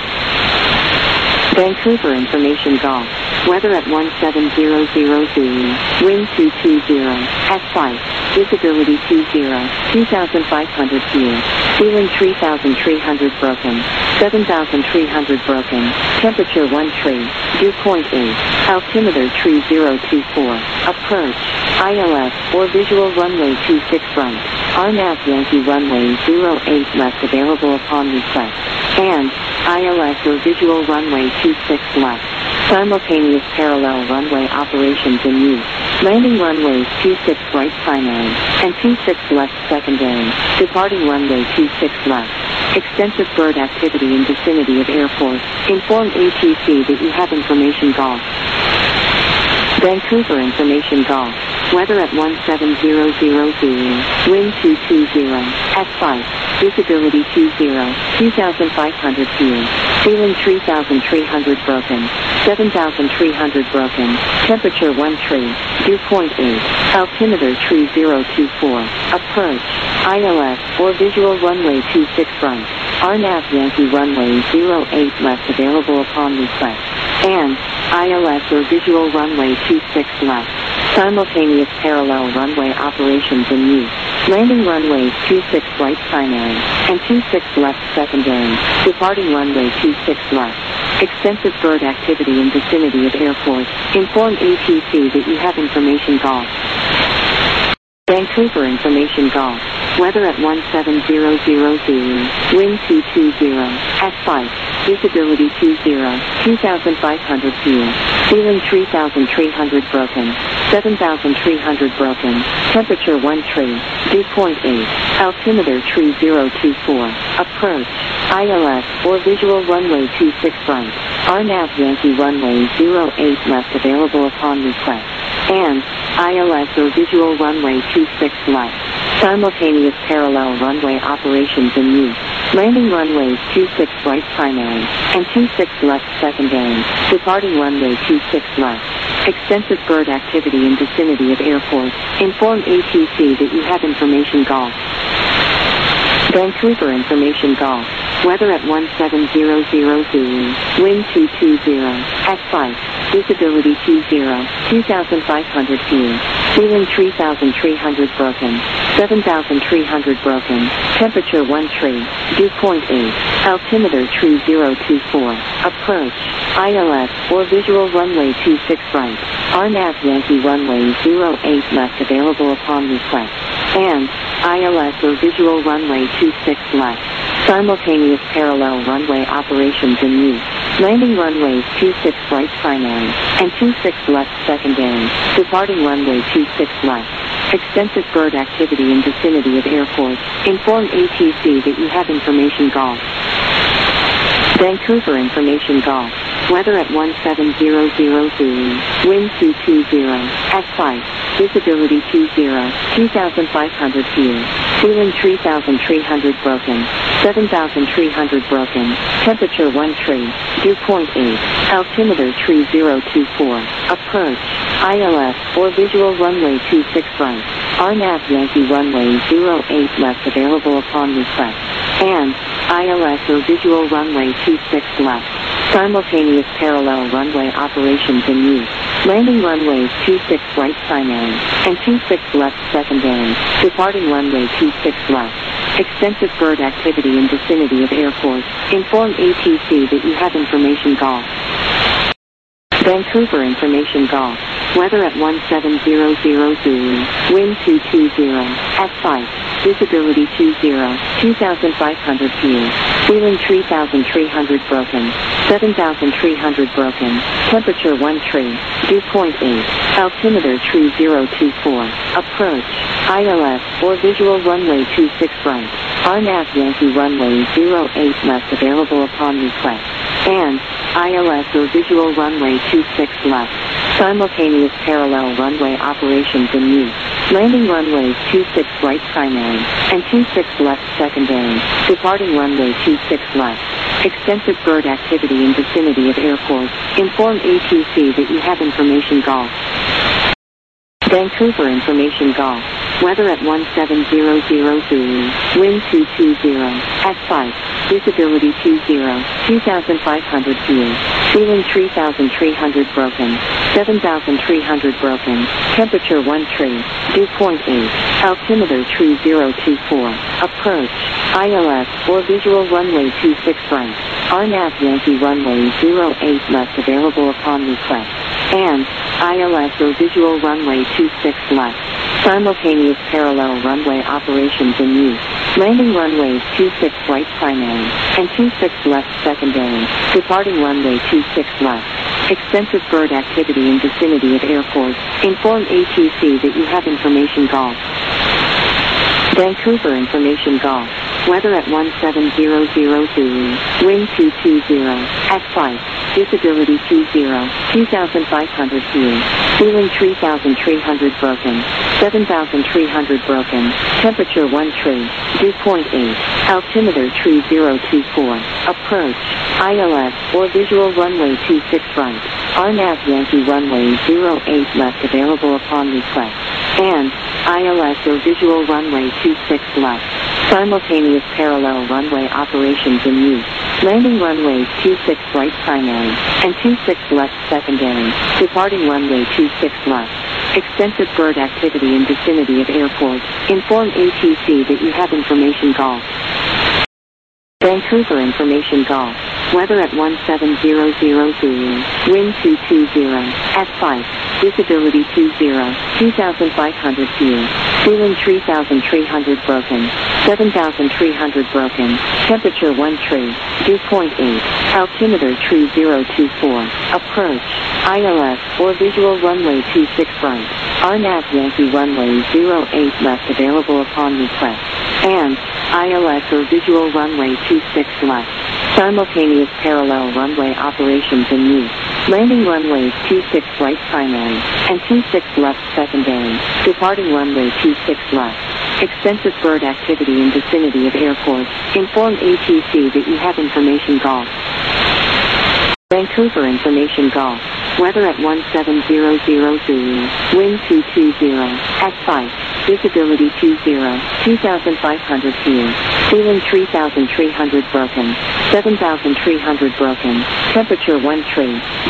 Vancouver information Golf. Weather at 1700 Zulu. Wind 220. At 5. Visibility 20. 2,500 view. Ceiling 3,300 broken. 7,300 broken. Temperature 1 tree. Dew point 8. Altimeter tree 024. Approach. ILS or visual runway 26 right. RNAV Yankee runway 08 left available upon request. And ILS or visual runway 26 left. Simultaneous parallel runway operations in use. Landing runways 26 right primary and 26 left secondary. Departing runway 26 left. Extensive bird activity in vicinity of airport. Inform ATC that you have information Golf. Vancouver information Golf. Weather at 1700 Zulu. Wind 220. At 5. Visibility 20. 2,500 view. Ceiling 3,300 broken. 7,300 broken. Temperature 13. Dew point 8. Altimeter 3024. Approach. ILS or visual runway 26 right. RNAV Yankee runway 08 left available upon request. And ILS or visual runway 26 left. Simultaneous parallel runway operations in use. Landing runways 26 right primary and 26 left secondary. Departing runway 26 left. Extensive bird activity in vicinity of airport. Inform ATC that you have information golf. Vancouver information golf. Weather at 1700 Zulu. Wind 220. At 5. Visibility 20. 2,500 view. Ceiling 3,300 broken. 7,300 broken. Temperature 13. Dew point 8. Altimeter 3024. Approach. ILS or visual runway 26 right. RNAV Yankee runway 08 left available upon request. And ILS or visual runway 26 left. Simultaneous parallel runway operations in use. Landing runways 26 right primary and 26 left secondary. Departing runway 26 left. Extensive bird activity in vicinity of airport. Inform ATC that you have information golf. Vancouver information golf. Weather at 1700 Zulu. Wind 220. At 5. Visibility 20. 2,500 view. Ceiling 3,300 broken. 7,300 broken. Temperature 13. Dew point 8. Altimeter 3024. Approach. ILS or visual runway 26 right. RNAV Yankee runway 08 left available upon request. And ILS or visual runway 26 left. Simultaneous parallel runway operations in use. Landing runways 26 right primary and 26 left secondary. Departing runway 26 left. Extensive bird activity in vicinity of airport. Inform ATC that you have information golf. Vancouver information golf. Weather at 1700 Zulu. Wind 220. At 5. Visibility 20. 2,500 view. Ceiling 3,300 broken. 7,300 broken. Temperature 13. Dew point 8. Altimeter 3024. Approach. ILS or visual runway 26 right. RNAV Yankee runway 08 left available upon request. And ILS or visual runway 26 left. Simultaneous parallel runway operations in use. Landing runways 26 right primary and 26 left secondary. Departing runway 26 left. Extensive bird activity in vicinity of airport. Inform ATC that you have information golf. Vancouver information golf. Weather at 1700 Zulu. Wind 220. At 5. Visibility 20. 2,500 view. Ceiling 3,300 broken. 7,300 broken. Temperature 13. Dew point 8. Altimeter 3024. Approach. ILS or visual runway 26 right. RNAV Yankee runway 08 left available upon request. And ILS or visual runway 26 left. Simultaneous parallel runway operations in use. Landing runways 26 right primary and 26 left secondary. Departing runway 26 left. Extensive bird activity in vicinity of airport. Inform ATC that you have information golf. Vancouver information golf. Weather at 1700 Zulu. Wind 220. At 5. Visibility 20. 2,500 view. Ceiling 3,300 broken. 7,300 broken. Temperature 13. Dew point 8. Altimeter 3024. Approach. ILS or visual runway 26 right. RNAV Yankee runway 08 left available upon request. And ILS or visual runway 26 left. Simultaneous parallel runway operations in use. Landing runways 26 right primary and 26 left secondary. Departing runway 26 left. Extensive bird activity in vicinity of airport. Inform ATC that you have information golf. Vancouver information golf. weather at 1700 Zulu, wind 220, at flight, visibility 20, 2,500 view, ceiling 3,300 broken, 7,300 broken, temperature 1 tree, dew point 8, altimeter 3024, approach, ILS, or visual runway 26 right, RNAV Yankee runway 08 left available upon request, and ILS or visual runway 26 left. Simultaneous parallel runway operations in use. Landing runways 26 right primary and 26 left secondary. Departing runway 26 left. Extensive bird activity in vicinity of airport. Inform ATC that you have information golf. Vancouver information golf. Weather at 1700 Zulu, wind 220, at 5, visibility 20, 2,500 view, ceiling 3,300 broken, 7,300 broken, temperature 1 tree, dew point 8, altimeter 3024, approach, ILS, or visual runway 26 right, RNAV Yankee runway 08 left available upon request, and ILS or visual runway 26 left. Simultaneous parallel runway operations in use. Landing runways 26 right primary and 26 left secondary. Departing runway 26 left. Extensive bird activity in vicinity of airport. Inform ATC that you have information golf. Vancouver information golf. Weather at 1700 Zulu, wind 220, at 5, visibility 20, 2,500 view, ceiling 3,300 broken, 7,300 broken, temperature 1 tree,